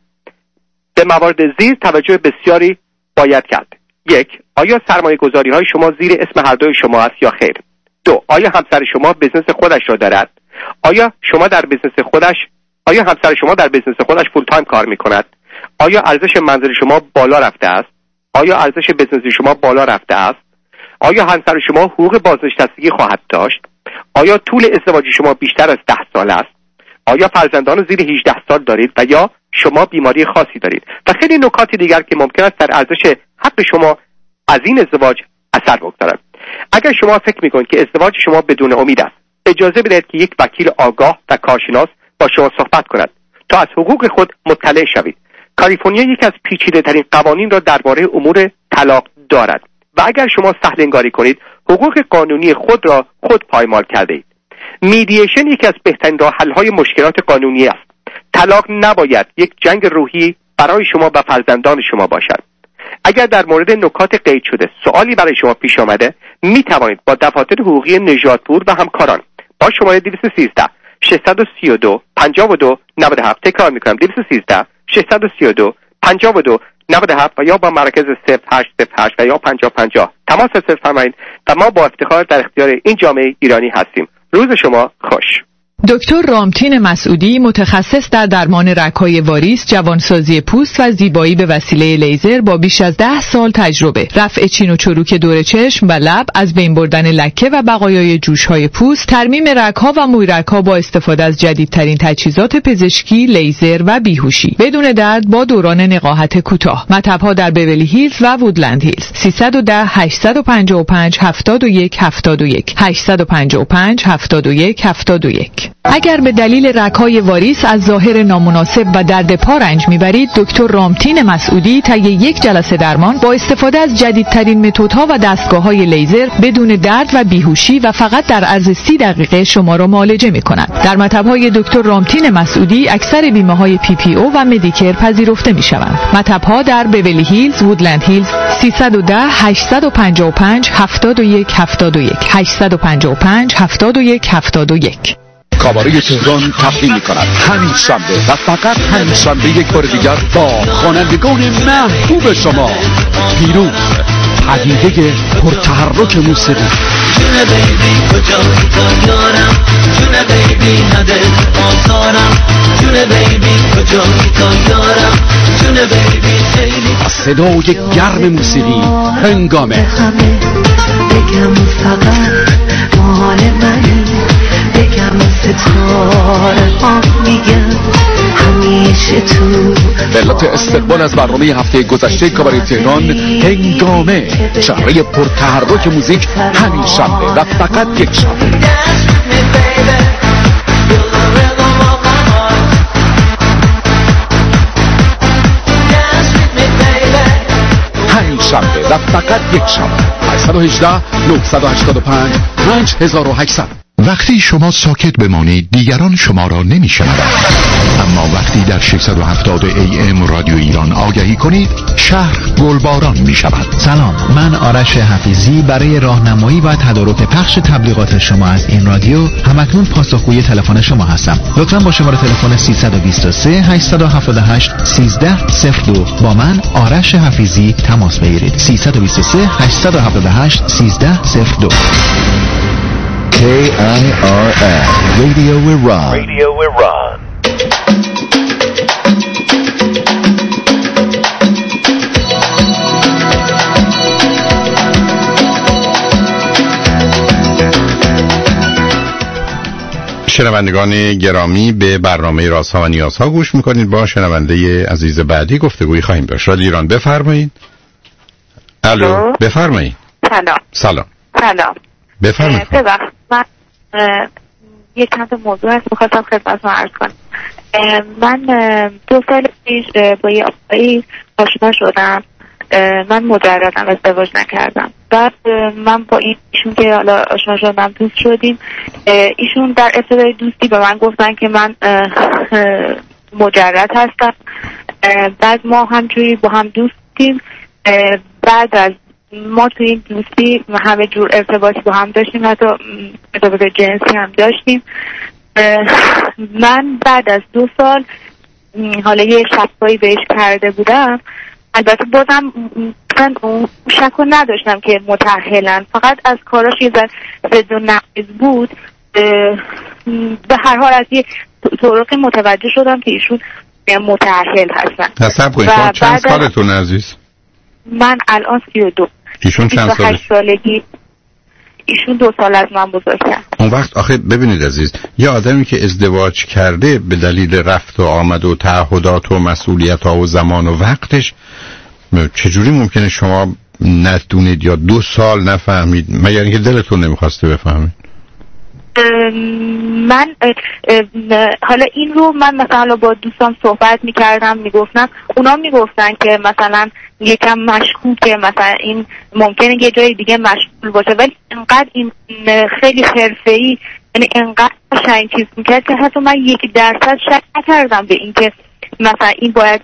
S3: به موارد زیر توجه بسیاری باید کرد. یک، آیا سرمایه گذاری های شما زیر اسم هر دوی شما است یا خیر؟ دو، آیا همسر شما بزنس خودش را دارد؟ آیا شما در بزنس خودش آیا همسر شما در بزنس خودش فول تایم کار می کند؟ آیا ارزش منزل شما بالا رفته است؟ آیا ارزش بزنس شما بالا رفته است؟ آیا همسر شما حقوق بازنشستگی خواهد داشت؟ آیا طول ازدواج شما بیشتر از ده سال است؟ آیا فرزندان زیر هجده سال دارید و یا شما بیماری خاصی دارید؟ و خیلی نکات دیگر که ممکن است در ارزش حق شما از این ازدواج اثر بگذارد. اگر شما فکر میکنید که ازدواج شما بدون امید است، اجازه بدهید که یک وکیل آگاه و کارشناس با شما صحبت کند تا از حقوق خود مطلع شوید. کالیفرنیا یکی از پیچیده ترین قوانین را درباره امور طلاق دارد و اگر شما سهل انگاری کنید حقوق قانونی خود را خود پایمال کرده اید. میدییشن یکی از بهترین راه حل های مشکلات قانونی است. طلاق نباید یک جنگ روحی برای شما و فرزندان شما باشد. اگر در مورد نکات قید شده سوالی برای شما پیش آمده، می توانید با دفاتر حقوقی نژادپور و همکاران با شماره دویست و سیزده ششصد و سی و دو پنجاه و دو نود و هفت تکرار می کنم دویست و سیزده ششصد و سی و دو پنجاه و دو نود و هفت و یا با مرکز صفر هشت صفر هشت و یا پنجاه پنجاه تماس صفر فرمایید و ما با افتخار در اختیار این جامعه ایرانی هستیم. روز شما خوش.
S8: دکتر رامتین مسعودی متخصص در درمان رگ‌های واریس، جوانسازی پوست و زیبایی به وسیله لیزر با بیش از ده سال تجربه، رفع چین و چروک دور چشم و لب، از بین بردن لکه و بقایای جوش‌های پوست، ترمیم رگ‌ها و مویرگ‌ها با استفاده از جدیدترین تجهیزات پزشکی، لیزر و بیهوشی، بدون درد با دوران نقاهت کوتاه. مطب‌ها در بیولی هیلز و وودلند هیلز. سیصد و ده هشتصد و پنجاه و پنج هفتاد و یک هفتاد و یک هشتصد و پنجاه و پنج هفتاد و یک هفتاد و یک. اگر به دلیل رگ‌های واریس از ظاهر نامناسب و درد پا رنج میبرید، دکتر رامتین مسعودی طی یک جلسه درمان با استفاده از جدیدترین متدها و دستگاه‌های لیزر بدون درد و بیهوشی و فقط در عرض سی دقیقه شما را معالجه می‌کند. در مطب‌های دکتر رامتین مسعودی اکثر بیمه‌های پی پی او و مدیکر پذیرفته می‌شوند. مطب‌ها در بیولی هیلز، وودلند هیلز. سیصد و ده هشتصد و پنجاه و پنج هفتاد و یک هفتاد و یک هشتصد و پنجاه و پنج هفتاد و یک هفتاد و یک.
S5: کاباره تهران تقدیم می‌کند همین شنبه و فقط همین شنبه یک بار دیگر با خوانندگان محبوب شما پیروز، پدیده پرتحرک موسیقی.
S10: جونه بیبی کجایی تا یارم، جونه بیبی نده آزارم، جونه بیبی کجایی تا یارم، جونه بیبی خیلی.
S5: صدای گرم موسیقی هنگامه.
S10: بگم فقط مال منی، بگم ستاره ها میگم همیشه تو.
S5: به علت استقبال از برنامه هفته گذشته کاباره تهران هنگامه، شهرهای پرتحرک موزیک همین شنبه و فقط یک شنبه. همین شنبه و فقط یک شنبه. هشت یک هشت نه هشت پنج پنج هزار و هشتصد.
S2: وقتی شما ساکت بمانید دیگران شما را نمی‌شنوند، اما وقتی در ششصد و هفتاد ای ام رادیو ایران آگهی کنید شهر گلباران می‌شود.
S20: سلام، من آرش حفیظی برای راهنمایی و تدارک پخش تبلیغات شما از این رادیو همکنون پاسخگوی تلفن شما هستم. لطفاً با شماره تلفن سیصد و بیست و سه هشتصد و هفتاد و هشت سیزده صفر دو با من آرش حفیظی تماس بگیرید. سیصد و بیست و سه هشتصد و هفتاد و هشت سیزده صفر دو.
S21: کی آی آر اس Radio Iran.
S2: Radio Iran.
S4: شنوندگان گرامی، به برنامه رازها و نیازها گوش میکنید. با شنونده عزیز بعدی گفتگویی خواهیم داشت. رادیو ایران، بفرمایید. الو بفرمایید.
S11: سلام.
S4: سلام.
S11: سلام.
S4: بفرمایید.
S11: ببخشید من یک چند موضوع هست می‌خواستم خدمتتون عرض کنم. من دو سال پیش با یه آقایی آشنا شدم. من مجردم، ازدواج نکردم. بعد من با ایشون که حالا آشنا شدم دوست شدیم. ایشون در ابتدای دوستی به من گفتن که من مجرد هستم. بعد ما همجوری با هم دوستیم. بعد از ما توی این دوستی همه جور ارتباطی با هم داشتیم، حتی ارتباط جنسی هم داشتیم. من بعد از دو سال حالا یه شکایی بهش کرده بودم. البته بازم من اون شک رو نداشتم که متأهلن، فقط از کاراش یه ذره ضد و نقیض بود. به هر حال از یه طرق متوجه شدم که ایشون متأهل هستن.
S4: حساب کنید شما چند سالتون عزیز؟
S11: من الان سی و دو.
S4: ایشون چند سالش؟
S11: سالگی. ایشون دو سال از من بزرگتر.
S4: اون وقت آخه ببینید عزیز، یه آدمی که ازدواج کرده به دلیل رفت و آمد و تعهدات و مسئولیت ها و زمان و وقتش، چجوری ممکنه شما ندونید یا دو سال نفهمید مگر اینکه دلتون نمیخواسته بفهمید؟
S11: من حالا این رو من مثلا با دوستان صحبت میکردم، میگفتم اونا میگفتن که مثلا یکم مشکوکه، مثلا این ممکنه یه جای دیگه مشغول باشه، ولی انقدر این خیلی حرفه‌ای، یعنی انقدر قشنگ چیز میکرد که حتی من یک درصد شک نکردم به این که مثلا این باید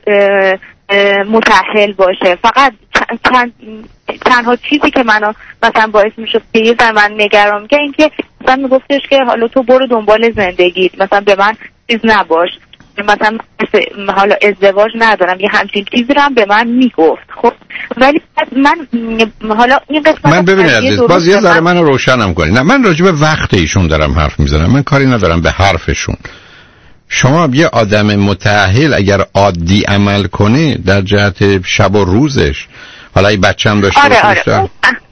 S11: متأهل باشه. فقط چند تنها چیزی که منو مثلا باعث میشد که یه ذره من نگران میگه این که مثلا میگفتش که حالا تو برو دنبال زندگی، مثلا به من چیز نباش، مثلا حالا ازدواج ندارم، یه همچین چیزی رو هم به من میگفت. خب ولی من حالا این قسمت
S4: من ببینید عزیز باز یه ذره منو روشنم کنید. نه من راجع به وقت ایشون دارم حرف میزنم، من کاری ندارم به حرفشون. شما یه آدم متأهل اگر عادی عمل کنه در جهت شب و روزش، حالا این بچه هم داشته
S11: آره آره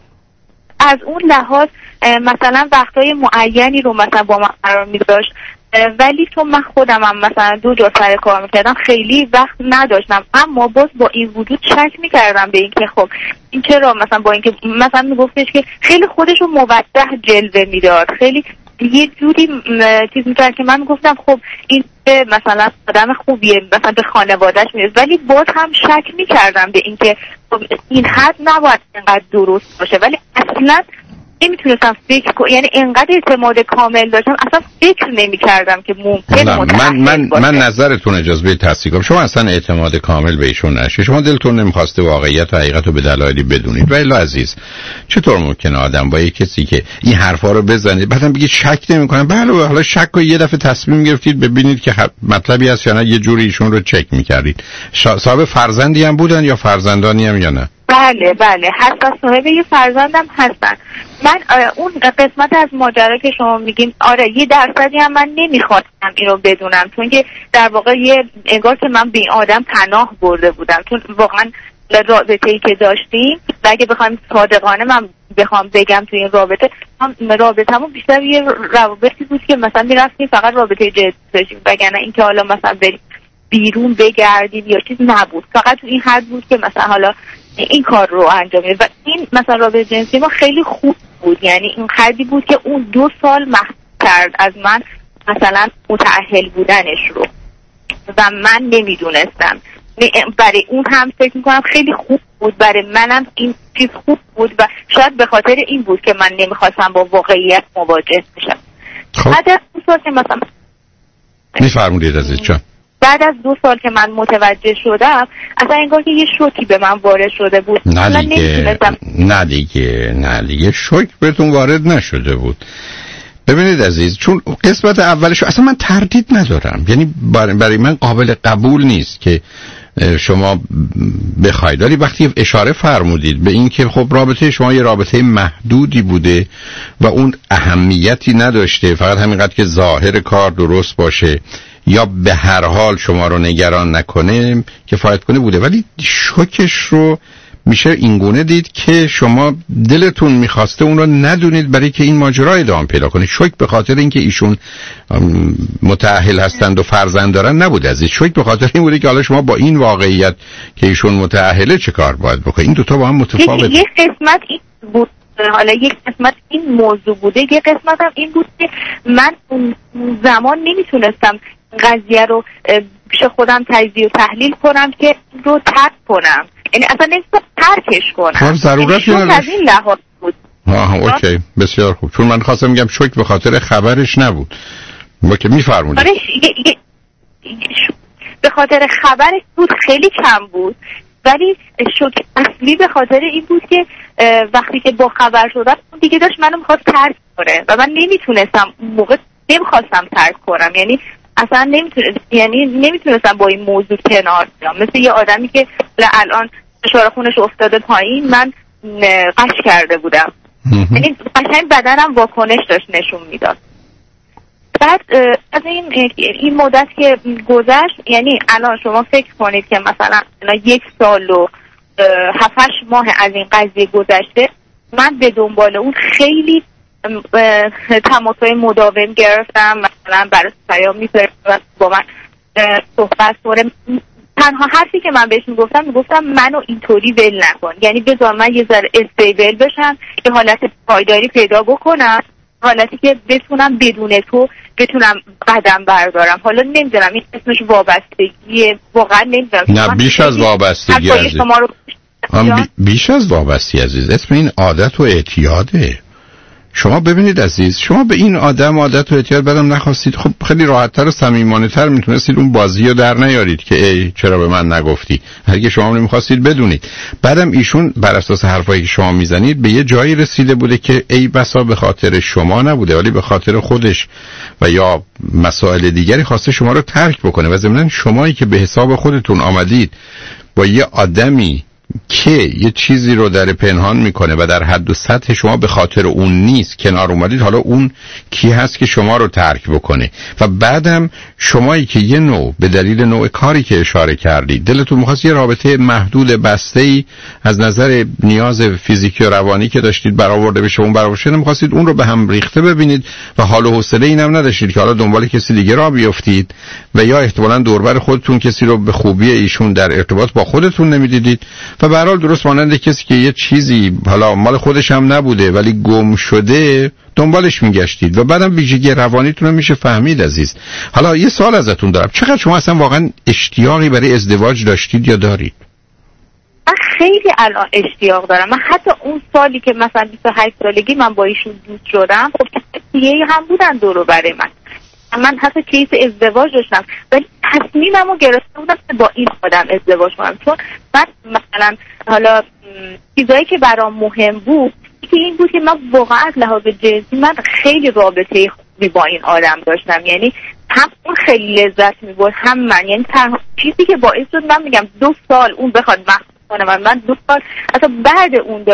S11: از اون لحاظ مثلا وقتای معینی رو مثلا با من قرار می‌داشت، ولی تو من خودم هم مثلا دو جا سر کار میکردم، خیلی وقت نداشتم، اما باز با این وجود شک میکردم به این که خب این چرا مثلا با این که مثلا میگفتش که خیلی خودش رو موضح جلوه میداد، خیلی یه جوری چیز میکرد که من گفتم خب این مثلا آدم خوبیه، مثلا به خانوادهش میرسه، ولی باز هم شک میکردم به این که خب این حد نباید اینقدر درست باشه، ولی اصلا نمیتونستم فکر کنم، یعنی اینقدر اعتماد کامل داشتم اصلا فکر نمیکردم که ممکن
S4: من من باشه. من نظرتون اجازه بدید تصحیح کنم، شما اصلا اعتماد کامل به ایشون نشه، شما دلتون نمیخواسته واقعیت و حقیقت رو به دلایلی بدونید. ولی عزیز چطور ممکنه آدم با یک کسی که این حرفا رو بزنید بعدم بگید شک نمیکنم؟ بله حالا شک رو یه دفعه تصمیم گرفتید ببینید که مطلبی هست یا نه، یه جوری ایشون رو چک میکردید. صاحب فرزندی هم بودن یا فرزندانی هم یا نه؟
S11: بله بله حتی صاحب یه فرزندم هستن. من اون قسمت از ماجرا که شما میگین آره یه درصدی هم من نمیخواستم این رو بدونم، چون که در واقع یه انگار که من به این آدم پناه برده بودم، چون واقعا رابطه‌ای که داشتیم و اگه بخوایم صادقانه من بخوام بگم توی این رابطه، هم رابطه‌مون بیشتر یه روابطی بود که مثلا میرفتیم فقط رابطه جنسی داشتیم، وگرنه اینکه حالا مثلا بریم بیرون بگردیم یا چیز نبود، فقط تو این حد بود که مثلا حالا این کار رو انجام میده. و این مثلا رابطه جنسی ما خیلی خوب بود، یعنی این حدی بود که اون دو سال محو کرد از من مثلا متأهل بودنش رو و من نمیدونستم. برای اون هم فکر میکنم خیلی خوب بود، برای منم این چیز خوب بود و شاید به خاطر این بود که من نمیخواستم با واقعیت مواجه بشم. بعد از دو سال که مثلا
S4: میفرمودید عزیز جان،
S11: بعد از دو سال که من متوجه شدم اصلا انگار که یه شوکی به من وارد شده بود.
S4: نه دیگه نه دیگه نه دیگه شوک بهتون وارد نشده بود. ببینید عزیز، چون قسمت اولش اصلا من تردید ندارم، یعنی برای من قابل قبول نیست که شما بخواید، ولی وقتی اشاره فرمودید به این که خب رابطه شما یه رابطه محدودی بوده و اون اهمیتی نداشته، فقط همینقدر که ظاهر کار درست باشه یا به هر حال شما رو نگران نکنه کفایت کنه بوده، ولی شوکش رو میشه اینگونه دید که شما دلتون میخواسته اون رو ندونید برای که این ماجرا ادامه پیدا کنه. شک به خاطر اینکه ایشون متأهل هستند و فرزند دارن نبود عزیز، شک به خاطر این بوده که حالا شما با این واقعیت که ایشون متأهله چه کار باید بکنید. این دوتا با هم متفاوته.
S11: یک قسمت این بود، حالا یک قسمت این موضوع بوده، یک قسمت هم این بود که من اون زمان نمیتونستم قضیه رو پیش خودم تجزیه و تحلیل کنم که رو ترک کنم، یعنی اصلا نمیتونم ترکش کنم.
S4: کار ضرورتی نداره.
S11: از این لحاظ بود.
S4: آها اوکی بسیار خوب، چون من خواستم میگم شک به خاطر خبرش نبود. ما که میفرمونید
S11: آره به خاطر خبرش بود، خیلی کم بود، ولی شوک اصلی به خاطر این بود که وقتی که با خبر شدم دیگه داشت منو میخواست ترک کنه و من نمیتونستم اون موقع نمیخواستم ترک کنم، یعنی اصلا نمیتونستم یعنی نمیتونستم با این موضوع کنار بیام. مثل یه آدمی که الان فشار خونش افتاده پایین، من قش کرده بودم، یعنی قشنگ بدنم واکنش داشت نشون میداد. بعد از این این مدت که گذشت، یعنی الان شما فکر کنید که مثلا یک سال و هفتش ماه از این قضیه گذشته، من به دنبال اون خیلی تماس‌های مداوم گرفتم، مثلا برای پیام می‌فرستاد با من صحبت کنه. تنها حرفی که من بهش میگفتم میگفتم منو اینطوری ول نکن، یعنی بذار من یه ذره استیبل بشم، یه حالت پایداری پیدا بکنم، حالتی که بتونم بدون تو بتونم قدم بردارم. حالا نمیدونم این اسمش وابستگیه، واقعا نمیدونم.
S4: نه بیش از وابستگی عزیز،
S11: رو...
S4: بی... بیش از وابستگی عزیز، اسم این عادت و اعتیاده. شما ببینید عزیز، شما به این آدم عادت و اعتیاد بدم نخواستید، خب خیلی راحت‌تر و صمیمانه‌تر میتونستید اون بازی رو در نیارید که ای چرا به من نگفتی، هرگز شما نمیخواستید بدونید. بعدم ایشون بر اساس حرفایی که شما میزنید به یه جایی رسیده بوده که ای بسا به خاطر شما نبوده ولی به خاطر خودش و یا مسائل دیگری خواسته شما رو ترک بکنه و ضمناً شمایی که به حساب خودتون آمدید با یه آدمی که یه چیزی رو در پنهان میکنه و در حد و سطح شما به خاطر اون نیست کنار اومدید، حالا اون کی هست که شما رو ترک بکنه؟ و بعدم شمایی که یه نوع به دلیل نوع کاری که اشاره کردید دلتون میخواست یه رابطه محدود بسته‌ای از نظر نیاز فیزیکی و روانی که داشتید برآورده بشه، اون برآورده شده، میخواستید اون رو به هم ریخته ببینید و حال و حوصله اینم نداشتید که حالا دنبال کسی دیگه راه بیافتید و یا احتمالاً دوربر خودتون کسی رو به خوبی ایشون در ارتباط با خودتون نمیدیدید و به هر حال درست مانند کسی که یه چیزی حالا مال خودش هم نبوده ولی گم شده دنبالش میگشتید و بعدم ویژگی روانیتون رو میشه فهمید عزیز. حالا یه سوال ازتون دارم، چقدر شما اصلا واقعا اشتیاقی برای ازدواج داشتید یا دارید؟
S11: من خیلی الان اشتیاق دارم. من حتی اون سالی که مثلا بیست و هشت سالگی من با ایشون دوست شدم، خب یه هم بودن دور و بر من، من حتی کیس ازدواج داشتم ولی تصمیممو گرفته بودم که با این آدم ازدواج کنم، چون من مثلا حالا چیزایی که برام مهم بود که این بود که من واقعا از لحاظ جنسی من خیلی رابطه خوبی با این آدم داشتم، یعنی هم اون خیلی لذت می‌برد هم من، یعنی تنها چیزی که باعث شد من میگم دو سال اون بخواد مخصوص کنه من من دو سال اصلا بعد اون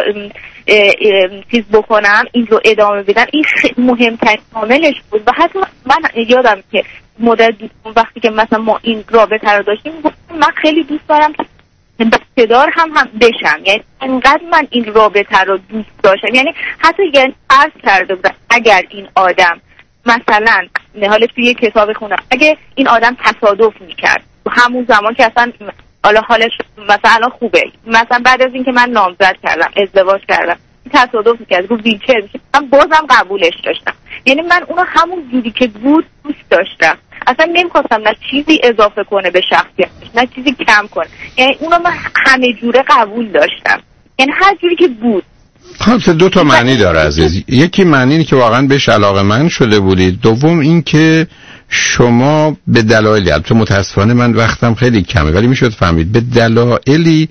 S11: چیز بکنم این رو ادامه بدم، این مهمترین عاملش بود. و حتی من یادم که مدت وقتی که مثلا ما این رابطه رو داشتیم من خیلی دوست دارم که بسته‌دار هم هم بشم، یعنی انقدر من این رابطه رو دوست داشتم، یعنی حتی یعنی فرض کرده بودم اگر این آدم مثلا حالا توی یه کتاب خوندم اگه این آدم تصادف میکرد همون زمان که اصلا حالا حالش مثلا خوبه، مثلا بعد از اینکه من نامزد کردم ازدواج کردم تصادف میکرد رو ویلچر میشه، من بازم قبولش داشتم، یعنی من اونو همون جوری که بود دوست داشتم، اصلا نمیخواستم نه چیزی اضافه کنه به شخصیتش نه چیزی کم کنه، یعنی اونو من همه جوره قبول داشتم، یعنی هر جوری که بود.
S4: خب دو تا معنی داره عزیز، یکی معنی اینه که واقعا بهش علاقه‌مند شده بودید، دوم این که شما به دلایلی، البته متاسفانه من وقتم خیلی کمه ولی میشد فهمید به دلایلی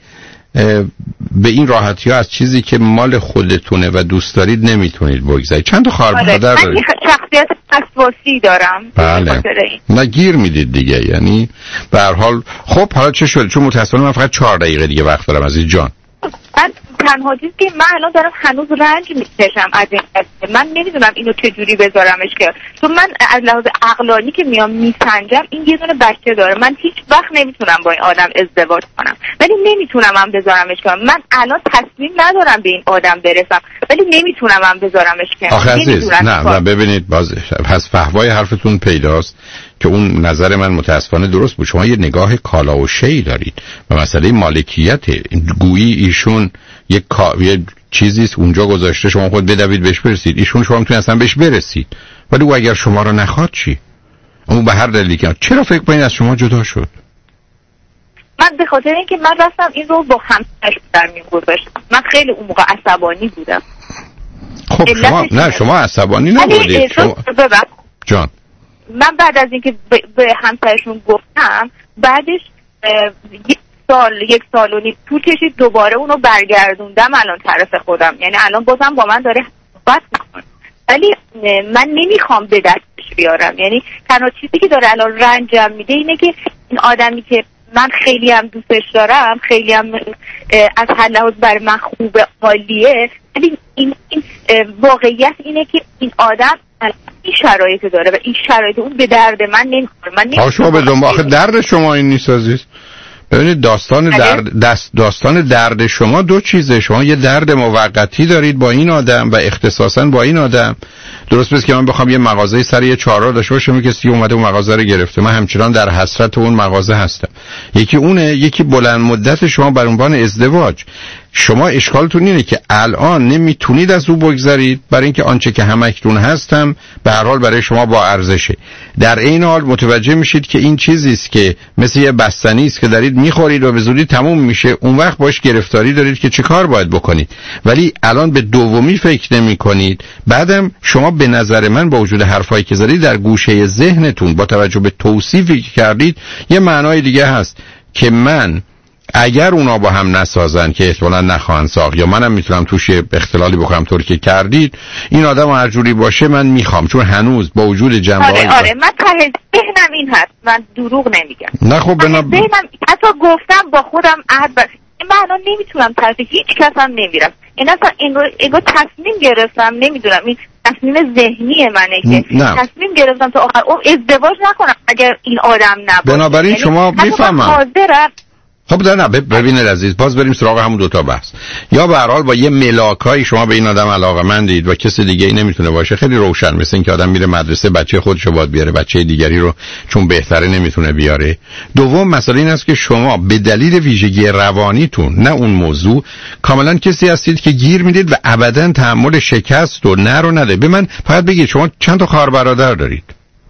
S4: به این راحتی ها از چیزی که مال خودتونه و دوست دارید نمیتونید بگذارید. چند تا خواهر برادر دارید؟
S11: من شخصیت وسواسی دارم.
S4: بله. نه گیر میدید دیگه، یعنی به هر حال. خب حالا چه شد؟ چون متاسفانه من فقط چهار دقیقه دیگه وقت دارم عزیز جان.
S11: من تنها چیزی که من الان دارم هنوز رنج میکشم از این قضیه، من نمیدونم اینو چجوری بذارمش که چون من از لحاظ عقلانی که میام میسنجم این یه دونه بچه داره، من هیچ وقت نمیتونم با این آدم ازدواج کنم ولی نمیتونم هم بذارمش کنم. من الان تصمیم ندارم به این آدم برسم ولی نمیتونم هم بذارمش کنم.
S4: آخه عزیز نه نه ببینید باز پس فحوای حرفتون پیداست که اون نظر من متاسفانه درست بود. شما یه نگاه کالا و شی دارید و مسئله مالکیت گویی ایشون یک یه چیزی اونجا گذاشته شما خود بدوید بهش برسید، ایشون شما میتونید اصلا بهش برسید ولی او اگر شما رو نخواد چی؟ اون به هر دلیلی که چرا فکر کنید از شما جدا شد؟
S11: من به خاطر اینکه من رفتم این رو با همسرش در میون گذاشتم. من خیلی اون موقع عصبانی بودم.
S4: خب شما نه شما عصبانی نبودید شما... جان
S11: من بعد از اینکه به همسرشون گفتم بعدش یک سال یک سال و نیم طول کشید دوباره اونو برگردوندم الان طرف خودم، یعنی الان بازم با من داره صحبت میکنه ولی من نمیخوام به دستش بیارم. یعنی تنها چیزی که داره الان رنجم میده اینه که این آدمی که من خیلی هم دوستش دارم، خیلی هم از هر لحاظ برای من خوب حالیه، ولی این, این واقعیت اینه که این آدم این شرایط داره و این شرایط اون به درد من نمیخوره. من نمیخوام
S4: شما به دنبال آخه درد شما این نیست عزیز. ببینید داستان درد دست داستان درد شما دو چیزه. شما یه درد موقتی دارید با این آدم و اختصاصا با این آدم. درست مثل که من بخوام یه مغازه سر یه چهارراه داشته باشم که کسی اومده اون مغازه رو گرفته، من همچنان در حسرت اون مغازه هستم. یکی اونه، یکی بلند مدت شما بر عنوان ازدواج. شما اشکالتون اینه که الان نمیتونید از او بگذرید برای اینکه آنچه که همکنون هستم به هر حال برای شما با ارزشه. در این حال متوجه میشید که این چیزی است که مثل یه بستنی است که دارید میخورید و به زودی تموم میشه، اون وقت باش گرفتاری دارید که چه کار باید بکنید. ولی الان به دومی فکر نمیکنید. بعدم شما به نظر من با وجود حرفایی که زدید در گوشه ذهنتون با توجه به توصیفی که کردید یه معنای دیگه هست که من اگر اونا با هم نسازن که احتمالاً نخواهند ساخت یا منم میتونم توش اختلالی بکنم طور که کردید، این آدم هر جوری باشه من میخوام، چون هنوز با وجود جنبه‌های
S11: آره آره من ته ذهنم این هست، من دروغ نمیگم.
S4: نه خب بنا
S11: ذهنم حتی گفتم با خودم عهد بس من الان نمیتونم طرف هیچ کس هم نمیرم. این اصلا اینو تصمیم گرفتم، نمیدونم این تصمیم ذهنی منه که
S4: نه.
S11: تصمیم گرفتم تا آخر اون ازدواج نکنم اگر این آدم نباشه.
S4: بنابراین
S11: یعنی
S4: شما میفهمم. خب در نه ببینید عزیز، باز بریم سراغ همون دوتا بحث. یا به هر حال با یه ملاکایی شما به این آدم علاقه‌مندید و کسی دیگه ای نمیتونه باشه، خیلی روشن، مثل این که آدم میره مدرسه بچه خودشو باید بیاره، بچه دیگری رو چون بهتره نمیتونه بیاره. دوم مسئله این است که شما به دلیل ویژگی روانیتون، نه اون موضوع، کاملا کسی هستید که گیر میدید و ابدا تحمل شکست و نه رو نده. به من فقط بگید شما چند تا خواهر برادر دارید؟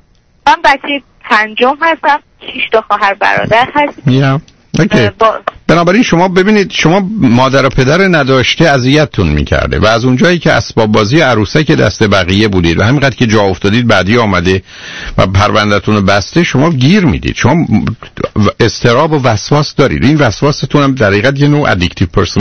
S11: من بچه پنجم هستم، شش تا خواهر برادر هستم.
S4: اوکی. با... بنابراین شما ببینید شما مادر و پدر نداشته اذیتتون میکرده و از اونجایی که اسباب بازی عروسک دست بقیه بودید و همینقدر که جا افتادید بعدی آمده و پروندهتون رو بسته، شما گیر میدید، شما اضطراب و وسواس دارید. این وسواستون هم در حقیقت یه نوع ادیکتیو